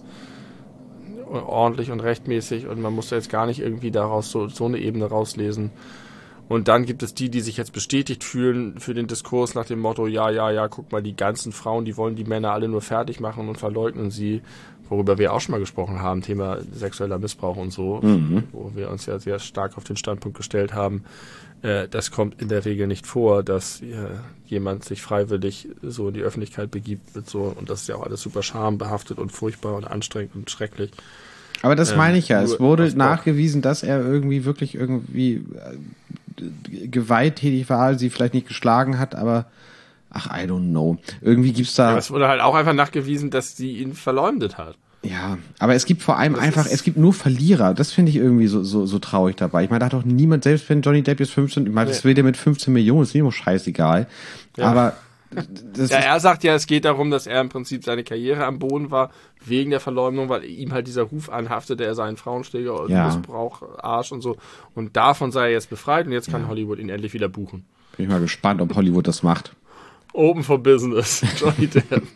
ordentlich und rechtmäßig und man muss da jetzt gar nicht irgendwie daraus so, so eine Ebene rauslesen. Und dann gibt es die, die sich jetzt bestätigt fühlen für den Diskurs nach dem Motto, ja, ja, ja, guck mal, die ganzen Frauen, die wollen die Männer alle nur fertig machen und verleugnen sie, worüber wir auch schon mal gesprochen haben, Thema sexueller Missbrauch und so, mhm. wo wir uns ja sehr stark auf den Standpunkt gestellt haben, äh, das kommt in der Regel nicht vor, dass äh, jemand sich freiwillig so in die Öffentlichkeit begibt mit so, und das ist ja auch alles super schambehaftet und furchtbar und anstrengend und schrecklich. Aber das ähm, meine ich ja, es wurde nachgewiesen, dass er irgendwie wirklich irgendwie äh, gewalttätig war, sie vielleicht nicht geschlagen hat, aber ach, I don't know. Irgendwie gibt's da... Ja, es wurde halt auch einfach nachgewiesen, dass sie ihn verleumdet hat. Ja, aber es gibt vor allem das einfach, es gibt nur Verlierer. Das finde ich irgendwie so, so, so traurig dabei. Ich meine, da hat doch niemand, selbst wenn Johnny Depp jetzt fünfzehn, ich meine, das will der mit fünfzehn Millionen, ist ihm auch scheißegal. Ja. Aber das ja, ist, er sagt ja, es geht darum, dass er im Prinzip seine Karriere am Boden war, wegen der Verleumdung, weil ihm halt dieser Ruf anhaftete, er sei ein Frauenschläger und ja. Missbrauch, Arsch und so. Und davon sei er jetzt befreit und jetzt kann ja. Hollywood ihn endlich wieder buchen. Bin ich mal gespannt, ob Hollywood das macht. Open for Business, Johnny Depp.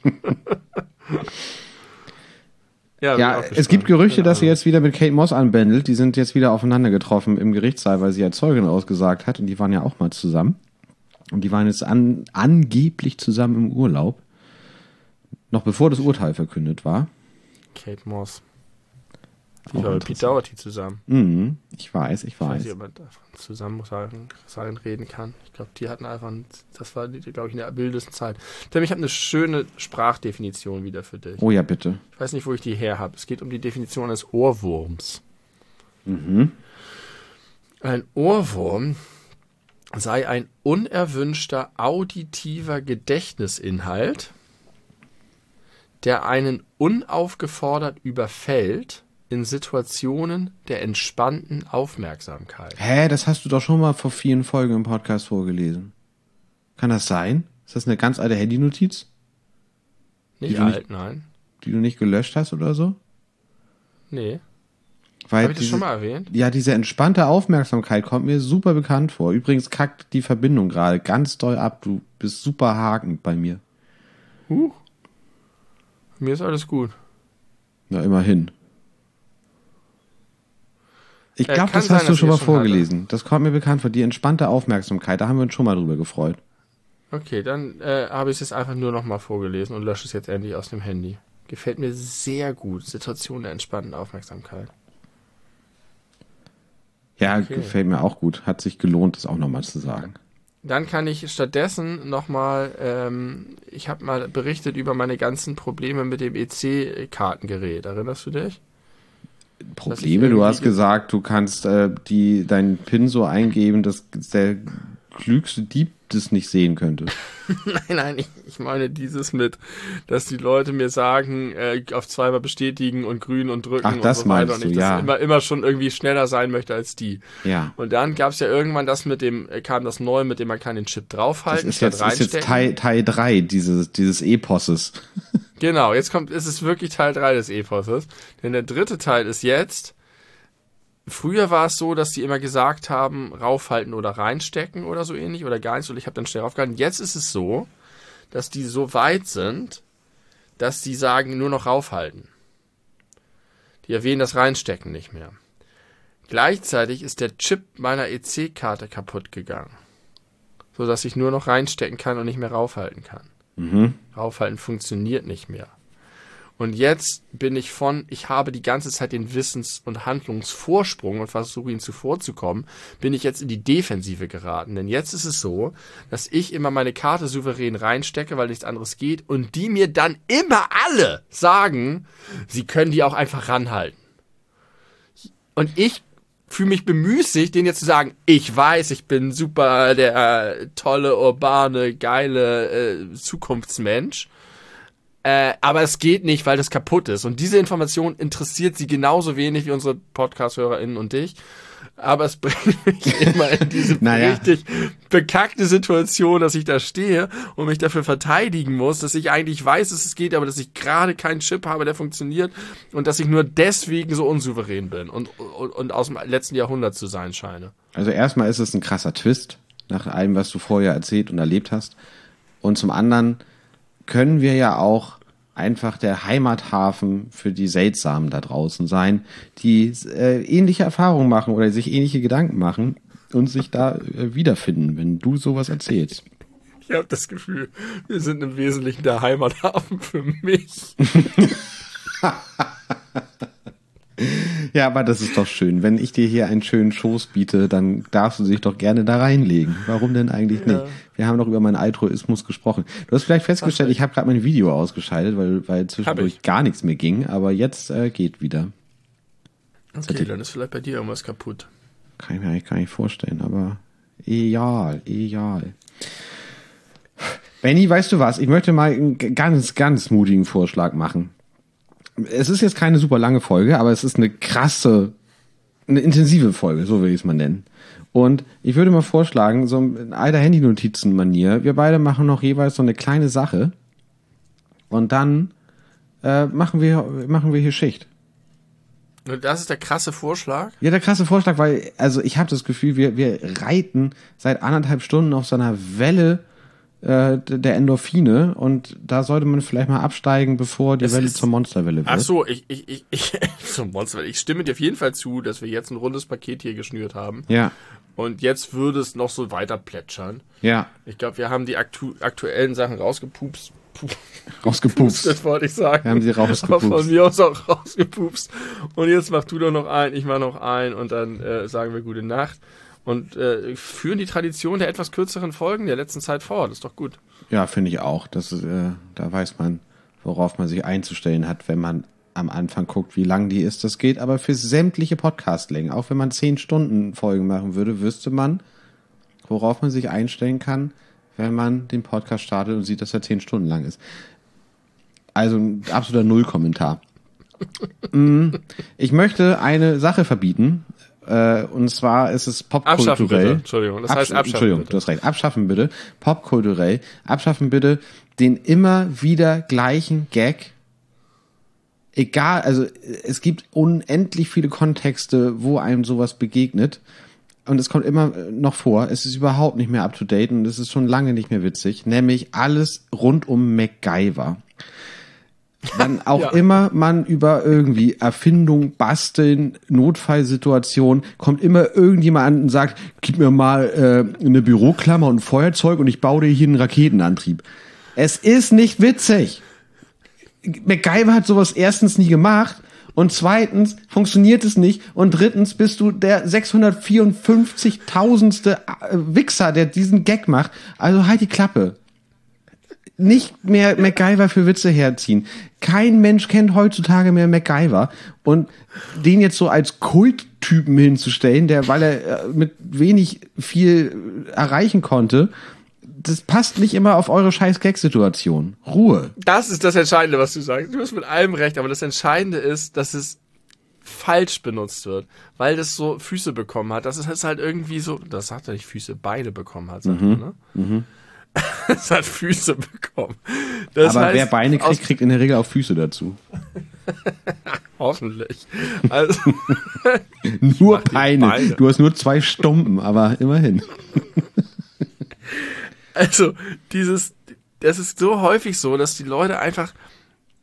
ja, ja es gibt Gerüchte, dass sie jetzt wieder mit Kate Moss anbändelt. Die sind jetzt wieder aufeinander getroffen im Gerichtssaal, weil sie als Zeugin ausgesagt hat. Und die waren ja auch mal zusammen. Und die waren jetzt an, angeblich zusammen im Urlaub. Noch bevor das Urteil verkündet war. Kate Moss. Die war mit Pete Doherty zusammen. Mhm, ich weiß, ich weiß. Ich weiß nicht, ob man zusammen sagen, reden kann. Ich glaube, die hatten einfach, das war, glaube ich, in der wildesten Zeit. Denn ich habe eine schöne Sprachdefinition wieder für dich. Oh ja, bitte. Ich weiß nicht, wo ich die her habe. Es geht um die Definition eines Ohrwurms. Mhm. Ein Ohrwurm sei ein unerwünschter auditiver Gedächtnisinhalt, der einen unaufgefordert überfällt in Situationen der entspannten Aufmerksamkeit. Hä, das hast du doch schon mal vor vielen Folgen im Podcast vorgelesen. Kann das sein? Ist das eine ganz alte Handynotiz? Nicht alt, nicht, nein. Die du nicht gelöscht hast oder so? Nee. Weil Habe ich das diese, schon mal erwähnt? Ja, diese entspannte Aufmerksamkeit kommt mir super bekannt vor. Übrigens kackt die Verbindung gerade ganz doll ab. Du bist super hakend bei mir. Huch. Mir ist alles gut. Na, immerhin. Ich Äh, glaube, das sein, hast du schon mal schon vorgelesen. hatte. Das kommt mir bekannt vor. Die entspannte Aufmerksamkeit, da haben wir uns schon mal drüber gefreut. Okay, dann äh, habe ich es jetzt einfach nur noch mal vorgelesen und lösche es jetzt endlich aus dem Handy. Gefällt mir sehr gut. Situation der entspannten Aufmerksamkeit. Ja, okay. Gefällt mir auch gut. Hat sich gelohnt, das auch nochmal zu sagen. Dann kann ich stattdessen nochmal, ähm, ich habe mal berichtet über meine ganzen Probleme mit dem E C-Kartengerät. Erinnerst du dich? Probleme? Du hast gesagt, du kannst äh, die deinen PIN so eingeben, dass der klügste Dieb das nicht sehen könnte. nein, nein, ich, ich meine dieses mit, dass die Leute mir sagen, äh, auf zweimal bestätigen und grün und drücken Ach, das und so weiter. Und ich du, ja. das immer, immer schon irgendwie schneller sein möchte als die. Ja. Und dann gab es ja irgendwann das mit dem, kam das Neue, mit dem man kann den Chip draufhalten. Das ist jetzt, ist jetzt Teil, Teil drei dieses, dieses Eposes. Genau, jetzt kommt, ist es wirklich Teil drei des Eposes. Denn der dritte Teil ist jetzt, früher war es so, dass die immer gesagt haben, raufhalten oder reinstecken oder so ähnlich oder gar nichts. Und ich habe dann schnell raufgehalten. Jetzt ist es so, dass die so weit sind, dass die sagen, nur noch raufhalten. Die erwähnen das Reinstecken nicht mehr. Gleichzeitig ist der Chip meiner E C-Karte kaputt gegangen. Sodass ich nur noch reinstecken kann und nicht mehr raufhalten kann. Mhm. Raufhalten funktioniert nicht mehr. Und jetzt bin ich von, ich habe die ganze Zeit den Wissens- und Handlungsvorsprung und versuche ihn zuvorzukommen, bin ich jetzt in die Defensive geraten. Denn jetzt ist es so, dass ich immer meine Karte souverän reinstecke, weil nichts anderes geht, und die mir dann immer alle sagen, sie können die auch einfach ranhalten. Und ich fühle mich bemüßigt, denen jetzt zu sagen, ich weiß, ich bin super der äh, tolle, urbane, geile äh, Zukunftsmensch. Äh, aber es geht nicht, weil das kaputt ist. Und diese Information interessiert sie genauso wenig wie unsere Podcast-HörerInnen und dich. Aber es bringt mich immer in diese naja. richtig bekackte Situation, dass ich da stehe und mich dafür verteidigen muss, dass ich eigentlich weiß, dass es geht, aber dass ich gerade keinen Chip habe, der funktioniert, und dass ich nur deswegen so unsouverän bin und, und, und aus dem letzten Jahrhundert zu sein scheine. Also erstmal ist es ein krasser Twist nach allem, was du vorher erzählt und erlebt hast. Und zum anderen können wir ja auch einfach der Heimathafen für die Seltsamen da draußen sein, die äh, ähnliche Erfahrungen machen oder sich ähnliche Gedanken machen und sich da äh, wiederfinden, wenn du sowas erzählst. Ich habe das Gefühl, wir sind im Wesentlichen der Heimathafen für mich. Ja, aber das ist doch schön. Wenn ich dir hier einen schönen Schoß biete, dann darfst du dich doch gerne da reinlegen. Warum denn eigentlich Ja. nicht? Wir haben doch über meinen Altruismus gesprochen. Du hast vielleicht festgestellt, Ach, ich habe gerade mein Video ausgeschaltet, weil, weil zwischendurch gar nichts mehr ging, aber jetzt äh, geht wieder. Okay, dann ist vielleicht bei dir irgendwas kaputt. Kann ich mir eigentlich gar nicht vorstellen, aber egal, egal. Benni, weißt du was? Ich möchte mal einen ganz, ganz mutigen Vorschlag machen. Es ist jetzt keine super lange Folge, aber es ist eine krasse, eine intensive Folge, so will ich es mal nennen. Und ich würde mal vorschlagen, so in alter Handy-Notizen-Manier, wir beide machen noch jeweils so eine kleine Sache und dann äh, machen wir machen wir hier Schicht. Und das ist der krasse Vorschlag? Ja, der krasse Vorschlag, weil, also ich habe das Gefühl, wir, wir reiten seit anderthalb Stunden auf so einer Welle äh, der Endorphine, und da sollte man vielleicht mal absteigen, bevor die Es Welle ist- zur Monsterwelle wird. Ach so, ich, ich, ich, ich, zum Monster, ich stimme dir auf jeden Fall zu, dass wir jetzt ein rundes Paket hier geschnürt haben. Ja, Und jetzt würde es noch so weiter plätschern. ja, Ich glaube, wir haben die aktu aktuellen Sachen rausgepupst. Pup- rausgepupst. Das wollte ich sagen. Wir haben sie Aber rausgepupst. von mir aus auch rausgepupst. Und jetzt mach du doch noch ein, ich mach noch ein, und dann äh, sagen wir gute Nacht. Und äh, führen die Tradition der etwas kürzeren Folgen der letzten Zeit fort. Das ist doch gut. Ja, finde ich auch. Das ist, äh, da weiß man, worauf man sich einzustellen hat, wenn man am Anfang guckt, wie lang die ist. Das geht aber für sämtliche Podcastlängen. Auch wenn man zehn Stunden Folgen machen würde, wüsste man, worauf man sich einstellen kann, wenn man den Podcast startet und sieht, dass er zehn Stunden lang ist. Also ein absoluter Null-Kommentar. Mm, Ich möchte eine Sache verbieten. Äh, und zwar ist es Abschaffen bitte. popkulturell. Entschuldigung, das heißt Absch- abschaffen Entschuldigung, bitte. du hast recht. Abschaffen bitte. Popkulturell. Abschaffen bitte den immer wieder gleichen Gag. Egal, also es gibt unendlich viele Kontexte, wo einem sowas begegnet. Und es kommt immer noch vor. Es ist überhaupt nicht mehr up to date und es ist schon lange nicht mehr witzig. Nämlich alles rund um MacGyver. Dann auch Ja. immer man über irgendwie Erfindung, Basteln, Notfallsituation, kommt immer irgendjemand an und sagt, gib mir mal äh, eine Büroklammer und ein Feuerzeug und ich baue dir hier einen Raketenantrieb. Es ist nicht witzig. MacGyver hat sowas erstens nie gemacht und zweitens funktioniert es nicht und drittens bist du der sechshundertvierundfünfzigtausendste Wichser, der diesen Gag macht. Also halt die Klappe. Nicht mehr MacGyver für Witze herziehen. Kein Mensch kennt heutzutage mehr MacGyver. Und den jetzt so als Kulttypen hinzustellen, der, weil er äh, mit wenig viel äh, erreichen konnte, das passt nicht immer auf eure scheiß Gag-Situation. Ruhe. Das ist das Entscheidende, was du sagst. Du hast mit allem recht, aber das Entscheidende ist, dass es falsch benutzt wird, weil das so Füße bekommen hat. Das ist halt irgendwie so, das sagt er nicht, Füße, Beine bekommen hat, sagt Mhm. er, ne? Mhm. Es hat Füße bekommen. Das Aber heißt, wer Beine aus- kriegt, kriegt in der Regel auch Füße dazu. Hoffentlich. Also, Nur mach die Beine. Beine. Du hast nur zwei Stumpen, aber immerhin. also dieses, das ist so häufig so, dass die Leute einfach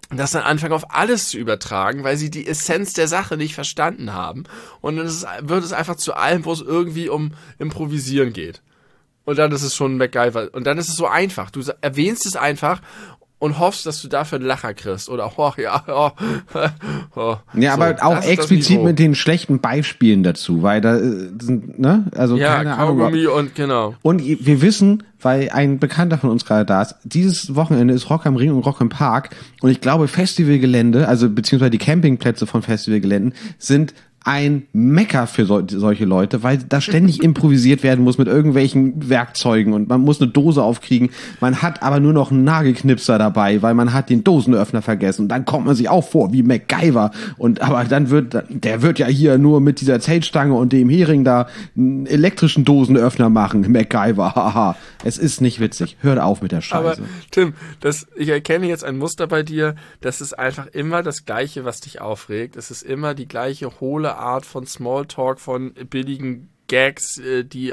das dann anfangen auf alles zu übertragen, weil sie die Essenz der Sache nicht verstanden haben. Und dann ist es, wird es einfach zu allem, wo es irgendwie um Improvisieren geht. Und dann ist es schon MacGyver. Und dann ist es so einfach. Du erwähnst es einfach und hoffst, dass du dafür einen Lacher kriegst. Oder, oh, ja, oh, oh. Ja, so, aber auch explizit mit den schlechten Beispielen dazu, weil da sind, ne, also ja, keine Kaugummi Ahnung. und genau. Und wir wissen, weil ein Bekannter von uns gerade da ist, dieses Wochenende ist Rock am Ring und Rock im Park. Und ich glaube, Festivalgelände, also beziehungsweise die Campingplätze von Festivalgeländen, sind ein Mecker für so, solche Leute, weil da ständig improvisiert werden muss mit irgendwelchen Werkzeugen und man muss eine Dose aufkriegen. Man hat aber nur noch einen Nagelknipser dabei, weil man hat den Dosenöffner vergessen. Und dann kommt man sich auch vor wie MacGyver. Und aber dann wird, der wird ja hier nur mit dieser Zeltstange und dem Hering da einen elektrischen Dosenöffner machen. MacGyver, haha. Es ist nicht witzig. Hört auf mit der Scheiße. Aber Tim, das, ich erkenne jetzt ein Muster bei dir. Das ist einfach immer das Gleiche, was dich aufregt. Es ist immer die gleiche hohle Art von Smalltalk, von billigen Gags, die,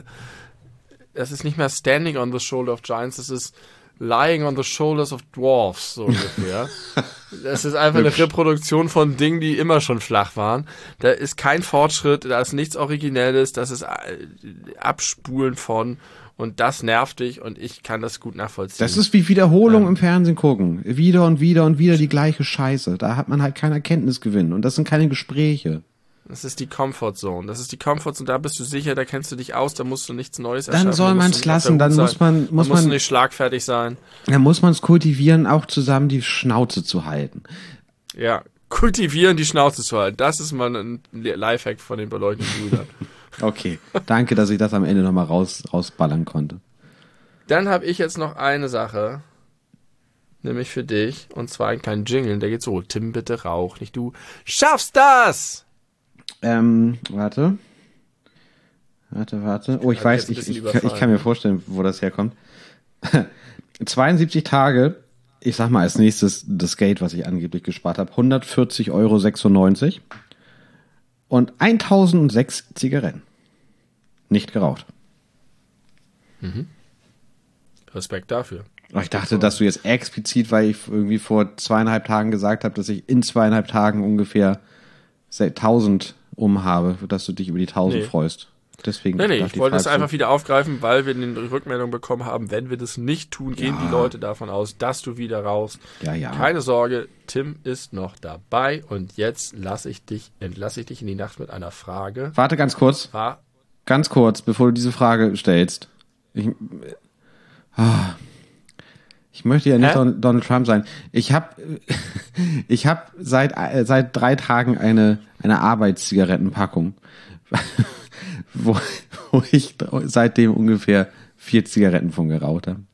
das ist nicht mehr Standing on the Shoulder of Giants, das ist Lying on the Shoulders of Dwarfs, so ungefähr. Das ist einfach eine Reproduktion von Dingen, die immer schon flach waren. Da ist kein Fortschritt, da ist nichts Originelles, das ist Abspulen von, und das nervt dich und ich kann das gut nachvollziehen. Das ist wie Wiederholung ja. im Fernsehen gucken. Wieder und wieder und wieder die gleiche Scheiße. Da hat man halt keinen Erkenntnisgewinn und das sind keine Gespräche. Das ist die Comfortzone. Das ist die Comfortzone, da bist du sicher, da kennst du dich aus, da musst du nichts Neues erschaffen. Dann soll man es lassen, dann muss man, muss man, musst du nicht schlagfertig sein. Dann muss man es kultivieren, auch zusammen die Schnauze zu halten. Ja, kultivieren, die Schnauze zu halten. Das ist mal ein Lifehack von den beleuchteten Brüdern. Okay, danke, dass ich das am Ende nochmal raus, rausballern konnte. Dann habe ich jetzt noch eine Sache, nämlich für dich, und zwar einen kleinen Jingle, der geht so, Tim, bitte rauch, nicht du schaffst das! Ähm, warte. Warte, warte. Oh, ich weiß, ich, ich, ich kann mir vorstellen, wo das herkommt. zweiundsiebzig Tage, ich sag mal als nächstes das Geld, was ich angeblich gespart habe, hundertvierzig Euro sechsundneunzig und tausendsechs Zigaretten. Nicht geraucht. Mhm. Respekt dafür. Ich dachte, dass du jetzt explizit, weil ich irgendwie vor zweieinhalb Tagen gesagt habe, dass ich in zweieinhalb Tagen ungefähr tausend um habe, dass du dich über die tausend nee. freust. Deswegen nee, nee, ich wollte es einfach wieder aufgreifen, weil wir eine Rückmeldung bekommen haben, wenn wir das nicht tun, gehen ja. die Leute davon aus, dass du wieder rauchst. Ja, ja. Keine Sorge, Tim ist noch dabei und jetzt lasse ich dich, entlasse ich dich in die Nacht mit einer Frage. Warte ganz kurz. War ganz kurz, bevor du diese Frage stellst. Ich, ah, ich möchte ja nicht Hä? Donald Trump sein. Ich habe ich hab seit seit drei Tagen eine eine Arbeitszigarettenpackung, wo, wo ich seitdem ungefähr vier Zigaretten von geraucht habe.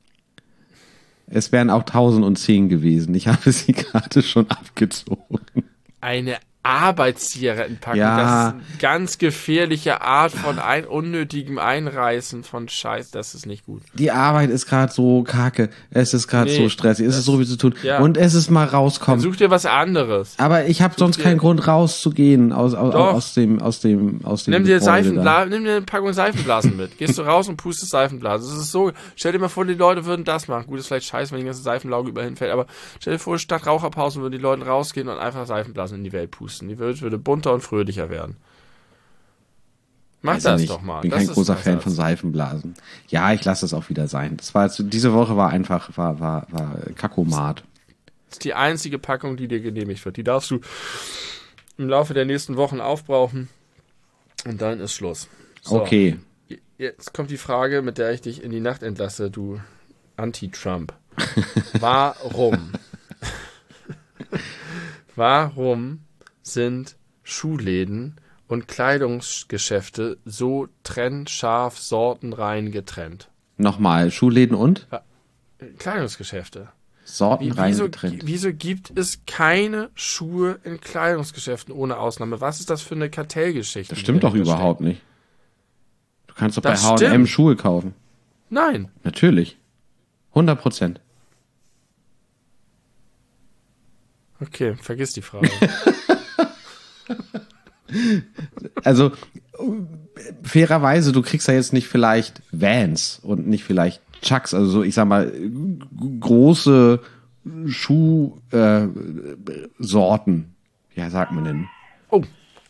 Es wären auch tausendzehn gewesen. Ich habe sie gerade schon abgezogen. Eine Arbeitszigarettenpackung. Ja. Das ist eine ganz gefährliche Art von ein, unnötigem Einreißen von Scheiß. Das ist nicht gut. Die Arbeit ist gerade so kacke. Es ist gerade nee, so stressig. Es ist so viel zu tun. Ja. Und es ist mal rauskommen. Dann such dir was anderes. Aber ich habe sonst dir, keinen Grund rauszugehen aus, aus, aus dem aus dem aus dem Nimm dir Seifenblasen, nimm dir eine Packung Seifenblasen mit. Gehst du raus und pustest Seifenblasen. Das ist so. Stell dir mal vor, die Leute würden das machen. Gut, ist vielleicht scheiße, wenn die ganze Seifenlauge über hinfällt. Aber stell dir vor, statt Raucherpausen würden die Leute rausgehen und einfach Seifenblasen in die Welt pusten. Die Welt würde bunter und fröhlicher werden. Mach Weiß das nicht. doch mal. Ich bin das kein großer Fan von Seifenblasen. Ja, ich lasse es auch wieder sein. Das war jetzt, diese Woche war einfach war war war Kakomat. Das ist die einzige Packung, die dir genehmigt wird. Die darfst du im Laufe der nächsten Wochen aufbrauchen und dann ist Schluss. So, okay. Jetzt kommt die Frage, mit der ich dich in die Nacht entlasse, du Anti-Trump. Warum? Warum sind Schuhläden und Kleidungsgeschäfte so trennscharf, sortenrein getrennt? Nochmal, Schuhläden und? Ja, Kleidungsgeschäfte. Sortenrein wieso, getrennt. Wieso gibt es keine Schuhe in Kleidungsgeschäften ohne Ausnahme? Was ist das für eine Kartellgeschichte? Das stimmt doch überhaupt nicht. Du kannst doch das bei H und M Schuhe kaufen. Nein. Natürlich. hundert Prozent. Okay, vergiss die Frage. Also, fairerweise, du kriegst ja jetzt nicht vielleicht Vans und nicht vielleicht Chucks, also so, ich sag mal, große Schuhsorten, ja, sagt man denn? Oh.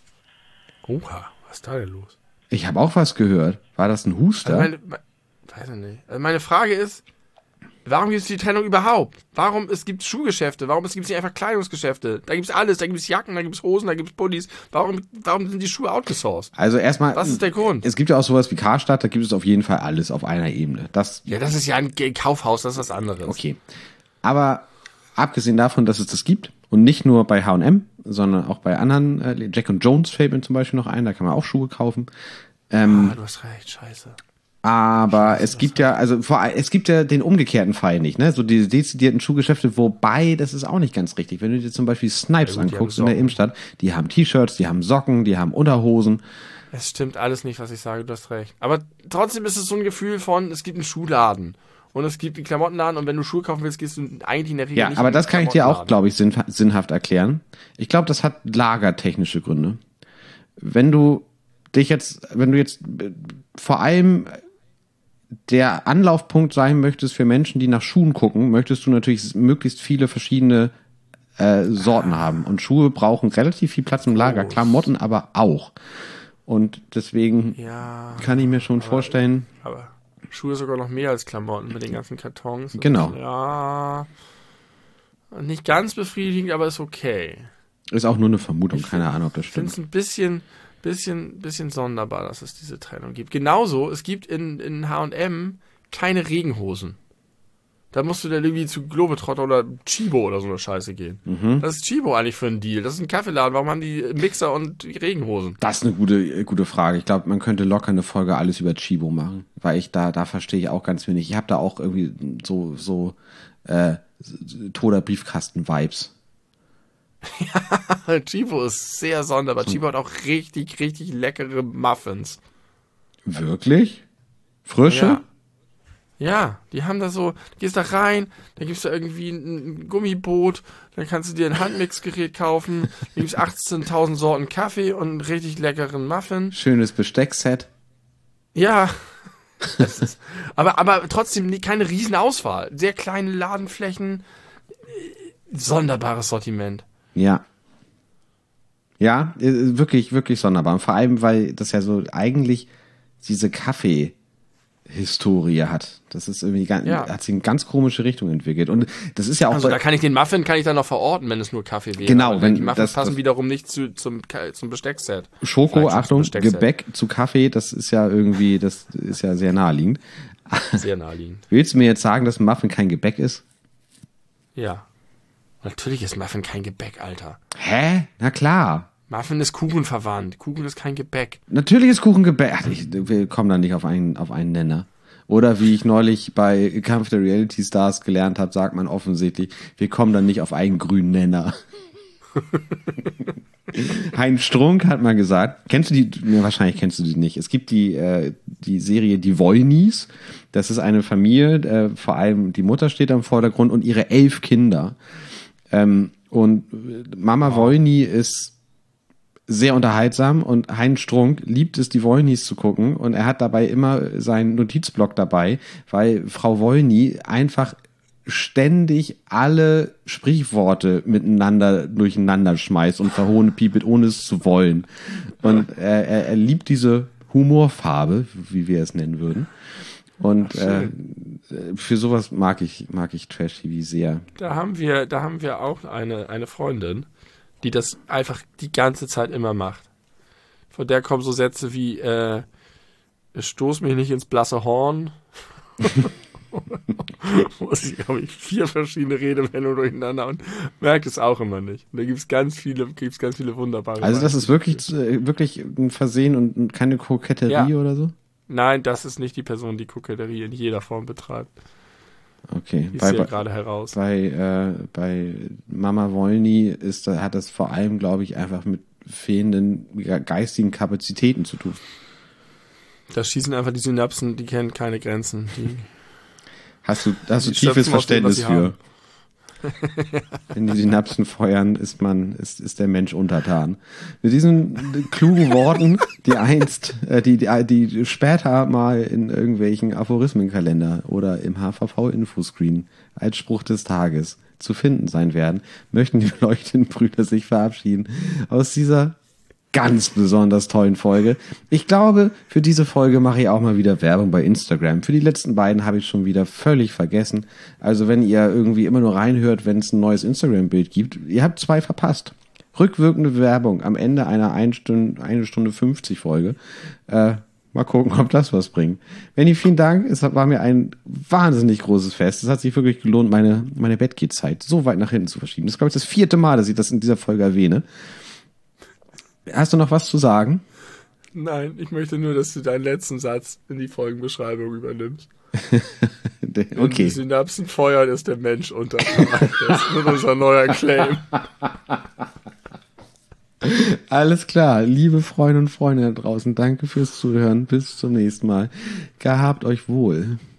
Oha, was ist da denn los? Ich habe auch was gehört. War das ein Huster? Also meine, meine, weiß ich nicht. Also meine Frage ist, warum gibt es die Trennung überhaupt? Warum es gibt Schuhgeschäfte? Warum es gibt nicht einfach Kleidungsgeschäfte? Da gibt es alles. Da gibt es Jacken, da gibt es Hosen, da gibt es Pullis. Warum, warum sind die Schuhe outgesourced? Also erstmal, Was ist der Grund? Es gibt ja auch sowas wie Karstadt, da gibt es auf jeden Fall alles auf einer Ebene. Das, Ja, das ist ja ein Kaufhaus, das ist was anderes. okay. Aber abgesehen davon, dass es das gibt und nicht nur bei H und M, sondern auch bei anderen, äh, Jack and Jones fällt mir zum Beispiel noch ein, da kann man auch Schuhe kaufen. Ähm, Ah, du hast recht, scheiße. Aber es gibt ja, also vor allem, es gibt ja den umgekehrten Fall nicht, ne? So diese dezidierten Schuhgeschäfte, wobei, das ist auch nicht ganz richtig. Wenn du dir zum Beispiel Snipes Ja, gut, die anguckst haben in der Innenstadt, die haben T-Shirts, die haben Socken, die haben Unterhosen. Es stimmt alles nicht, was ich sage, du hast recht. Aber trotzdem ist es so ein Gefühl von, es gibt einen Schuhladen und es gibt einen Klamottenladen und wenn du Schuhe kaufen willst, gehst du eigentlich in der Regel Ja, nicht aber in den das kann ich dir auch, Klamottenladen. glaube ich, sinn, sinnhaft erklären. Ich glaube, das hat lagertechnische Gründe. Wenn du dich jetzt, wenn du jetzt äh, vor allem der Anlaufpunkt sein möchtest für Menschen, die nach Schuhen gucken, möchtest du natürlich möglichst viele verschiedene äh, Sorten haben. Und Schuhe brauchen relativ viel Platz im Lager, Klamotten aber auch. Und deswegen Ja, kann ich mir schon vorstellen, aber Schuhe sogar noch mehr als Klamotten mit den ganzen Kartons. Genau. Ja, nicht ganz befriedigend, aber ist okay. ist auch nur eine Vermutung, keine Ahnung, ob das Ich finde stimmt. es ein bisschen, bisschen, bisschen sonderbar, dass es diese Trennung gibt. Genauso, es gibt in, in H und M keine Regenhosen. Da musst du dann irgendwie zu Globetrotter oder Chibo oder so eine Scheiße gehen. Mhm. Was ist Chibo eigentlich für ein Deal? Das ist ein Kaffeeladen. Warum haben die Mixer und Regenhosen? Das ist eine gute, äh, gute Frage. Ich glaube, man könnte locker eine Folge alles über Chibo machen, weil ich da, da verstehe ich auch ganz wenig. Ich habe da auch irgendwie so, so äh, toter Briefkasten-Vibes. Chibo ist sehr sonderbar. Chibo hat auch richtig, richtig leckere Muffins. Wirklich? Frische? Ja. Ja, die haben da so, du gehst da rein, dann gibt's da irgendwie ein, ein Gummiboot, dann kannst du dir ein Handmixgerät kaufen, dann gibt's achtzehntausend Sorten Kaffee und einen richtig leckeren Muffin. Schönes Besteckset. Ja. Das ist, aber, aber trotzdem nie- keine Riesenauswahl. Sehr kleine Ladenflächen, sonderbares Sortiment. Ja. Ja, äh, wirklich, wirklich sonderbar. Und vor allem, weil das ja so eigentlich diese Kaffee-Historie hat. Das ist irgendwie ganz, Ja. hat sich in ganz komische Richtung entwickelt. Und das ist ja auch Also bei- da kann ich den Muffin kann ich dann noch verorten, wenn es nur Kaffee wäre. Genau, Aber wenn- die Muffins das- passen das- wiederum nicht zu, zum, Ka- zum Besteckset. Schoko, Vielleicht schon Achtung, zum Besteckset. Gebäck zu Kaffee, das ist ja irgendwie, das ist ja sehr naheliegend. Sehr naheliegend. Willst du mir jetzt sagen, dass ein Muffin kein Gebäck ist? Ja. Natürlich ist Muffin kein Gebäck, Alter. Hä? Na klar. Muffin ist Kuchen verwandt. Kuchen ist kein Gebäck. Natürlich ist Kuchen Gebäck. Ach, ich, wir kommen da nicht auf einen, auf einen Nenner. Oder wie ich neulich bei Kampf der Reality Stars gelernt habe, sagt man offensichtlich, wir kommen dann nicht auf einen grünen Nenner. Heinz Strunk hat mal gesagt, kennst du die, ne, wahrscheinlich kennst du die nicht. Es gibt die, äh, die Serie Die Wollnies. Das ist eine Familie, äh, vor allem die Mutter steht am Vordergrund und ihre elf Kinder. Ähm, und Mama Wollny ist sehr unterhaltsam und Heinz Strunk liebt es, die Wollnys zu gucken und er hat dabei immer seinen Notizblock dabei, weil Frau Wollny einfach ständig alle Sprichworte miteinander durcheinander schmeißt und verhohnepiepelt, ohne es zu wollen. Und er, er, er liebt diese Humorfarbe, wie wir es nennen würden. Und äh, für sowas mag ich mag ich Trash-T V sehr. Da haben wir, da haben wir auch eine, eine Freundin, die das einfach die ganze Zeit immer macht. Von der kommen so Sätze wie, äh, stoß mich nicht ins blasse Horn. Muss ich, glaube ich, vier verschiedene Redewendungen durcheinander und merkt es auch immer nicht. Und da gibt's ganz viele, gibt's ganz viele wunderbare. Also das Beispiele. ist wirklich äh, wirklich ein Versehen und keine Koketterie Ja. oder so? Nein, das ist nicht die Person, die Koketterie in jeder Form betreibt. Okay. Die ist Bei, hier bei, gerade heraus. bei, äh, bei Mama Wollny ist, da- hat das vor allem, glaube ich, einfach mit fehlenden ge- geistigen Kapazitäten zu tun. Da schießen einfach die Synapsen, die kennen keine Grenzen. Die, Hast du, hast du Die tiefes schöpfen aus dem, was Verständnis sie für? haben. Wenn die Synapsen feuern, ist man, ist, ist der Mensch untertan. Mit diesen klugen Worten, die einst, äh, die, die, die später mal in irgendwelchen Aphorismenkalender oder im H V V-Infoscreen als Spruch des Tages zu finden sein werden, möchten die beleuchteten Brüder sich verabschieden aus dieser ganz besonders tollen Folge. Ich glaube, für diese Folge mache ich auch mal wieder Werbung bei Instagram. Für die letzten beiden habe ich schon wieder völlig vergessen. Also wenn ihr irgendwie immer nur reinhört, wenn es ein neues Instagram-Bild gibt, ihr habt zwei verpasst. Rückwirkende Werbung am Ende einer eine Stunde, eine Stunde fünfzig Folge. Äh, mal gucken, ob das was bringt. Benni, vielen Dank. Es war mir ein wahnsinnig großes Fest. Es hat sich wirklich gelohnt, meine, meine Bettgehzeit so weit nach hinten zu verschieben. Das ist, glaube ich, das vierte Mal, dass ich das in dieser Folge erwähne. Hast du noch was zu sagen? Nein, ich möchte nur, dass du deinen letzten Satz in die Folgenbeschreibung übernimmst. Okay. Wenn die Synapsen feuern, ist der Mensch unter. Das ist nur unser neuer Claim. Alles klar, liebe Freunde und Freunde da draußen, danke fürs Zuhören. Bis zum nächsten Mal. Gehabt euch wohl.